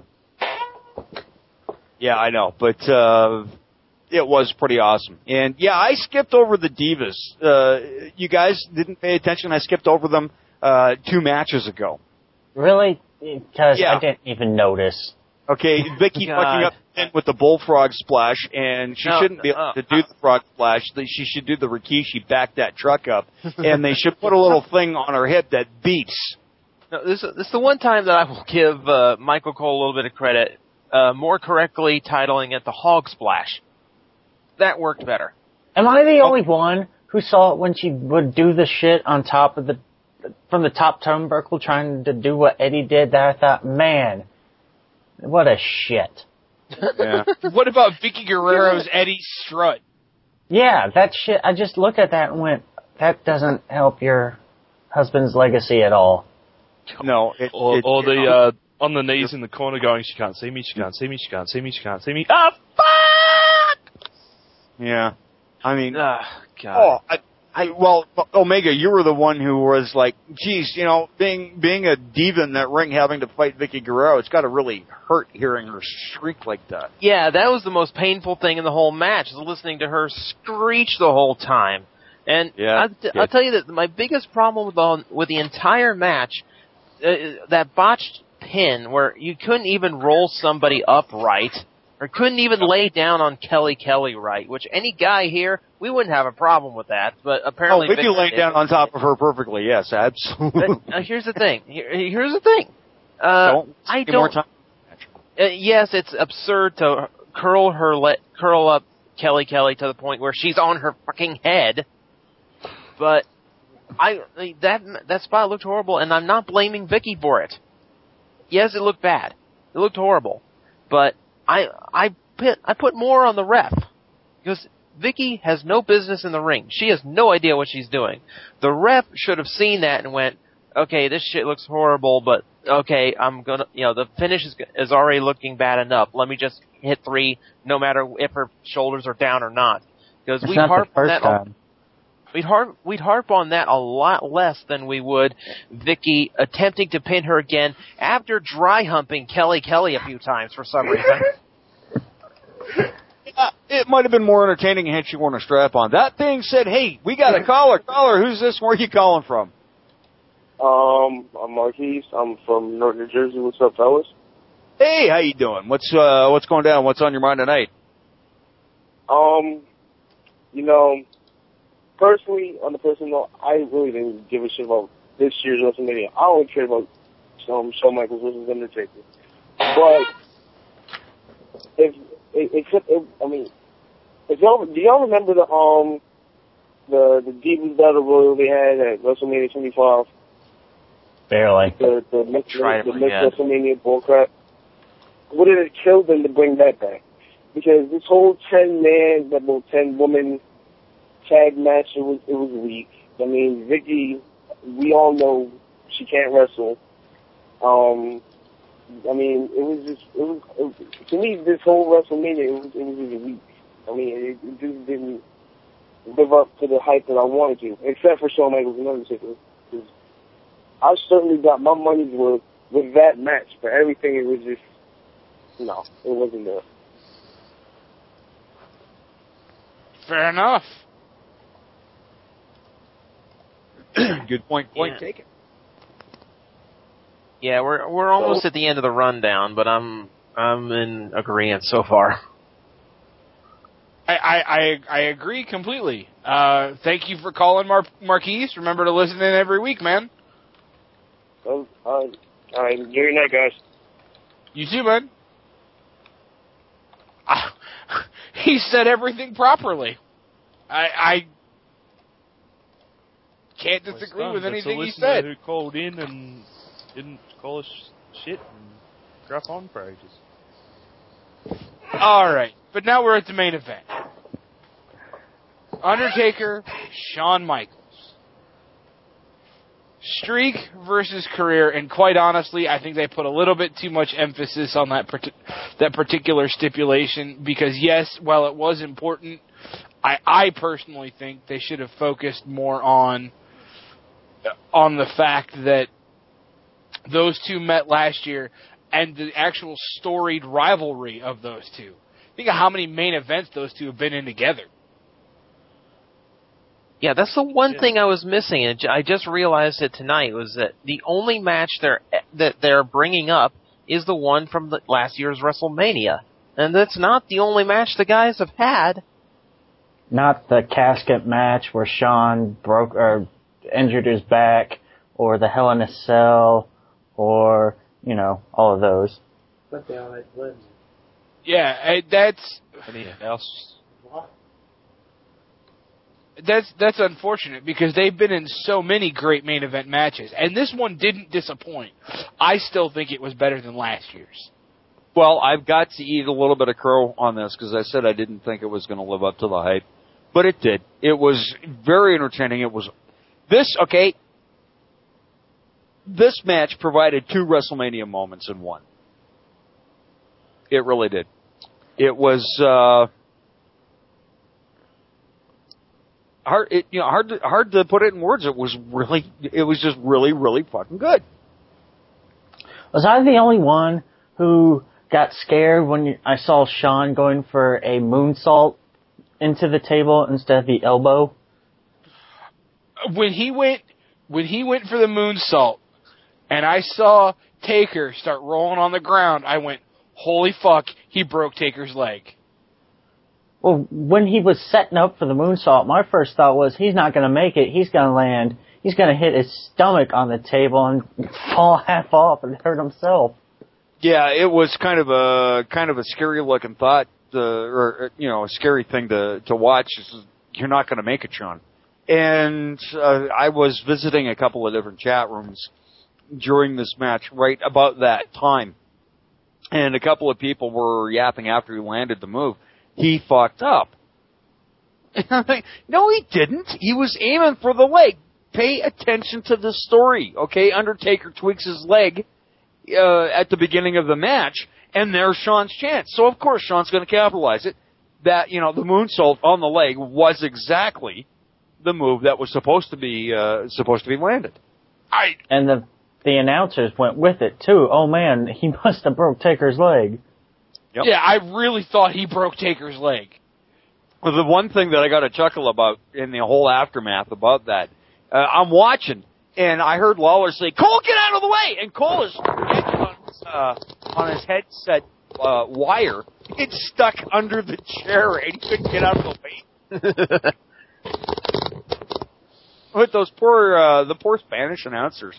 Yeah, I know, but uh, it was pretty awesome. And yeah, I skipped over the Divas. Uh, you guys didn't pay attention. I skipped over them uh, two matches ago. Really? Because Yeah. I didn't even notice. Okay, Vicky God. fucking up in with the bullfrog splash, and she No, shouldn't be able uh, to do the frog splash. She should do the Rikishi, back that truck up, and they should put a little thing on her hip that beeps. No, this, this is the one time that I will give uh, Michael Cole a little bit of credit, uh, more correctly titling it the Hog Splash. That worked better. Am I the only one who saw it when she would do the shit on top of the, from the top turnbuckle trying to do what Eddie did, that I thought, man, what a shit. Yeah. What about Vicky Guerrero's Eddie Strut? Yeah, that shit, I just looked at that and went, that doesn't help your husband's legacy at all. No, it, Or, it, or the uh, on the knees in the corner going, she can't see me, she can't see me, she can't see me, she can't see me. Ah, fuck! yeah. I mean, Ah, God. oh, I, I, well, Omega, you were the one who was like, geez, you know, being being a diva in that ring, having to fight Vicky Guerrero, it's got to really hurt hearing her shriek like that. Yeah, that was the most painful thing in the whole match, is listening to her screech the whole time. And Yeah. I, I'll tell you that my biggest problem with the, with the entire match, uh, that botched pin where you couldn't even roll somebody up right, or couldn't even lay down on Kelly Kelly right, which any guy here, we wouldn't have a problem with that, but apparently... Oh, Vicky Victor laid did. down on top of her perfectly, yes, absolutely. But uh, here's the thing. Here, here's the thing. Uh, Don't I give more don't... time. Uh, yes, it's absurd to curl her, le- curl up Kelly Kelly to the point where she's on her fucking head, but I that that spot looked horrible, and I'm not blaming Vicky for it. Yes, it looked bad. It looked horrible, but I I put I put more on the ref because Vicky has no business in the ring. She has no idea what she's doing. The ref should have seen that and went, okay, this shit looks horrible, but okay, I'm gonna, you know, the finish is, is already looking bad enough. Let me just hit three, no matter if her shoulders are down or not. Because we harp on that. A, we'd harp, we'd harp on that a lot less than we would Vicky attempting to pin her again after dry humping Kelly Kelly a few times for some reason. Uh, it might have been more entertaining had she worn a strap on. That being said, hey, we got a caller. Caller, who's this? Where are you calling from? Um, I'm Marquise. I'm from North New Jersey. What's up, fellas? Hey, how you doing? What's uh, what's going down? What's on your mind tonight? Um, you know, personally, on the personal note, I really didn't give a shit about this year's WrestleMania. I only cared about um, Shawn Michaels versus Undertaker. But if except, if, I mean, if y'all do y'all remember the um the the Divas Battle Royal they had at WrestleMania twenty-five? Barely. The the mixed Try the to mixed forget. WrestleMania bullcrap. Would it have killed them to bring that back? Because this whole ten man, double ten woman tag match, it was it was weak. I mean, Vicky, we all know she can't wrestle. Um, I mean, it was just it was, it was to me this whole WrestleMania it was it was just weak. I mean, it, it just didn't live up to the hype that I wanted to, except for Shawn Michaels and Undertaker. I certainly got my money's worth with that match, but everything it was just no, it wasn't there. Fair enough. Good point. Point Yeah. taken. Yeah, we're we're almost at the end of the rundown, but I'm I'm in agreement so far. I, I, I, I agree completely. Uh, thank you for calling, Mar- Marquise. Remember to listen in every week, man. Oh, uh, all right, good night, guys. You too, man. Uh, he said everything properly. I, I can't disagree Well, with that's anything a he listener said. who called in and didn't call us shit and crap on for ages. All right, but now we're at the main event. Undertaker, Shawn Michaels. Streak versus career, and quite honestly, I think they put a little bit too much emphasis on that part- that particular stipulation because, yes, while it was important, I, I personally think they should have focused more on on the fact that those two met last year and the actual storied rivalry of those two. Think of how many main events those two have been in together. Yeah, that's the one thing I was missing, and I just realized it tonight, was that the only match they're that they're bringing up is the one from the last year's WrestleMania, and that's not the only match the guys have had. Not the casket match where Shawn broke or injured his back, or the Hell in a Cell, or, you know, all of those. But they all had limbs. Yeah, I- that's Anything else? that's that's unfortunate because they've been in so many great main event matches, and this one didn't disappoint. I still think it was better than last year's. Well, I've got to eat a little bit of crow on this because I said I didn't think it was going to live up to the hype, but it did. It was very entertaining. It was this okay. This match provided two WrestleMania moments in one. It really did. It was uh, hard. It, you know, hard to, hard to put it in words. It was really. It was just really, really fucking good. Was I the only one who got scared when I saw Shawn going for a moonsault into the table instead of the elbow? When he went when he went for the moonsault, and I saw Taker start rolling on the ground, I went, "Holy fuck!" He broke Taker's leg. Well, when he was setting up for the moonsault, my first thought was he's not going to make it. He's going to land. He's going to hit his stomach on the table and fall half off and hurt himself. Yeah, it was kind of a kind of a scary looking thought, uh, or you know, a scary thing to to watch. You're not going to make it, Shawn. And uh, I was visiting a couple of different chat rooms during this match, right about that time, and a couple of people were yapping after he landed the move. He fucked up. No, he didn't. He was aiming for the leg. Pay attention to the story, okay? Undertaker tweaks his leg uh, at the beginning of the match, and there's Shawn's chance. So, of course, Shawn's going to capitalize it. That, you know, the moonsault on the leg was exactly the move that was supposed to be uh, supposed to be landed. I And the the announcers went with it, too. Oh, man, he must have broke Taker's leg. Yep. Yeah, I really thought he broke Taker's leg. Well, the one thing that I got a chuckle about in the whole aftermath about that, uh, I'm watching, and I heard Lawler say, "Cole, get out of the way!" And Cole is on his, uh, on his headset uh, wire. It's stuck under the chair, and he couldn't get out of the way. With those poor, uh, the poor Spanish announcers.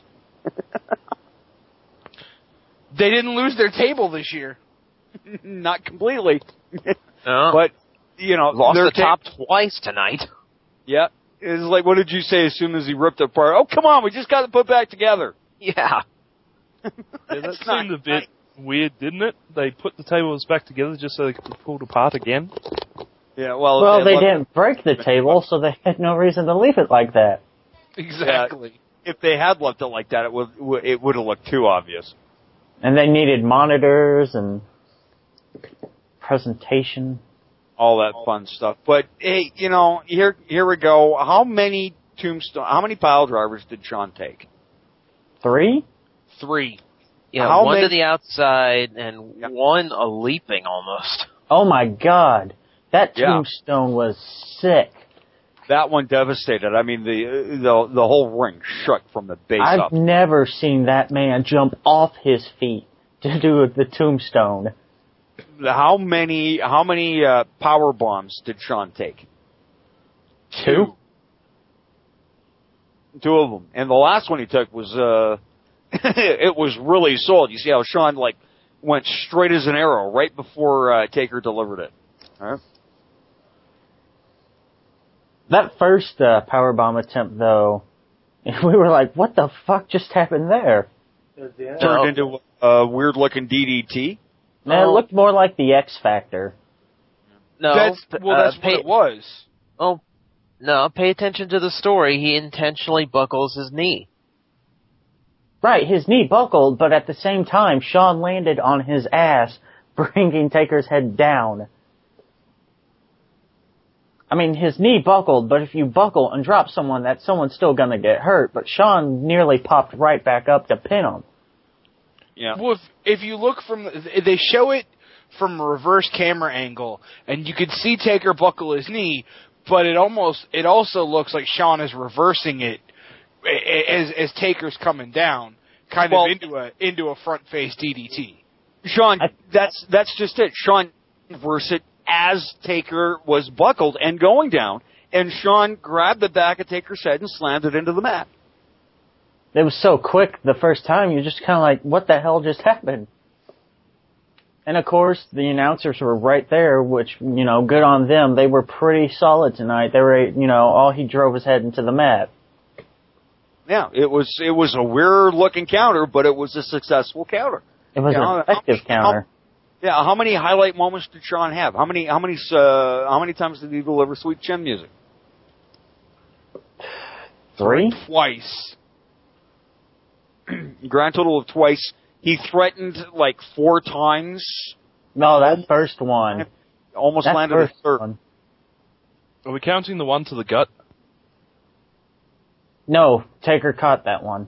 They didn't lose their table this year. Not completely. No. But, you know, Lost their the top ta- twice tonight. Yeah. It's like, what did you say as soon as he ripped it apart? Oh, come on, we just got to put back together. Yeah. Yeah, that seemed a bit weird, didn't it? They put the tables back together just so they could be pulled apart again. Yeah, well... Well, they left- didn't break the table, so they had no reason to leave it like that. Exactly. Yeah, if they had left it like that, it would it would have looked too obvious. And they needed monitors and presentation. All that fun stuff. But, hey, you know, here here we go. How many tombstone, how many pile drivers did Shawn take? Three? Three. Yeah, How one many- to the outside and one a leaping almost. Oh my God. That Yeah. tombstone was sick. That one devastated. I mean, the the the whole ring shook from the base I've up. never seen that man jump off his feet to do the tombstone. How many how many uh, power bombs did Shawn take? Two? Two of them, and the last one he took was uh, it was really sold. You see how Shawn like went straight as an arrow right before uh, Taker delivered it. All right. That first uh, powerbomb attempt, though, we were like, what the fuck just happened there? Turned into a weird looking D D T. Man, it looked more like the X Factor. No. That's, well, uh, that's pay, what it was. Oh, no, pay attention to the story. He intentionally buckles his knee. Right, his knee buckled, but at the same time, Shawn landed on his ass, bringing Taker's head down. I mean, his knee buckled, but if you buckle and drop someone, that someone's still gonna get hurt. But Shawn nearly popped right back up to pin him. Yeah. Well, if, if you look from, they show it from a reverse camera angle, and you can see Taker buckle his knee, but it almost, it also looks like Shawn is reversing it as as Taker's coming down, kind Well, of into a into a front face D D T. Shawn, that's that's just it. Shawn reversed it as Taker was buckled and going down, and Shawn grabbed the back of Taker's head and slammed it into the mat. It was so quick the first time, you're just kind of like, what the hell just happened? And of course, the announcers were right there, which, you know, good on them. They were pretty solid tonight. They were, you know, all he drove his head into the mat. Yeah, it was it was a weird looking counter, but it was a successful counter. It was You know, an effective how- counter. Yeah, how many highlight moments did Shawn have? How many how many uh, how many times did he deliver Sweet Chin Music? Three? Twice. Grand total of twice. He threatened like four times. No, that first one. Almost That landed a first third. one. Are we counting the one to the gut? No, Taker caught that one.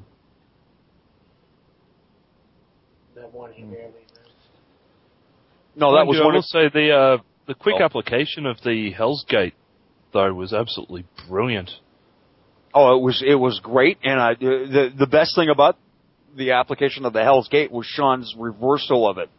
That one he barely missed. No, that Mind was you, I one will of say the uh, the quick Oh. application of the Hell's Gate though was absolutely brilliant. Oh, it was it was great, and I, the the best thing about the application of the Hell's Gate was Shawn's reversal of it.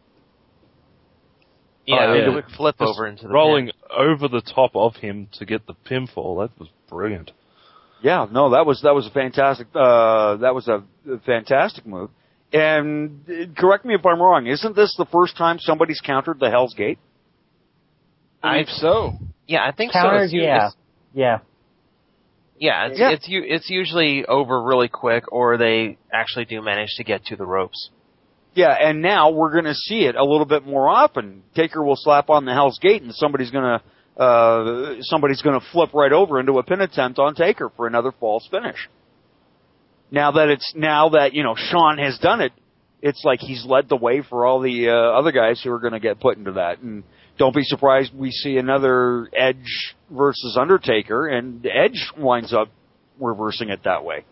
Yeah, Oh, a yeah. quick flip Just over into the rolling pin. over the top of him to get the pinfall. That was brilliant. Yeah, no, that was that was a fantastic uh, that was a fantastic move. And uh, correct me if I'm wrong. Isn't this the first time somebody's countered the Hell's Gate? I believe so. Yeah, I think Countered, so. It's, yeah. It's, Yeah. yeah, it's, Yeah. it's u- it's usually over really quick, or they actually do manage to get to the ropes. Yeah, and now we're going to see it a little bit more often. Taker will slap on the Hell's Gate, and somebody's going to uh, somebody's going to flip right over into a pin attempt on Taker for another false finish. Now that it's now that you know Shawn has done it, it's like he's led the way for all the uh, other guys who are going to get put into that. And don't be surprised we see another Edge versus Undertaker, and Edge winds up reversing it that way.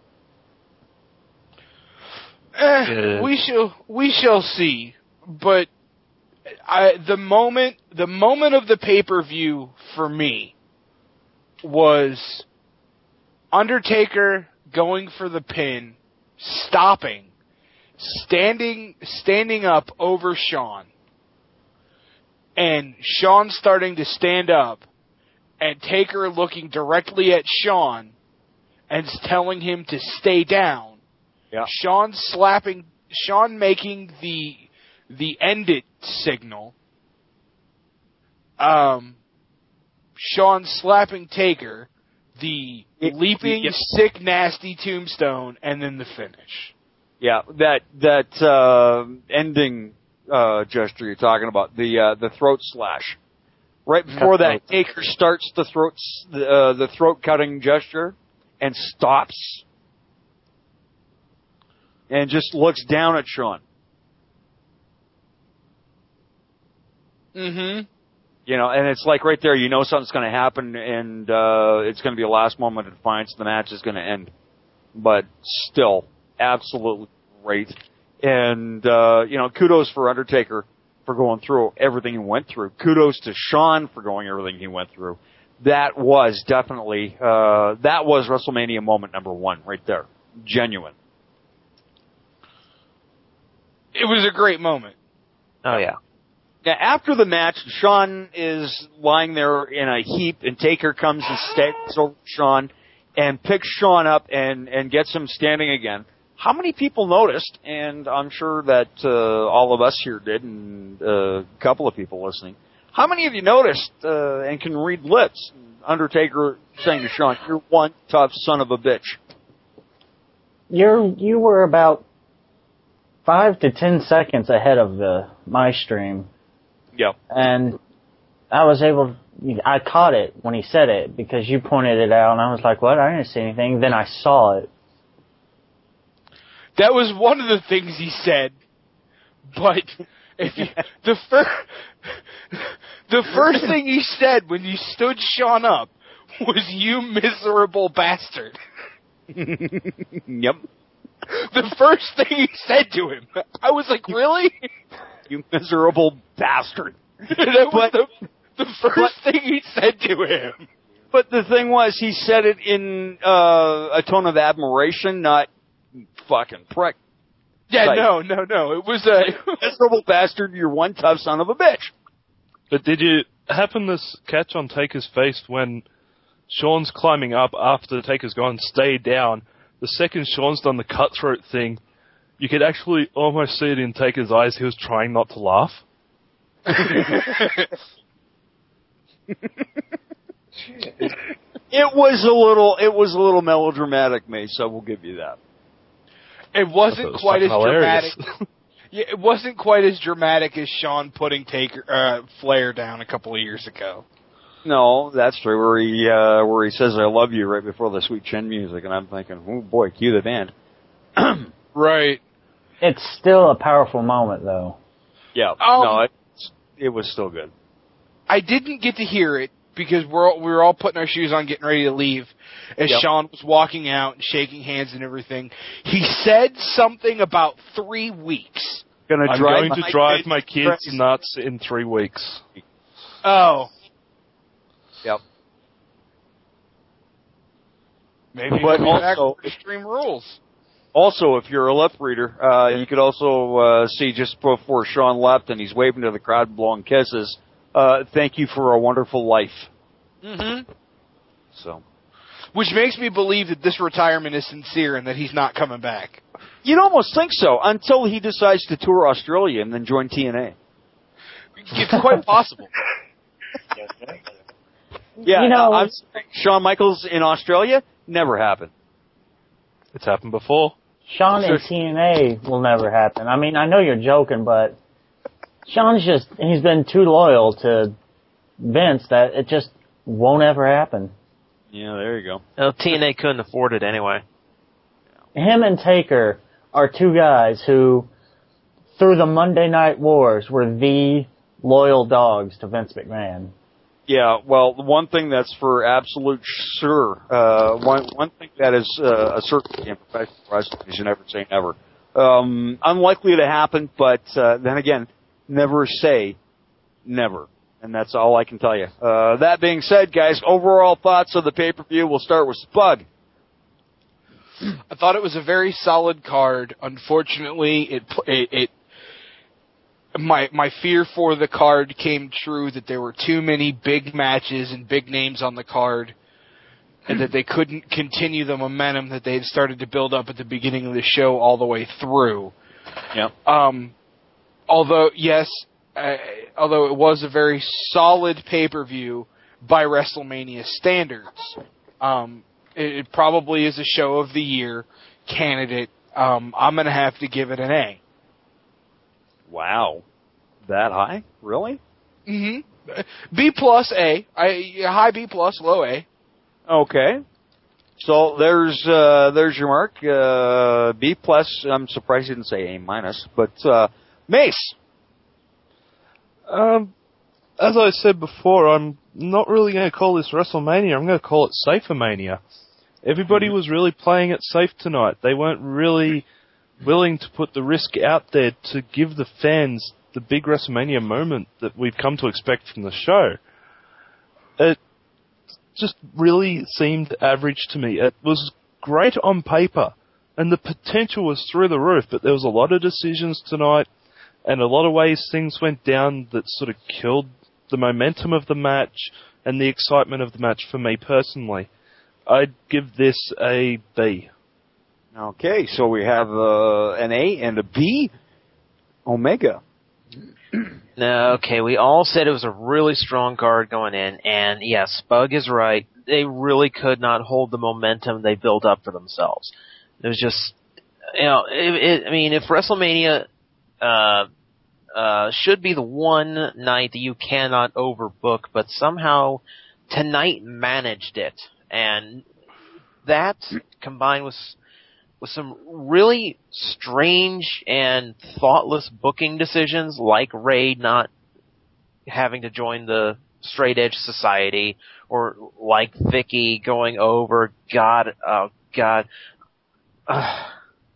Eh, yeah. We shall we shall see, but I, the moment the moment of the pay-per-view for me was Undertaker going for the pin, stopping, standing standing up over Shawn, and Shawn starting to stand up, and Taker looking directly at Shawn and telling him to stay down. Yeah. Shawn slapping, Shawn making the the end it signal. Um, Shawn slapping Taker, the it, leaping, it, sick, nasty tombstone, and then the finish. Yeah, that that uh, ending uh, gesture you're talking about, the uh, the throat slash. Right before that, Taker starts the throat uh, the throat cutting gesture and stops. And just looks down at Shawn. Mm-hmm. You know, and it's like right there, you know something's going to happen, and uh, it's going to be a last moment of defiance. The match is going to end. But still, absolutely great. And, uh, you know, kudos for Undertaker for going through everything he went through. Kudos to Shawn for going everything he went through. That was definitely, uh, that was WrestleMania moment number one right there. Genuine. It was a great moment. Oh, yeah. Now, after the match, Shawn is lying there in a heap, and Taker comes and stands over Shawn and picks Shawn up and, and gets him standing again. How many people noticed, and I'm sure that uh, all of us here did, and uh, a couple of people listening, how many of you noticed uh, and can read lips? Undertaker saying to Shawn, "You're one tough son of a bitch." You're, you were about five to ten seconds ahead of the my stream. Yep. And I was able, I caught it when he said it because you pointed it out, and I was like, "What? I didn't see anything." Then I saw it. That was one of the things he said. But if you, the first the first thing he said when you stood Shawn up was, "You miserable bastard." Yep. The first thing he said to him, I was like, "Really? You miserable bastard." That was but, the, the first but, thing he said to him. But the thing was, he said it in uh, a tone of admiration, not fucking prick. Yeah, like, no, no, no. It was a miserable bastard. You're one tough son of a bitch. But did you happen to catch on Taker's face when Shawn's climbing up after Taker's gone, stay down? The second Shawn's done the cutthroat thing, you could actually almost see it in Taker's eyes. He was trying not to laugh. It was a little, it was a little melodramatic, Mace. So we'll give you that. It wasn't quite as dramatic. Yeah, it wasn't quite as dramatic as Shawn putting Taker uh, Flair down a couple of years ago. No, that's true. Where he uh, where he says "I love you" right before the sweet chin music, and I'm thinking, oh boy, cue the band. Right. It's still a powerful moment, though. Yeah. Um, no, it, it was still good. I didn't get to hear it because we're all, we were all putting our shoes on, getting ready to leave, as yep. Shawn was walking out and shaking hands and everything. He said something about three weeks. Gonna I'm drive going to my drive kids my kids crazy. nuts in three weeks. Oh. Yep. Maybe but we'll back also, with Extreme Rules. Also, if you're a lip reader, uh, you could also uh, see just before Shawn left and he's waving to the crowd, blowing kisses, uh, "Thank you for a wonderful life." Mm-hmm. So, which makes me believe that this retirement is sincere and that he's not coming back. You'd almost think so, until he decides to tour Australia and then join T N A. It's quite possible. Yeah, you know, I'm sorry, Shawn Michaels in Australia, never happened. It's happened before. Shawn in T N A will never happen. I mean, I know you're joking, but Shawn's just, he's been too loyal to Vince that it just won't ever happen. Yeah, there you go. Well, T N A couldn't afford it anyway. Him and Taker are two guys who, through the Monday Night Wars, were the loyal dogs to Vince McMahon. Yeah, well, one thing that's for absolute sure, uh, one one thing that is uh, a certainty in professional wrestling is you never say never. Um, unlikely to happen, but uh, then again, never say never. And that's all I can tell you. Uh, that being said, guys, overall thoughts of the pay-per-view. We'll start with Spug. I thought it was a very solid card. Unfortunately, it it, it my my fear for the card came true, that there were too many big matches and big names on the card, and that they couldn't continue the momentum that they had started to build up at the beginning of the show all the way through. Yep. Um, although yes, uh, although it was a very solid pay-per-view by WrestleMania standards, um, it, it probably is a show of the year candidate. Um, I'm going to have to give it an A. Wow. That high? Really? Mm-hmm. B plus A. I, high B plus, low A. Okay. So there's uh, there's your mark. Uh, B plus. I'm surprised you didn't say A minus. But uh, Mace. Um, as I said before, I'm not really going to call this WrestleMania. I'm going to call it Safermania. Everybody was really playing it safe tonight. They weren't really willing to put the risk out there to give the fans the big WrestleMania moment that we've come to expect from the show. It just really seemed average to me. It was great on paper, and the potential was through the roof, but there was a lot of decisions tonight, and a lot of ways things went down that sort of killed the momentum of the match and the excitement of the match for me personally. I'd give this a B. Okay, so we have uh, an A and a B. Omega. No, okay, we all said it was a really strong card going in, and yes, Spug is right. They really could not hold the momentum they built up for themselves. It was just, you know, it, it, I mean, if WrestleMania uh, uh, should be the one night that you cannot overbook, but somehow tonight managed it, and that combined with with some really strange and thoughtless booking decisions, like Ray not having to join the Straight Edge Society, or like Vicky going over. God, oh God. Uh,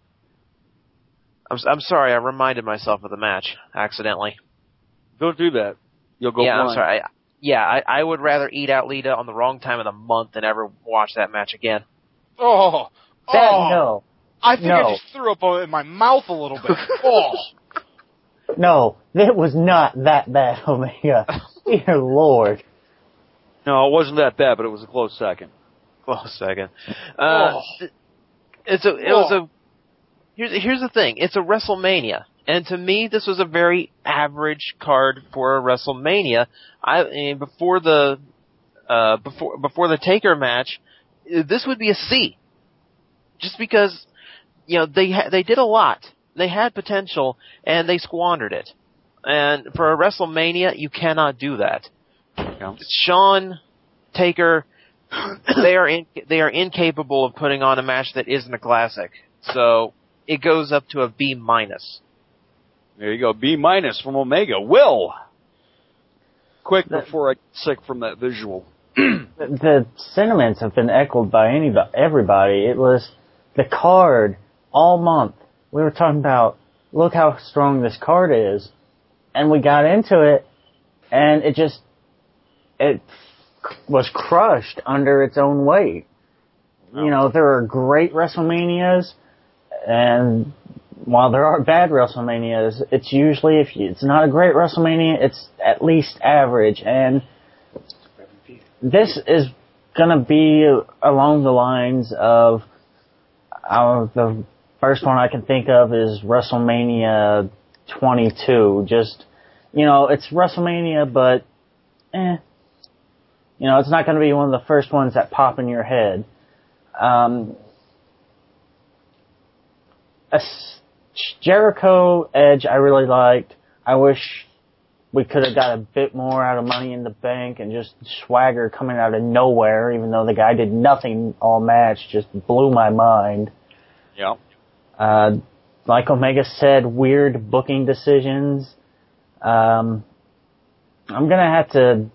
I'm I'm sorry. I reminded myself of the match accidentally. Don't do that. You'll go yeah, blind. I'm sorry. I, yeah, I, I would rather eat out Lita on the wrong time of the month than ever watch that match again. Oh, That, oh. no. I think no. I just threw up in my mouth a little bit. Oh. No, it was not that bad, Omega. Dear Lord. No, it wasn't that bad, but it was a close second. Close second. Uh, oh. It's a, it oh. was a, here's, here's the thing. It's a WrestleMania. And to me, this was a very average card for a WrestleMania. I, I mean, before the, uh, before, before the Taker match, this would be a C. Just because, you know, they ha- they did a lot. They had potential, and they squandered it. And for a WrestleMania, you cannot do that. Yeah. Shawn, Taker, they are in, they are incapable of putting on a match that isn't a classic. So it goes up to a B minus. There you go, B minus from Omega. Will, quick before I get sick from that visual. the, the sentiments have been echoed by anybody, everybody. It was the card all month. We were talking about, look how strong this card is, and we got into it, and it just, it was crushed under its own weight. Oh. You know, there are great WrestleManias, and while there are bad WrestleManias, it's usually, if you, it's not a great WrestleMania, it's at least average, and this is gonna be along the lines of, uh, the first one I can think of is WrestleMania twenty-two. Just, you know, it's WrestleMania, but, eh. You know, it's not gonna be one of the first ones that pop in your head. Um, a Jericho Edge I really liked. I wish we could have got a bit more out of Money in the Bank, and just Swagger coming out of nowhere, even though the guy did nothing all match, just blew my mind. Yeah. Uh, like Omega said, weird booking decisions. Um, I'm gonna have to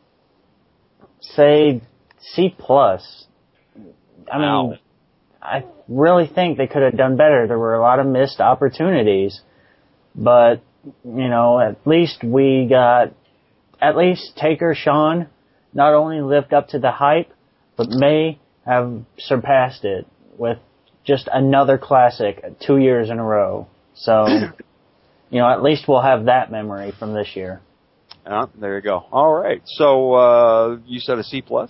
say C plus. I mean, wow. I really think they could have done better. There were a lot of missed opportunities, but you know, at least we got, at least Taker Sean not only lived up to the hype, but may have surpassed it with just another classic two years in a row. So, you know, at least we'll have that memory from this year. Uh, there you go. All right. So, uh, you said a C plus?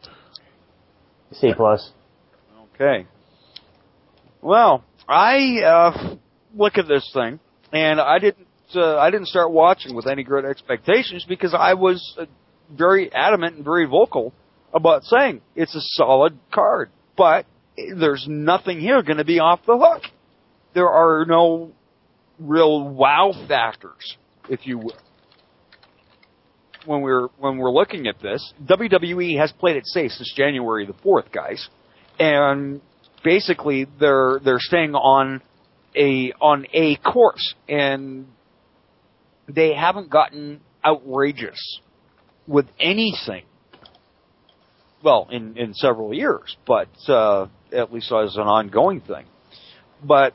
C plus. Okay. Well, I, uh, look at this thing, and I didn't, uh, I didn't start watching with any great expectations because I was uh, very adamant and very vocal about saying it's a solid card, but there's nothing here going to be off the hook. There are no real wow factors, if you will. When we're when we're looking at this, W W E has played it safe since January the fourth, guys, and basically they're they're staying on a on a course, and they haven't gotten outrageous with anything. Well, in in several years, but uh, at least as an ongoing thing. But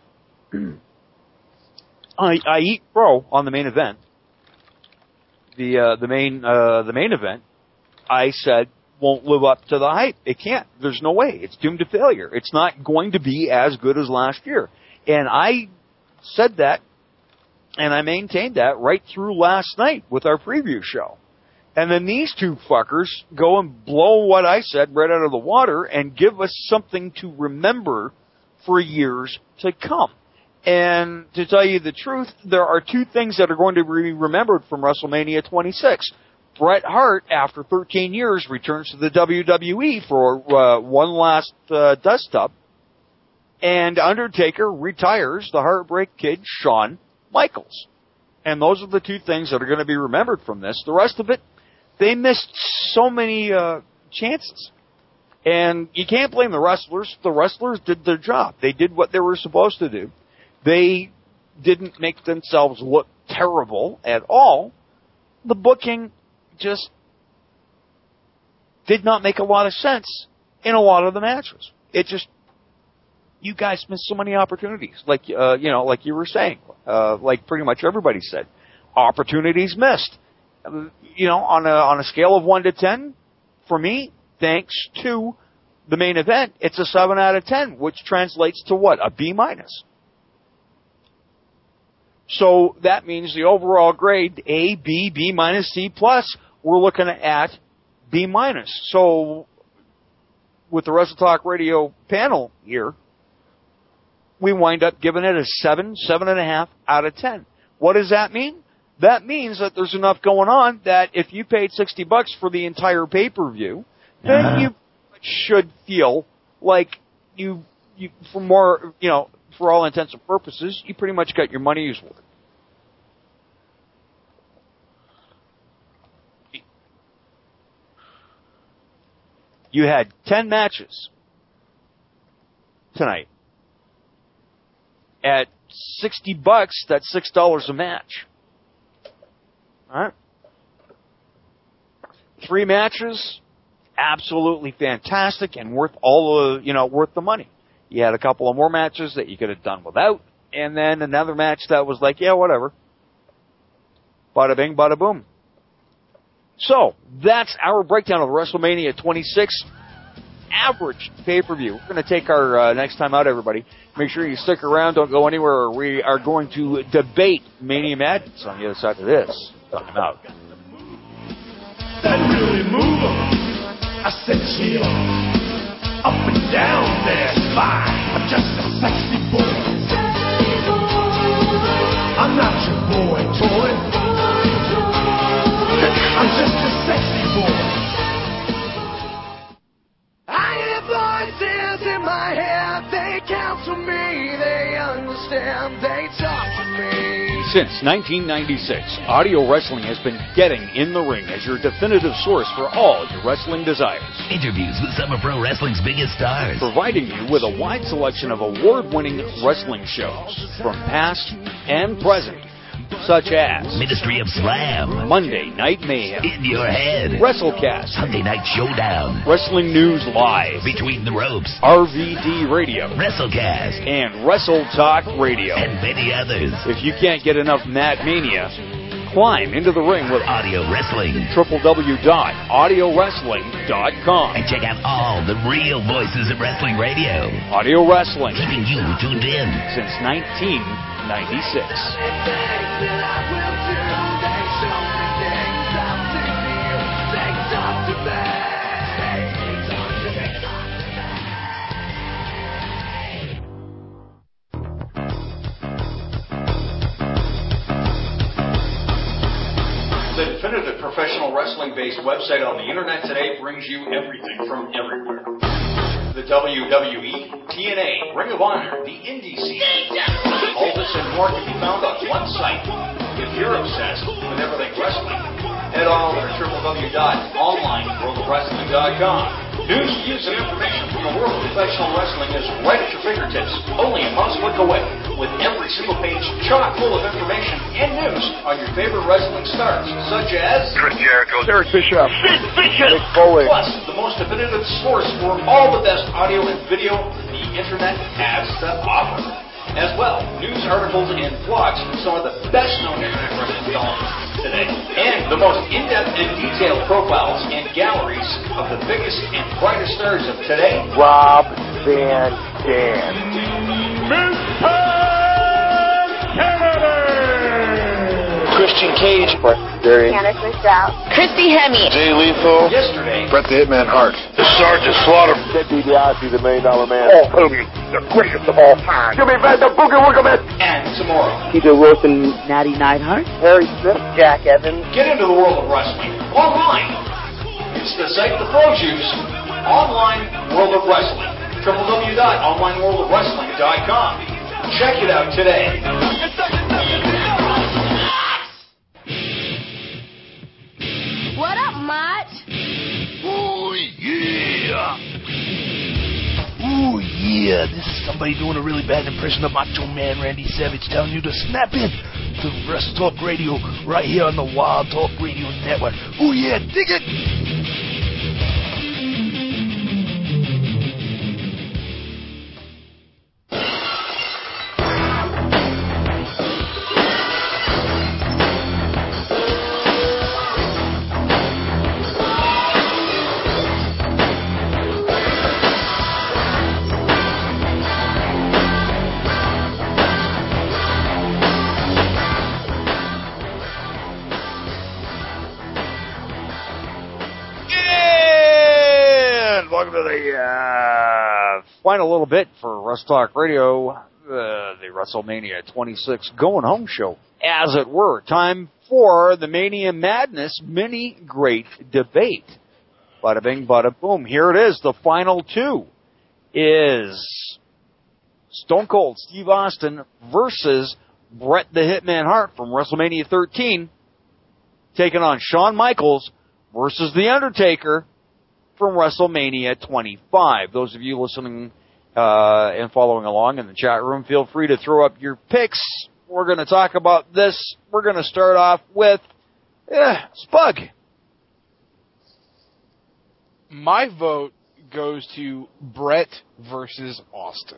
I, I eat pro on the main event. The uh, the main uh, the main event, I said, won't live up to the hype. It can't. There's no way. It's doomed to failure. It's not going to be as good as last year. And I said that, and I maintained that right through last night with our preview show. And then these two fuckers go and blow what I said right out of the water and give us something to remember for years to come. And to tell you the truth, there are two things that are going to be remembered from WrestleMania twenty-six. Bret Hart, after thirteen years, returns to the W W E for uh, one last uh, dust-up. And Undertaker retires the Heartbreak Kid, Shawn Michaels. And those are the two things that are going to be remembered from this. The rest of it, they missed so many uh, chances. And you can't blame the wrestlers. The wrestlers did their job. They did what they were supposed to do. They didn't make themselves look terrible at all. The booking just did not make a lot of sense in a lot of the matches. It just, you guys missed so many opportunities, like uh, you know, like you were saying, uh, like pretty much everybody said, opportunities missed. You know, on a on a scale of one to ten, for me, thanks to the main event, it's a seven out of ten, which translates to what? A B minus. So that means the overall grade, A, B, B minus, C plus, we're looking at B minus. So with the Wrestle Talk Radio panel here, we wind up giving it a seven, seven and a half out of ten. What does that mean? That means that there's enough going on that if you paid sixty bucks for the entire pay-per-view, then uh-huh. you should feel like you, you, for more, you know, for all intents and purposes, you pretty much got your money's worth. You had ten matches tonight. At sixty bucks, that's six dollars a match. All right. Three matches, absolutely fantastic and worth all the, you know, worth the money. You had a couple of more matches that you could have done without, and then another match that was like, yeah, whatever. Bada bing, bada boom. So, that's our breakdown of WrestleMania twenty-six average pay-per-view. We're going to take our uh, next time out, everybody. Make sure you stick around. Don't go anywhere. We are going to debate Mania Madness on the other side of this. Talking about. That really move 'em. I said chill. Up and down there, fine. I'm just a sexy boy. Sexy boy. I'm not your boy toy. Boy, toy. I'm just a sexy boy. I hear voices in my head. They counsel me. They understand. They talk to me. Since nineteen ninety-six, Audio Wrestling has been getting in the ring as your definitive source for all your wrestling desires. Interviews with some of pro wrestling's biggest stars. Providing you with a wide selection of award-winning wrestling shows from past and present, such as Ministry of Slam, Monday Night Mayhem, In Your Head, WrestleCast, Sunday Night Showdown, Wrestling News Live, Between the Ropes, R V D Radio, WrestleCast, and Wrestle Talk Radio, and many others. If you can't get enough Matt Mania, climb into the ring with Audio Wrestling. w w w dot audio wrestling dot com. And check out all the real voices of wrestling radio. Audio Wrestling. Keeping you tuned in since nineteen ninety-six. The definitive professional wrestling-based website on the internet today brings you everything from everywhere. The W W E, T N A, Ring of Honor, the Indie scene. All this and more can be found on one site. If you're obsessed with everything wrestling, head on over to w w w dot online world of wrestling dot com. News, views, and information from the world of professional wrestling is right at your fingertips, only a mouse click away, with every single page chock full of information and news on your favorite wrestling stars, such as Chris Jericho, Eric Bischoff, Sid Vicious, Mick Foley. Plus, the most definitive source for all the best audio and video the internet has to offer. As well, news articles and blogs from some of the best-known internet wrestling columnists today. And the most in-depth and detailed profiles and galleries of the biggest and brightest stars of today. Rob Van Dam. Mister Kennedy! Christian Cage. Candice McDowell. Christy Hemme. Jay Lethal. Yesterday. Bret the Hitman Hart. The Sergeant Slaughter. Ted DiBiase, the Million Dollar Man. Paul Hogan, the greatest of all time. Jimmy Van the Boogie Woogerman. And tomorrow. T J Wilson, Natty Neidhart. Harry Smith. Jack Evans. Get into the world of wrestling online. It's the site the pros use. Online World of Wrestling. w w w dot online world of wrestling dot com. Check it out today. What up, Mott? Oh, yeah! Ooh, yeah, this is somebody doing a really bad impression of Macho Man Randy Savage telling you to snap in to Wrestle Talk Radio right here on the Wild Talk Radio Network. Ooh, yeah, dig it! Final little bit for Russ Talk Radio, uh, the WrestleMania twenty-six Going Home Show, as it were. Time for the Mania Madness mini great debate. Bada bing, bada boom. Here it is. The final two is Stone Cold Steve Austin versus Bret the Hitman Hart from WrestleMania thirteen, taking on Shawn Michaels versus The Undertaker from WrestleMania twenty-five. Those of you listening uh, and following along in the chat room, feel free to throw up your picks. We're going to talk about this. We're going to start off with eh, Spug. My vote goes to Bret versus Austin.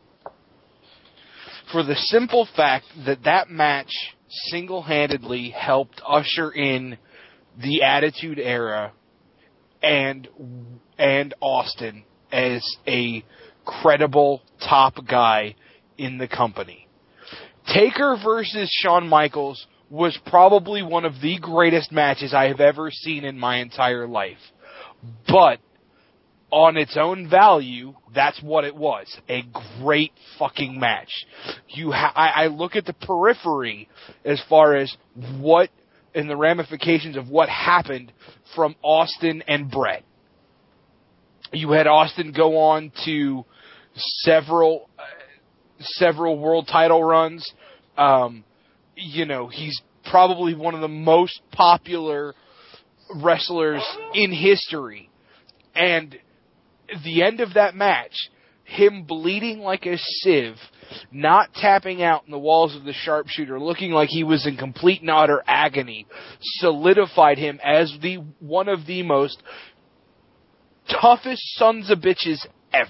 For the simple fact that that match single-handedly helped usher in the Attitude Era and and Austin as a credible top guy in the company. Taker versus Shawn Michaels was probably one of the greatest matches I have ever seen in my entire life. But on its own value, that's what it was. A great fucking match. You ha- I, I look at the periphery as far as what and the ramifications of what happened from Austin and Bret. You had Austin go on to several uh, several world title runs. Um, you know, he's probably one of the most popular wrestlers in history. And the end of that match, him bleeding like a sieve, not tapping out in the walls of the sharpshooter, looking like he was in complete and utter agony, solidified him as the one of the most toughest sons of bitches ever.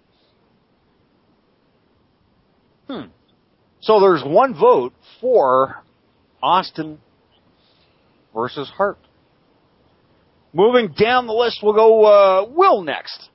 Hmm. So there's one vote for Austin versus Hart. Moving down the list, we'll go uh, Will next.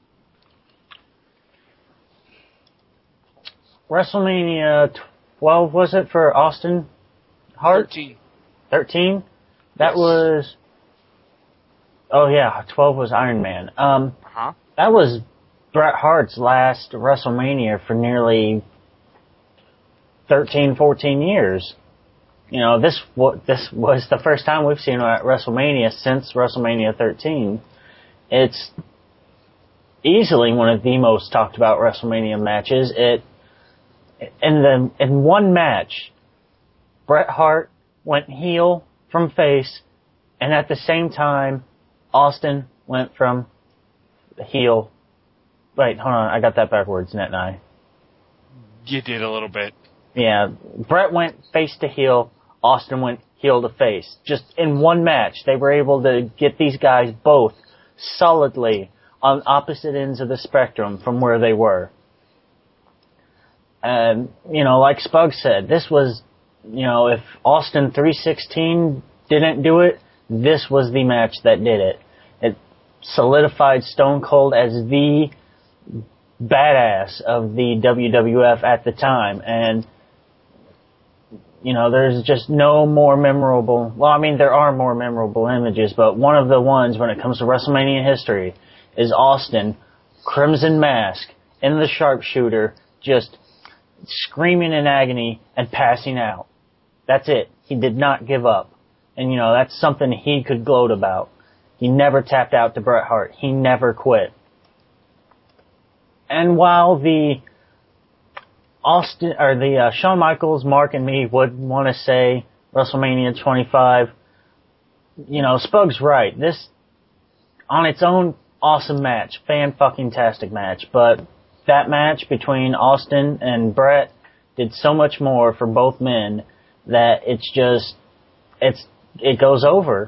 WrestleMania twelve, was it, for Austin Hart? thirteen. thirteen? That Yes. was... Oh, yeah, twelve was Iron Man. Um, uh-huh. That was Bret Hart's last WrestleMania for nearly thirteen, fourteen years. You know, this what this was the first time we've seen him at WrestleMania since WrestleMania thirteen. It's easily one of the most talked about WrestleMania matches. It in the in one match, Bret Hart went heel from face, and at the same time, Austin went from heel. Wait, hold on, I got that backwards, Net and I. You did a little bit. Yeah, Bret went face to heel, Austin went heel to face. Just in one match, they were able to get these guys both solidly on opposite ends of the spectrum from where they were. And, you know, like Spug said, this was, you know, if Austin three sixteen didn't do it, this was the match that did it. It solidified Stone Cold as the badass of the W W F at the time. And, you know, there's just no more memorable, well, I mean, there are more memorable images, but one of the ones when it comes to WrestleMania history is Austin, Crimson Mask, in the sharpshooter, just screaming in agony and passing out. That's it. He did not give up. And, you know, that's something he could gloat about. He never tapped out to Bret Hart. He never quit. And while the Austin, or the uh, Shawn Michaels, Mark, and me would want to say WrestleMania twenty-five, you know, Spug's right. This, on its own, awesome match. Fan-fucking-tastic match. But that match between Austin and Bret did so much more for both men that it's just, it's, it goes over.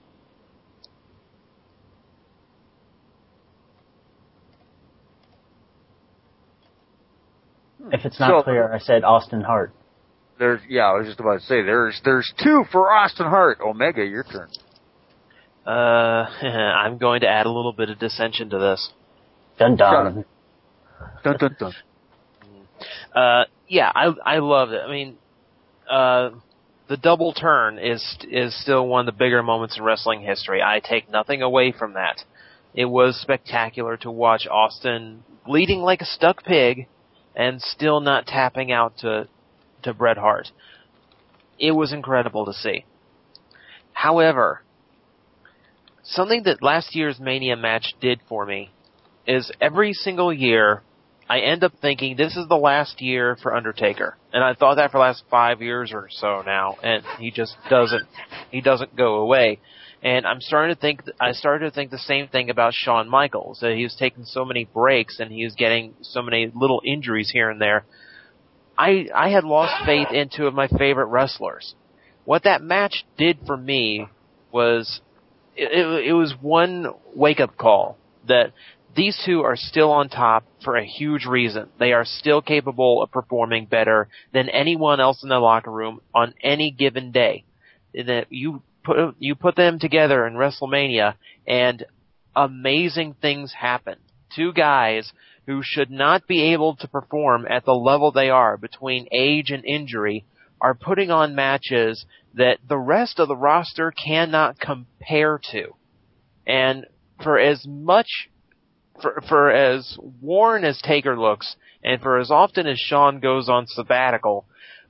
If it's not So, clear, I said Austin Hart. There's, yeah, I was just about to say, there's there's two for Austin Hart. Omega, your turn. Uh, I'm going to add a little bit of dissension to this. Dun dun. Dun dun dun. Uh, yeah, I I loved it. I mean, uh, the double turn is is still one of the bigger moments in wrestling history. I take nothing away from that. It was spectacular to watch Austin bleeding like a stuck pig and still not tapping out to to Bret Hart. It was incredible to see. However, something that last year's Mania match did for me is every single year I end up thinking this is the last year for Undertaker. And I thought that for the last five years or so now, and he just doesn't he doesn't go away. And I'm starting to think, I started to think the same thing about Shawn Michaels, that he was taking so many breaks and he was getting so many little injuries here and there. I, I had lost faith in two of my favorite wrestlers. What that match did for me was, it, it, it was one wake-up call that these two are still on top for a huge reason. They are still capable of performing better than anyone else in the locker room on any given day. That you Put, you put them together in WrestleMania, and amazing things happen. Two guys who should not be able to perform at the level they are between age and injury are putting on matches that the rest of the roster cannot compare to. And for as much, for, for as worn as Taker looks, and for as often as Shawn goes on sabbatical,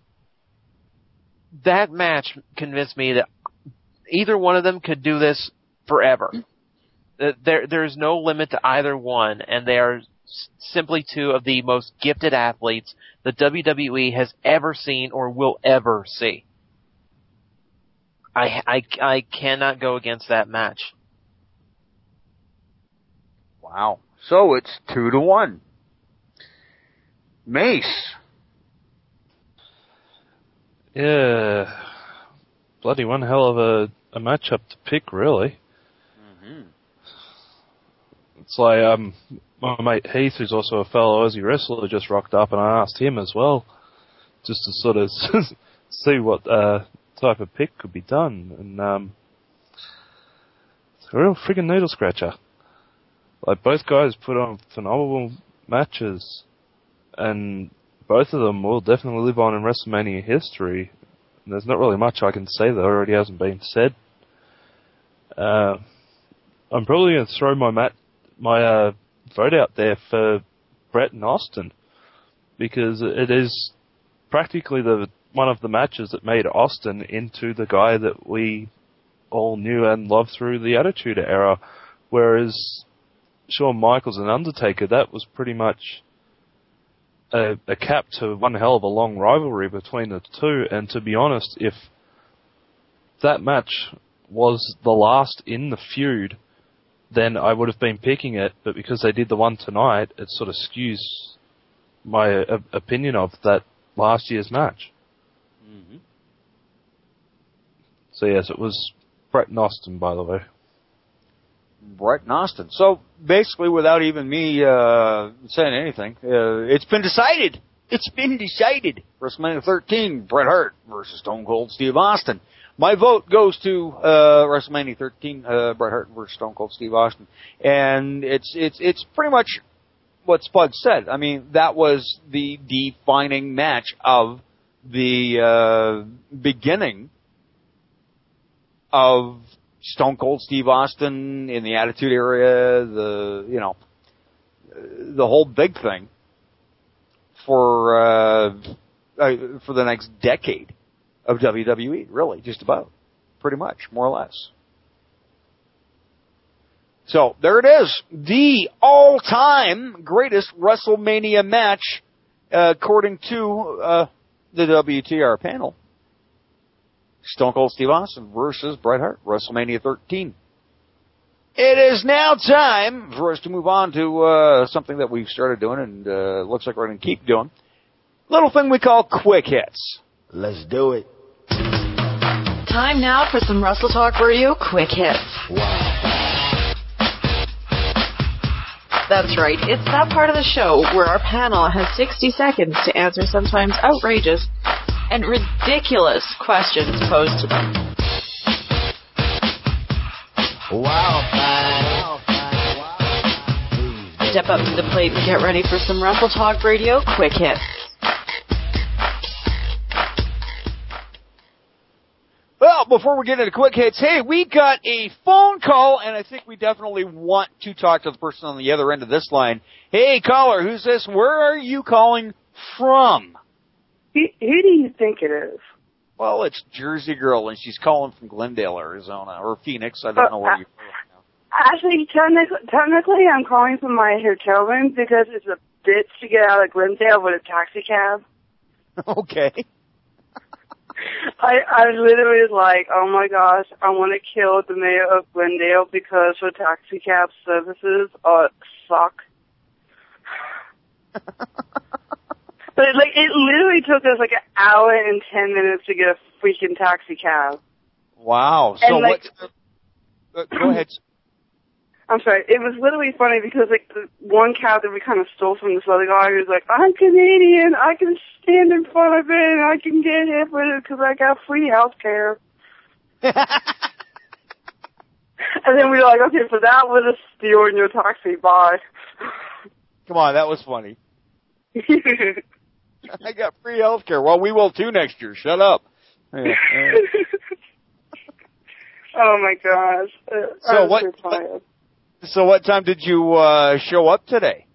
that match convinced me that either one of them could do this forever. There, there's no limit to either one, and they are simply two of the most gifted athletes the W W E has ever seen or will ever see. I, I, I cannot go against that match. Wow. So it's two to one. Mace. Yeah. Bloody one hell of a, a matchup to pick, really. Mm-hmm. It's like, um, my mate Heath, who's also a fellow Aussie wrestler, just rocked up, and I asked him as well, just to sort of see what uh, type of pick could be done. And um, it's a real friggin' needle scratcher. Like, both guys put on phenomenal matches, and both of them will definitely live on in WrestleMania history. And there's not really much I can say that already hasn't been said. Uh, I'm probably going to throw my mat, my uh, vote out there for Brett and Austin, because it is practically the one of the matches that made Austin into the guy that we all knew and loved through the Attitude Era, whereas Shawn Michaels and Undertaker, that was pretty much a, a cap to one hell of a long rivalry between the two. And to be honest, if that match was the last in the feud, then I would have been picking it, but because they did the one tonight, it sort of skews my uh, opinion of that last year's match. Mm-hmm. So yes, it was Brett and Austin, by the way. Brett and Austin. So basically, without even me uh, saying anything, uh, it's been decided. It's been decided. WrestleMania thirteen, Bret Hart versus Stone Cold Steve Austin. My vote goes to uh, WrestleMania thirteen, uh, Bret Hart versus Stone Cold Steve Austin, and it's it's it's pretty much what Spud said. I mean, that was the defining match of the uh, beginning of Stone Cold Steve Austin in the Attitude Era, the, you know, the whole big thing for, uh, uh, for the next decade of W W E, really, just about. Pretty much, more or less. So, there it is. The all-time greatest WrestleMania match, uh, according to, uh, the W T R panel. Stone Cold Steve Austin versus Bret Hart, WrestleMania thirteen. It is now time for us to move on to uh, something that we've started doing and uh, looks like we're going to keep doing. Little thing we call quick hits. Let's do it. Time now for some Wrestle Talk Radio quick hits. Wow. That's right. It's that part of the show where our panel has sixty seconds to answer sometimes outrageous and ridiculous questions posed to them. Wow. Step up to the plate and get ready for some Wrestle Talk Radio quick hits. Well, before we get into quick hits, hey, we got a phone call, and I think we definitely want to talk to the person on the other end of this line. Hey, caller, who's this? Where are you calling from? Who, who do you think it is? Well, it's Jersey Girl, and she's calling from Glendale, Arizona, or Phoenix. I don't know where you're from now. Actually, technically, technically, I'm calling from my hotel room because it's a bitch to get out of Glendale with a taxi cab. Okay. I I literally was like, oh my gosh, I want to kill the mayor of Glendale because her taxi cab services uh, suck. But it, like it literally took us like an hour and ten minutes to get a freaking taxi cab. Wow. So and, like, what? Uh, go ahead. I'm sorry. It was literally funny because like the one cab that we kind of stole from this other guy, he was like, "I'm Canadian. I can stand in front of it and I can get hit with it because I got free health care." And then we were like, "Okay, so that was a steal in your taxi. Bye." Come on, that was funny. I got free health care. Well, we will too next year. Shut up. Yeah, yeah. Oh my gosh. Uh, So I'm what? so tired. So what time did you uh, show up today?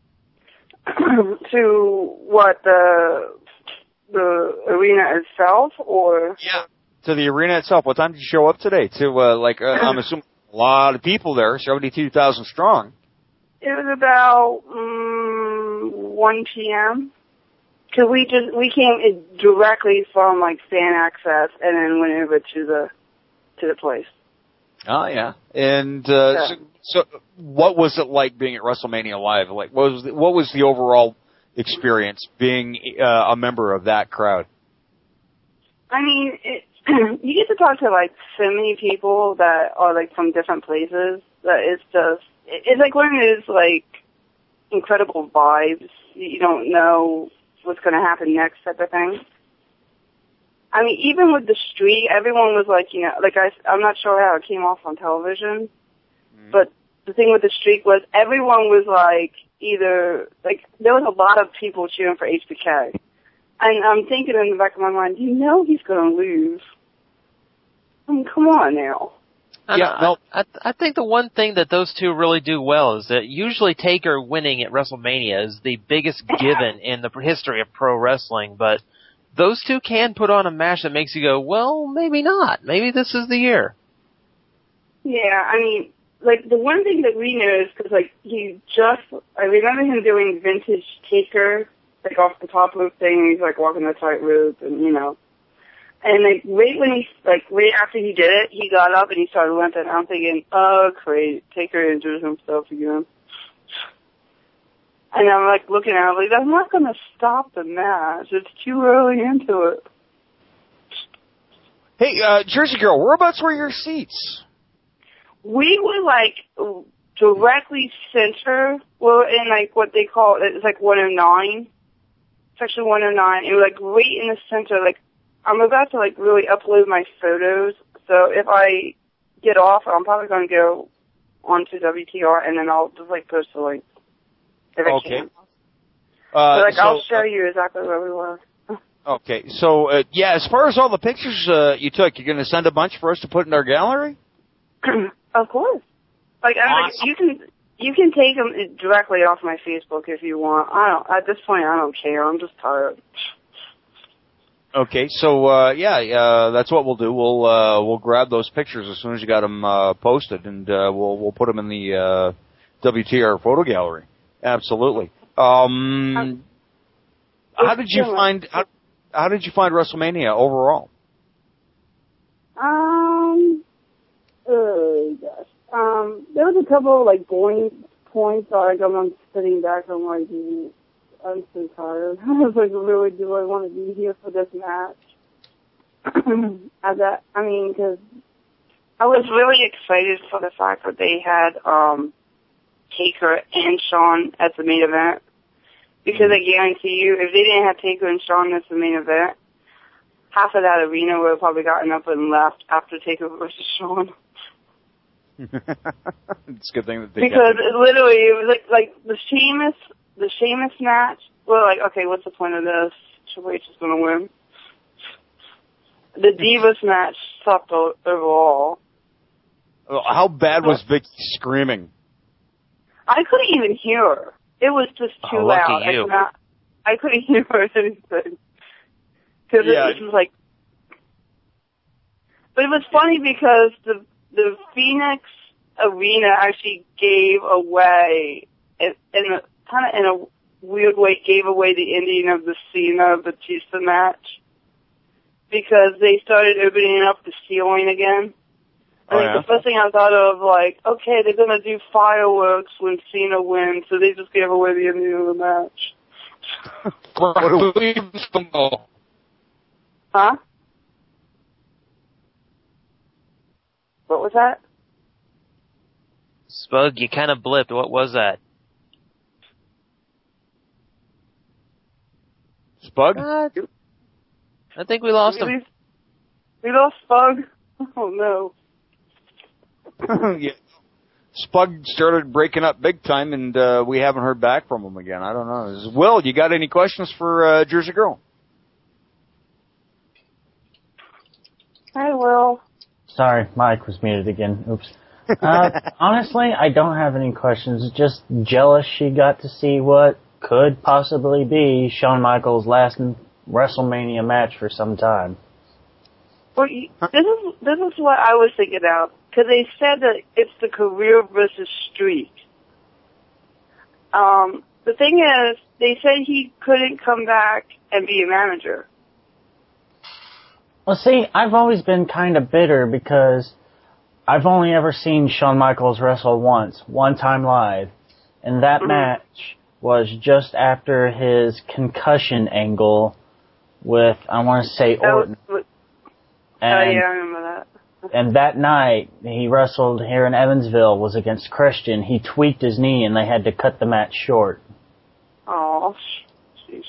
To what, the the arena itself, or? Yeah. To the arena itself. What time did you show up today? To uh, like, uh, I'm assuming a lot of people there, seventy-two thousand strong. It was about um, one p.m. Cause we just we came directly from like fan access and then went over to the to the place. Oh yeah, and uh, Yeah. So, so, what was it like being at WrestleMania Live? Like, what was the, what was the overall experience being uh, a member of that crowd? I mean, it, you get to talk to like so many people that are like from different places that it's just it, it's like one of those like incredible vibes. You don't know what's going to happen next type of thing. I mean, even with the streak, everyone was like, you know, like I, I'm not sure how it came off on television, mm. but the thing with the streak was everyone was like either, like, there was a lot of people cheering for H B K. And I'm thinking in the back of my mind, you know he's going to lose. I mean, come on now. Yeah, no. I, I think the one thing that those two really do well is that usually Taker winning at WrestleMania is the biggest given in the history of pro wrestling, but those two can put on a match that makes you go, well, maybe not. Maybe this is the year. Yeah, I mean, like, the one thing that we know is because, like, he just, I remember him doing vintage Taker, like, off the top rope thing, and he's, like, walking the tightrope, and, you know. And, like, right when he, like, right after he did it, he got up and he started limping. I'm thinking, oh, great, Taker injures himself again. And I'm, like, looking at him, like, I'm not going to stop the match. It's too early into it. Hey, uh, Jersey Girl, whereabouts were your seats? We were, like, directly center. Well, in, like, what they call, it's, like, one oh nine. Section one oh nine. It was, like, right in the center. Like, I'm about to, like, really upload my photos. So if I get off, I'm probably going to go onto W T R, and then I'll just, like, post the link. Okay. Uh, so, like, so, I'll show you exactly where we were. Okay, so, uh, yeah, as far as all the pictures uh, you took, you're going to send a bunch for us to put in our gallery? Of course. Like, I'm like, you can you can take them directly off my Facebook if you want. I don't. At this point, I don't care. I'm just tired. Okay, so uh, yeah, uh, that's what we'll do. We'll uh, we'll grab those pictures as soon as you got them uh, posted, and uh, we'll we'll put them in the uh, W T R photo gallery. Absolutely. Um, um, how did you find how, how did you find WrestleMania overall? Um. Oh gosh. Um. There was a couple of, like, boring points. Like, I'm sitting back. I'm like, I'm so tired. I was like, really, do I want to be here for this match? I got. I mean, because I was really excited for the fact that they had um. Taker and Shawn at the main event. Because I guarantee you, if they didn't have Taker and Shawn as the main event, half of that arena would have probably gotten up and left after Taker versus Shawn. It's a good thing that they Because it literally, it was like, like the Sheamus, the Sheamus match, we're like, okay, what's the point of this? Triple H is going to win. The Divas match sucked overall. How bad was Vicky screaming? I couldn't even hear her. It was just too oh, loud. You. I could not. I couldn't hear her anything because yeah. it, it was like. But it was funny because the the Phoenix Arena actually gave away, in, in a kind of in a weird way, gave away the ending of the Cena Batista match because they started opening up the ceiling again. I Oh, mean, yeah? the first thing I thought of, like, okay, they're going to do fireworks when Cena wins, so they just gave away the ending of the match. Huh? What was that? Spug, you kind of blipped. What was that? Spug? Uh, I think we lost we him. We lost Spug? Oh, no. yeah. Spug started breaking up big time, and uh, we haven't heard back from him again. I don't know. Will, you got any questions for uh, Jersey Girl? I will. Sorry, Mike was muted again. Oops. Uh, honestly, I don't have any questions. Just jealous she got to see what could possibly be Shawn Michaels' last WrestleMania match for some time. Well, this is this is what I was thinking of, because they said that it's the career versus streak. Um, the thing is, they said he couldn't come back and be a manager. Well, see, I've always been kind of bitter because I've only ever seen Shawn Michaels wrestle once, one time live. And that mm-hmm. match was just after his concussion angle with, I want to say, Orton. Was, and, oh, yeah, I remember that. And that night, he wrestled here in Evansville, was against Christian. He tweaked his knee, and they had to cut the match short. Oh, jeez.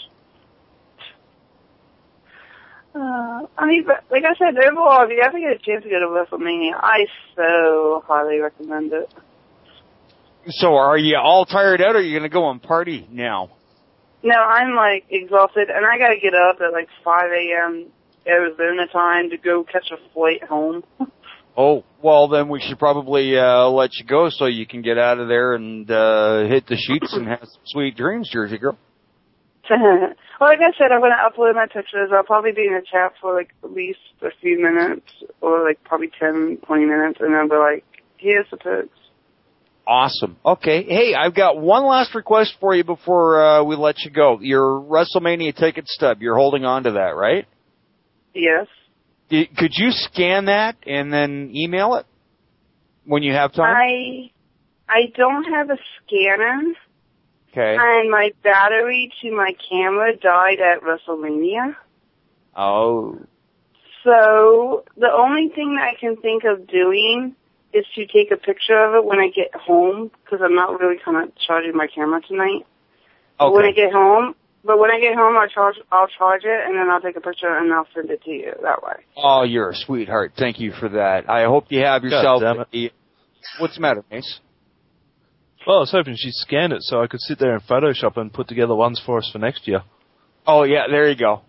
Uh, I mean, but like I said, overall, if you ever get a chance to go to WrestleMania, I so highly recommend it. So, are you all tired out, or are you going to go and party now? No, I'm, like, exhausted, and I got to get up at, like, five a.m. Arizona time to go catch a flight home. Oh, well, then we should probably uh, let you go so you can get out of there and uh, hit the sheets and have some sweet dreams, Jersey girl. Well, like I said, I'm going to upload my pictures. I'll probably be in the chat for, like, at least a few minutes, or, like, probably ten, twenty minutes, and then be like, here's the pics. Awesome. Okay. Hey, I've got one last request for you before uh, we let you go. Your WrestleMania ticket stub, you're holding on to that, right? Yes. Could you scan that and then email it when you have time? I I don't have a scanner. Okay. And my battery to my camera died at WrestleMania. Oh. So the only thing that I can think of doing is to take a picture of it when I get home, because I'm not really kind of charging my camera tonight. But okay. when I get home, but when I get home, I'll charge, I'll charge it, and then I'll take a picture and I'll send it to you that way. Oh, you're a sweetheart. Thank you for that. I hope you have yourself. God damn it. A, what's the matter, Mace? Well, I was hoping she'd scan it so I could sit there in Photoshop and put together ones for us for next year. Oh yeah, there you go.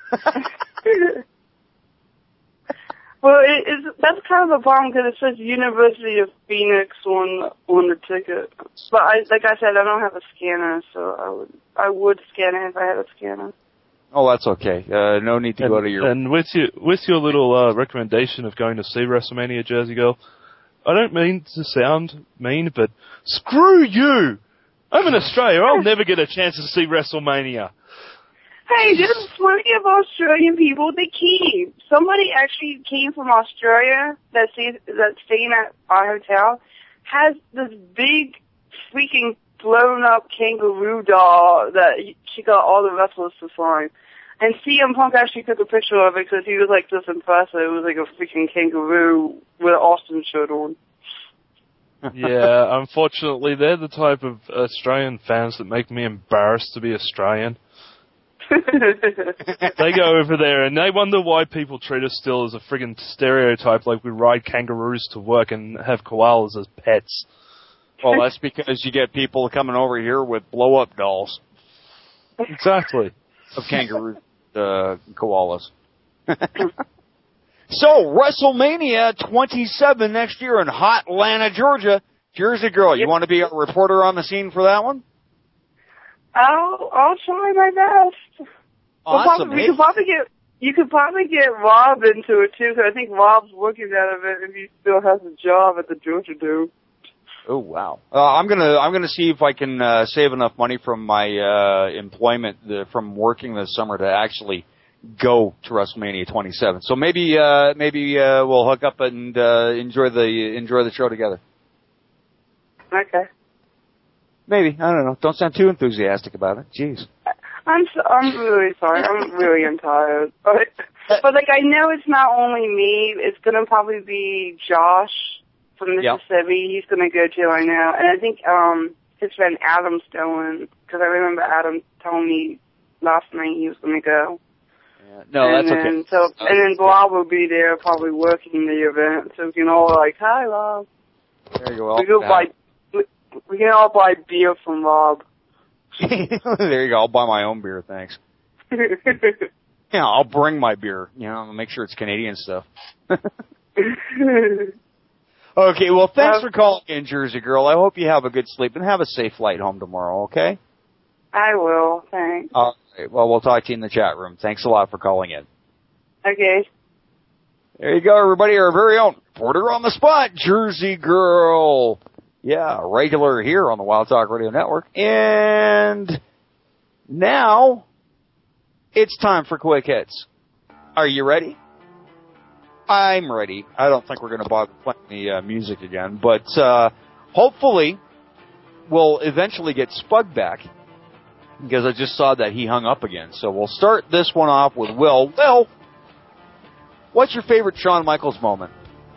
Well, it, it's, that's kind of a problem because it says University of Phoenix on on the ticket. But I, like I said, I don't have a scanner, so I would I would scan it if I had a scanner. Oh, that's okay. Uh, no need to and, go to your. And with your with your little uh, recommendation of going to see WrestleMania, Jersey Girl, I don't mean to sound mean, but screw you! I'm in Australia. I'll never get a chance to see WrestleMania. Hey, there's plenty of Australian people that came. Somebody actually came from Australia that stays, that's staying at our hotel, has this big freaking blown up kangaroo doll that she got all the wrestlers to sign. And C M Punk actually took a picture of it because he was like this impressive. It was like a freaking kangaroo with an Austin shirt on. Yeah, unfortunately, they're the type of Australian fans that make me embarrassed to be Australian. They go over there and they wonder why people treat us still as a friggin' stereotype, like we ride kangaroos to work and have koalas as pets. Well, that's because you get people coming over here with blow-up dolls. Exactly. Of kangaroo uh, koalas. So, WrestleMania twenty-seven next year in hot Atlanta, Georgia. Jersey Girl, you want to be a reporter on the scene for that one? I'll I'll try my best. Awesome. We'll probably, we could probably get you could probably get Rob into it too, because I think Rob's working out of it and he still has a job at the Georgia Dome. Oh wow! Uh, I'm gonna I'm gonna see if I can uh, save enough money from my uh, employment the, from working this summer to actually go to WrestleMania twenty-seven. So maybe uh, maybe uh, we'll hook up and uh, enjoy the enjoy the show together. Okay. Maybe. I don't know. Don't sound too enthusiastic about it. Jeez. I'm so, I'm really sorry. I'm really I'm tired. But but like I know it's not only me. It's gonna probably be Josh from Mississippi. Yep. He's gonna go too. I know. And I think um his friend Adam's going, because I remember Adam telling me last night he was gonna go. Yeah. No, and that's then, okay. So and then Bob will be there, probably working the event. So we can all like, hi, Bob. There you go. We go buy. We can all buy beer from Rob. There you go. I'll buy my own beer, thanks. Yeah, I'll bring my beer. You know, make sure it's Canadian stuff. Okay, well, thanks for calling in, Jersey Girl. I hope you have a good sleep and have a safe flight home tomorrow, okay? I will, thanks. All right, well, we'll talk to you in the chat room. Thanks a lot for calling in. Okay. There you go, everybody. Our very own reporter on the spot, Jersey Girl. Yeah, regular here on the Wild Talk Radio Network. And now it's time for Quick Hits. Are you ready? I'm ready. I don't think we're going to bother playing the uh, music again, but uh, hopefully we'll eventually get Spug back, because I just saw that he hung up again. So we'll start this one off with Will. Will, what's your favorite Shawn Michaels moment?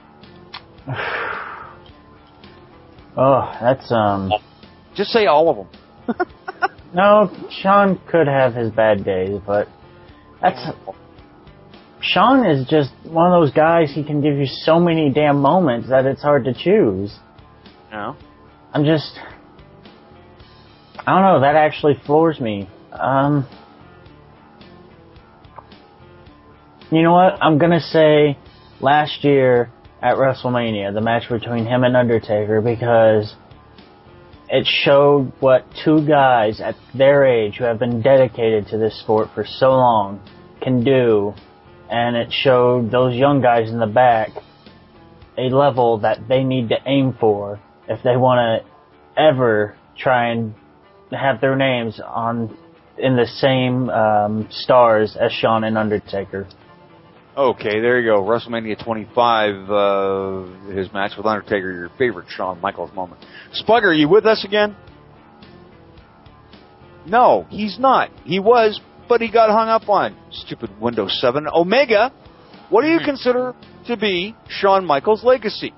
Oh, that's, um... Just say all of them. No, Shawn could have his bad days, but that's... Shawn is just one of those guys, he can give you so many damn moments that it's hard to choose. No. I'm just... I don't know, that actually floors me. Um... You know what? I'm gonna say last year at WrestleMania, the match between him and Undertaker, because it showed what two guys at their age who have been dedicated to this sport for so long can do, and it showed those young guys in the back a level that they need to aim for if they want to ever try and have their names on in the same um, stars as Shawn and Undertaker. Okay, there you go. WrestleMania twenty-five, uh, his match with Undertaker, your favorite Shawn Michaels moment. Spug, are you with us again? No, he's not. He was, but he got hung up on. Stupid Windows seven. Omega, what do you consider to be Shawn Michaels' legacy?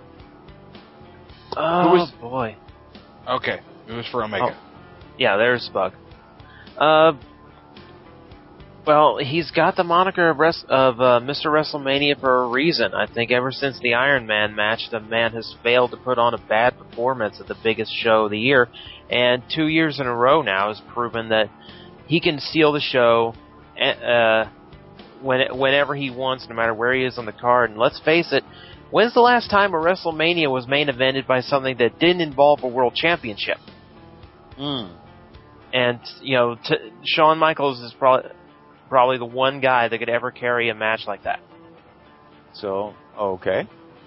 Oh, Who was- boy. Okay, it was for Omega. Oh. Yeah, there's Spug. Uh, well, he's got the moniker of, res- of uh, Mister WrestleMania for a reason. I think ever since the Iron Man match, the man has failed to put on a bad performance at the biggest show of the year, and two years in a row now has proven that he can steal the show uh, when, whenever he wants, no matter where he is on the card. And let's face it, when's the last time a WrestleMania was main evented by something that didn't involve a world championship? Mm. And, you know, t- Shawn Michaels is probably probably the one guy that could ever carry a match like that. So, okay.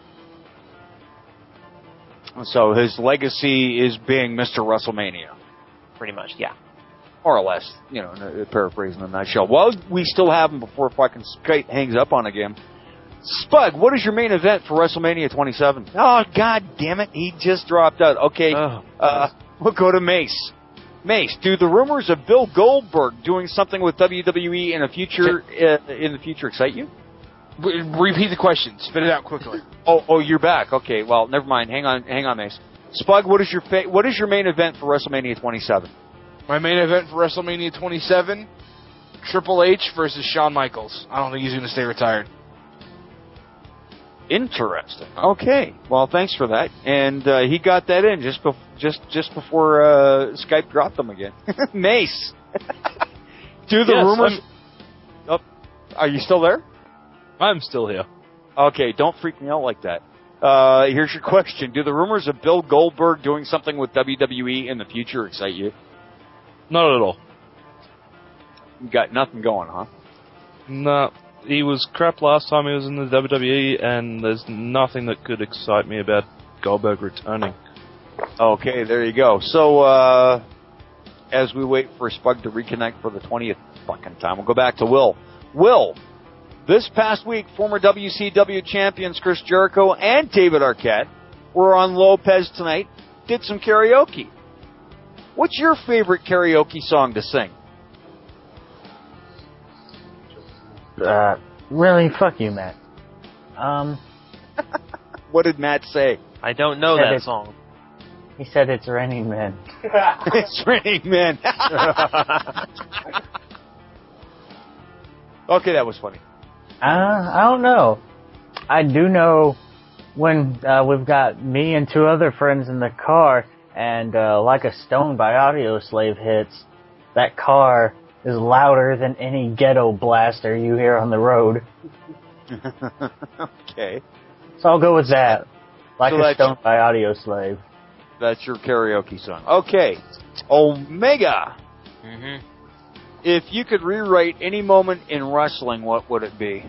So his legacy is being Mister WrestleMania. Pretty much, yeah. More or less, you know, paraphrasing the nutshell. Well, we still have him before fucking Skype hangs up on again. Spug, what is your main event for WrestleMania twenty-seven? Oh, god damn it, he just dropped out. Okay, oh. uh, we'll go to Mace. Mace, do the rumors of Bill Goldberg doing something with W W E in the future uh, in the future excite you? Repeat the question. Spit it out quickly. Oh, oh, you're back. Okay, well, never mind. Hang on, hang on, Mace. Spug, what is your fa- what is your main event for WrestleMania twenty-seven? My main event for WrestleMania twenty-seven, Triple H versus Shawn Michaels. I don't think he's going to stay retired. Interesting. Okay. Well, thanks for that. And uh, he got that in just bef- just just before uh, Skype dropped them again. Mace. Do the Yes, rumors? Oh, are you still there? I'm still here. Okay. Don't freak me out like that. Uh, here's your question: do the rumors of Bill Goldberg doing something with W W E in the future excite you? Not at all. You got nothing going, huh? No. He was crap last time he was in the W W E, and there's nothing that could excite me about Goldberg returning. Okay, there you go. So, uh, as we wait for Spug to reconnect for the twentieth fucking time, we'll go back to Will. Will, this past week, former W C W champions Chris Jericho and David Arquette were on Lopez Tonight, did some karaoke. What's your favorite karaoke song to sing? Uh, really? Fuck you, Matt. Um, what did Matt say? I don't know that song. He said it's Raining Men. It's Raining Men. Okay, that was funny. Uh, I don't know. I do know when uh, we've got me and two other friends in the car, and uh, Like a Stone by Audioslave hits, that car is louder than any ghetto blaster you hear on the road. Okay. So I'll go with that. Like So a Stone by Audioslave. That's your karaoke song. Okay. Omega. Mm-hmm. If you could rewrite any moment in wrestling, what would it be?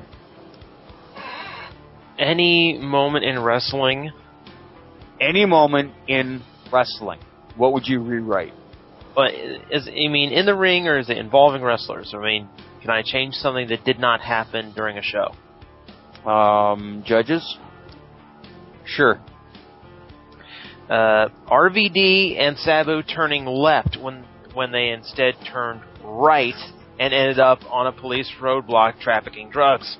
Any moment in wrestling? Any moment in wrestling. What would you rewrite? But is I mean in the ring, or is it involving wrestlers? I mean, can I change something that did not happen during a show? Um, judges? Sure. Uh, R V D and Sabu turning left when when they instead turned right and ended up on a police roadblock trafficking drugs.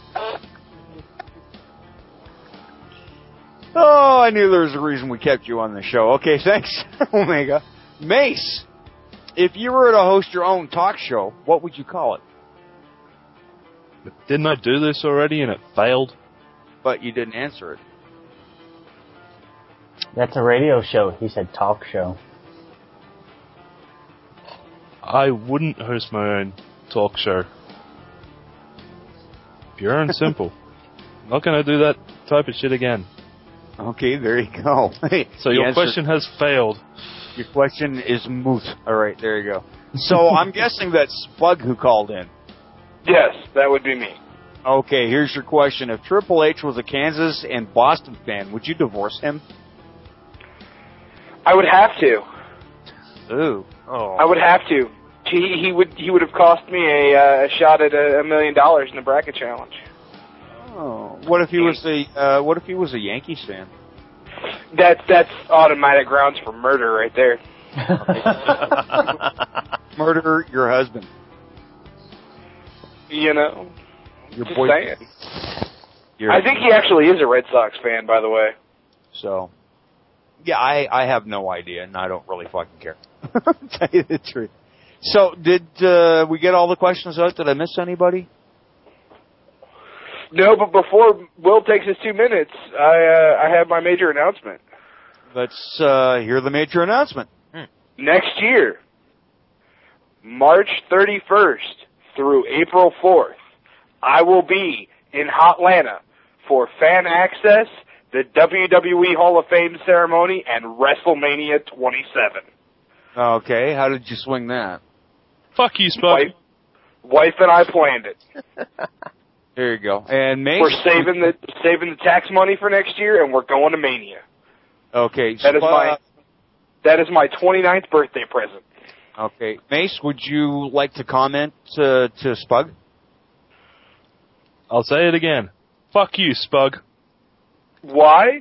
Oh, I knew there was a reason we kept you on the show. Okay, thanks, Omega. Mace, if you were to host your own talk show, what would you call it? Didn't I do this already and it failed? But you didn't answer it. That's a radio show. He said talk show. I wouldn't host my own talk show. Pure and simple. Not going to do that type of shit again. Okay, there you go. So your question has failed. Your question is moot. All right, there you go. So I'm guessing that's Spug who called in. Yes, that would be me. Okay, here's your question. If Triple H was a Kansas and Boston fan, would you divorce him? I would have to. Ooh. Oh. I would have to. He he would he would have cost me a, uh, a shot at a, a million dollars in the bracket challenge. Oh. What if he was a uh, What if he was a Yankees fan? That's that's automatic grounds for murder right there. Murder your husband. You know. Your just boy. saying. Your I think he actually is a Red Sox fan, by the way. So. Yeah, I, I have no idea, and I don't really fucking care. Tell you the truth. So, did uh, we get all the questions out? Did I miss anybody? No, but before Will takes his two minutes, I uh, I have my major announcement. Let's uh, hear the major announcement. Hmm. Next year, March thirty-first through April fourth, I will be in Hotlanta for Fan Access, the W W E Hall of Fame ceremony, and WrestleMania twenty-seven. Okay, how did you swing that? Fuck you, Spud. Wife, wife and I planned it. There you go. And Mace? We're saving the saving the tax money for next year, and we're going to Mania. Okay. That is Spud, my that is my twenty-ninth birthday present. Okay. Mace, would you like to comment uh, to Spug? I'll say it again. Fuck you, Spug. Why?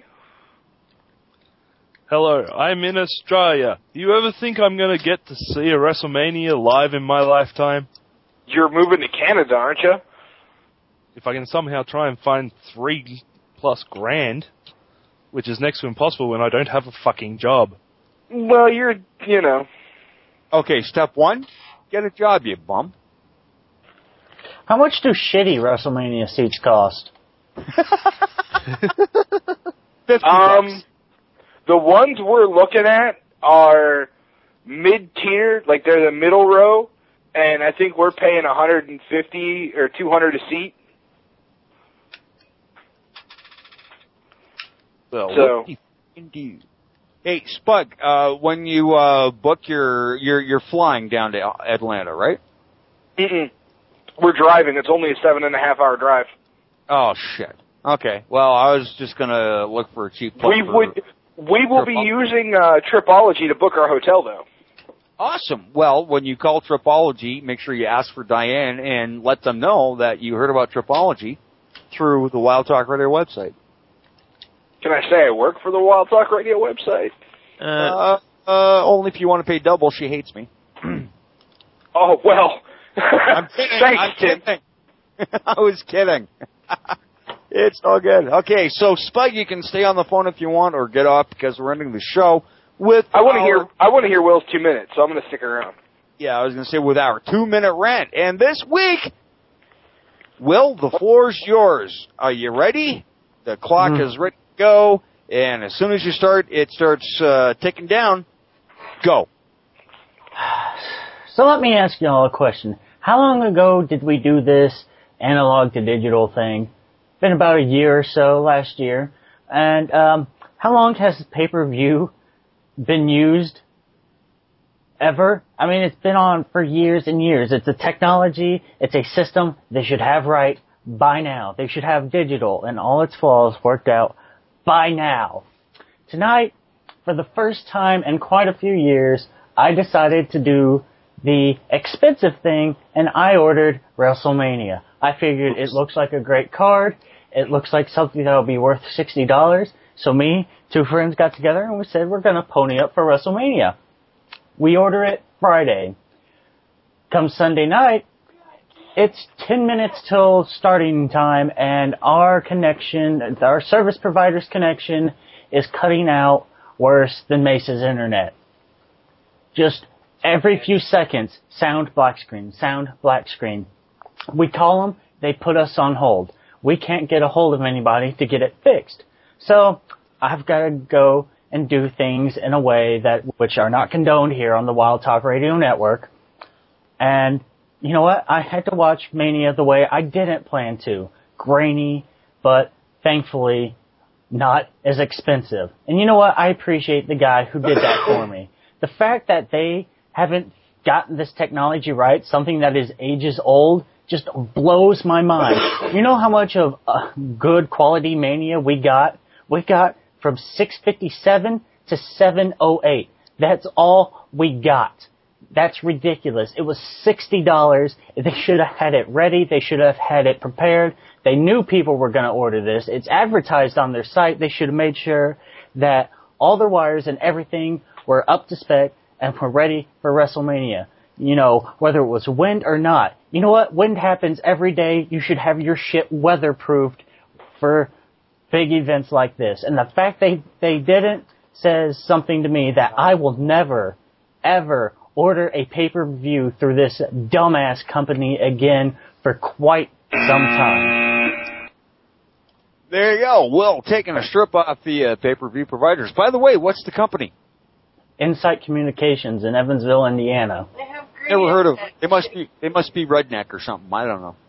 Hello, I'm in Australia. Do you ever think I'm going to get to see a WrestleMania live in my lifetime? You're moving to Canada, aren't you? If I can somehow try and find three plus grand, which is next to impossible when I don't have a fucking job. Well, you're, you know. Okay, step one, get a job, you bum. How much do shitty WrestleMania seats cost? Fifty um, bucks. The ones we're looking at are mid-tier, like they're the middle row, and I think we're paying one hundred fifty or two hundred a seat. Well, so, what do you do? Hey, Spug, uh, when you uh, book your, your, you're flying down to Atlanta, right? Mm-mm. We're driving. It's only a seven and a half hour drive. Oh, shit. Okay. Well, I was just going to look for a cheap flight. We would. We will be using uh, Tripology to book our hotel, though. Awesome. Well, when you call Tripology, make sure you ask for Diane and let them know that you heard about Tripology through the Wild Talk Radio website. Can I say I work for the Wild Talk Radio website? Uh, uh, only if you want to pay double. She hates me. Oh, well. I'm kidding. Thanks, I'm Tim. kidding. I was kidding. It's all good. Okay, so Spud, you can stay on the phone if you want, or get off because we're ending the show with. I want to our, hear. I want to hear Will's two minutes, so I'm going to stick around. Yeah, I was going to say with our two-minute rant, and this week, Will, the floor's yours. Are you ready? The clock mm. is ready to go, and as soon as you start, it starts uh, ticking down. Go. So let me ask you all a question. How long ago did we do this analog to digital thing? Been about a year or so last year. And um, how long has pay-per-view been used? Ever? I mean, it's been on for years and years. It's a technology. It's a system they should have right by now. They should have digital and all its flaws worked out by now. Tonight, for the first time in quite a few years, I decided to do the expensive thing, and I ordered WrestleMania. I figured it looks like a great card, it looks like something that'll be worth sixty dollars. So me, two friends got together and we said we're going to pony up for WrestleMania. We order it Friday. Come Sunday night, it's ten minutes till starting time, and our connection, our service provider's connection, is cutting out worse than Mesa's internet. Just every few seconds, sound black screen, sound black screen. We call them, they put us on hold. We can't get a hold of anybody to get it fixed. So I've got to go and do things in a way that which are not condoned here on the Wild Talk Radio Network. And you know what? I had to watch Mania the way I didn't plan to. Grainy, but thankfully not as expensive. And you know what? I appreciate the guy who did that for me. The fact that they haven't gotten this technology right, something that is ages old, just blows my mind. You know how much of uh, good quality Mania we got? We got from six fifty-seven to seven oh eight. That's all we got. That's ridiculous. It was sixty dollars. They should have had it ready. They should have had it prepared. They knew people were going to order this. It's advertised on their site. They should have made sure that all their wires and everything were up to spec and were ready for WrestleMania. You know, whether it was wind or not. You know what? Wind happens every day. You should have your shit weatherproofed for big events like this. And the fact they, they didn't says something to me that I will never, ever order a pay-per-view through this dumbass company again for quite some time. There you go. Well, taking a strip off the uh, pay-per-view providers. By the way, what's the company? Insight Communications in Evansville, Indiana. Never heard of. They must be. They must be redneck or something. I don't know.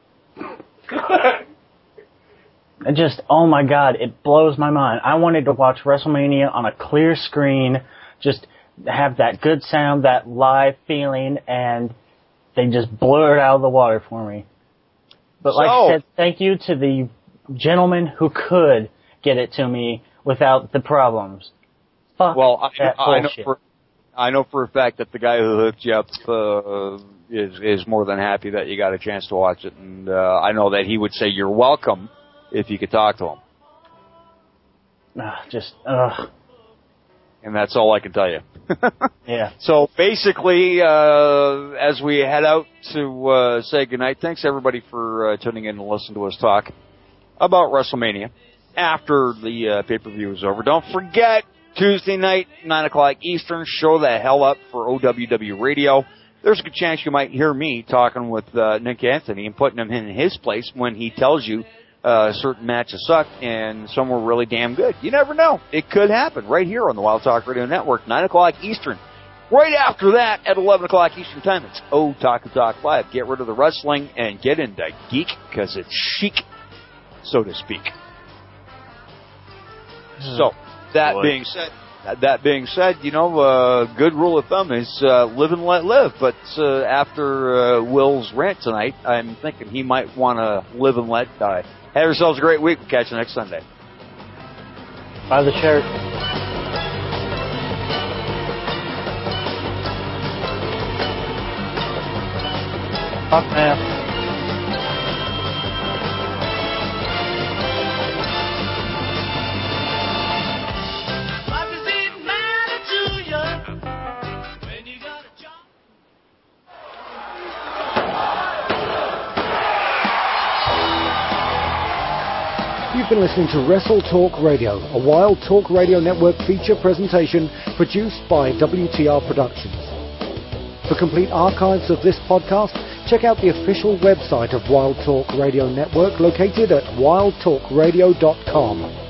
It just, oh my God, it blows my mind. I wanted to watch WrestleMania on a clear screen, just have that good sound, that live feeling, and they just blew it out of the water for me. But like So- I said, thank you to the gentleman who could get it to me without the problems. Fuck Well, I, that I know bullshit. for I know for a fact that the guy who hooked you up uh, is is more than happy that you got a chance to watch it, and uh, I know that he would say you're welcome if you could talk to him. Ugh, just, ugh. And that's all I can tell you. Yeah. So basically, uh, as we head out to uh, say goodnight, thanks everybody for uh, tuning in and listening to us talk about WrestleMania after the uh, pay-per-view is over. Don't forget, Tuesday night, nine o'clock Eastern, show the hell up for O W W Radio. There's a good chance you might hear me talking with uh, Nick Anthony and putting him in his place when he tells you uh, certain matches sucked and some were really damn good. You never know. It could happen right here on the Wild Talk Radio Network, nine o'clock Eastern. Right after that, at eleven o'clock Eastern Time, it's O Talk and Talk Live. Get rid of the wrestling and get into geek, because it's chic, so to speak. So, that Boy. being said, that being said, you know, uh, good rule of thumb is uh, live and let live. But uh, after uh, Will's rant tonight, I'm thinking he might want to live and let die. Have yourselves a great week. We'll catch you next Sunday. Buy the shirt. Fuck man. You've been listening to Wrestle Talk Radio, a Wild Talk Radio Network feature presentation produced by W T R Productions. For complete archives of this podcast, check out the official website of Wild Talk Radio Network located at wild talk radio dot com.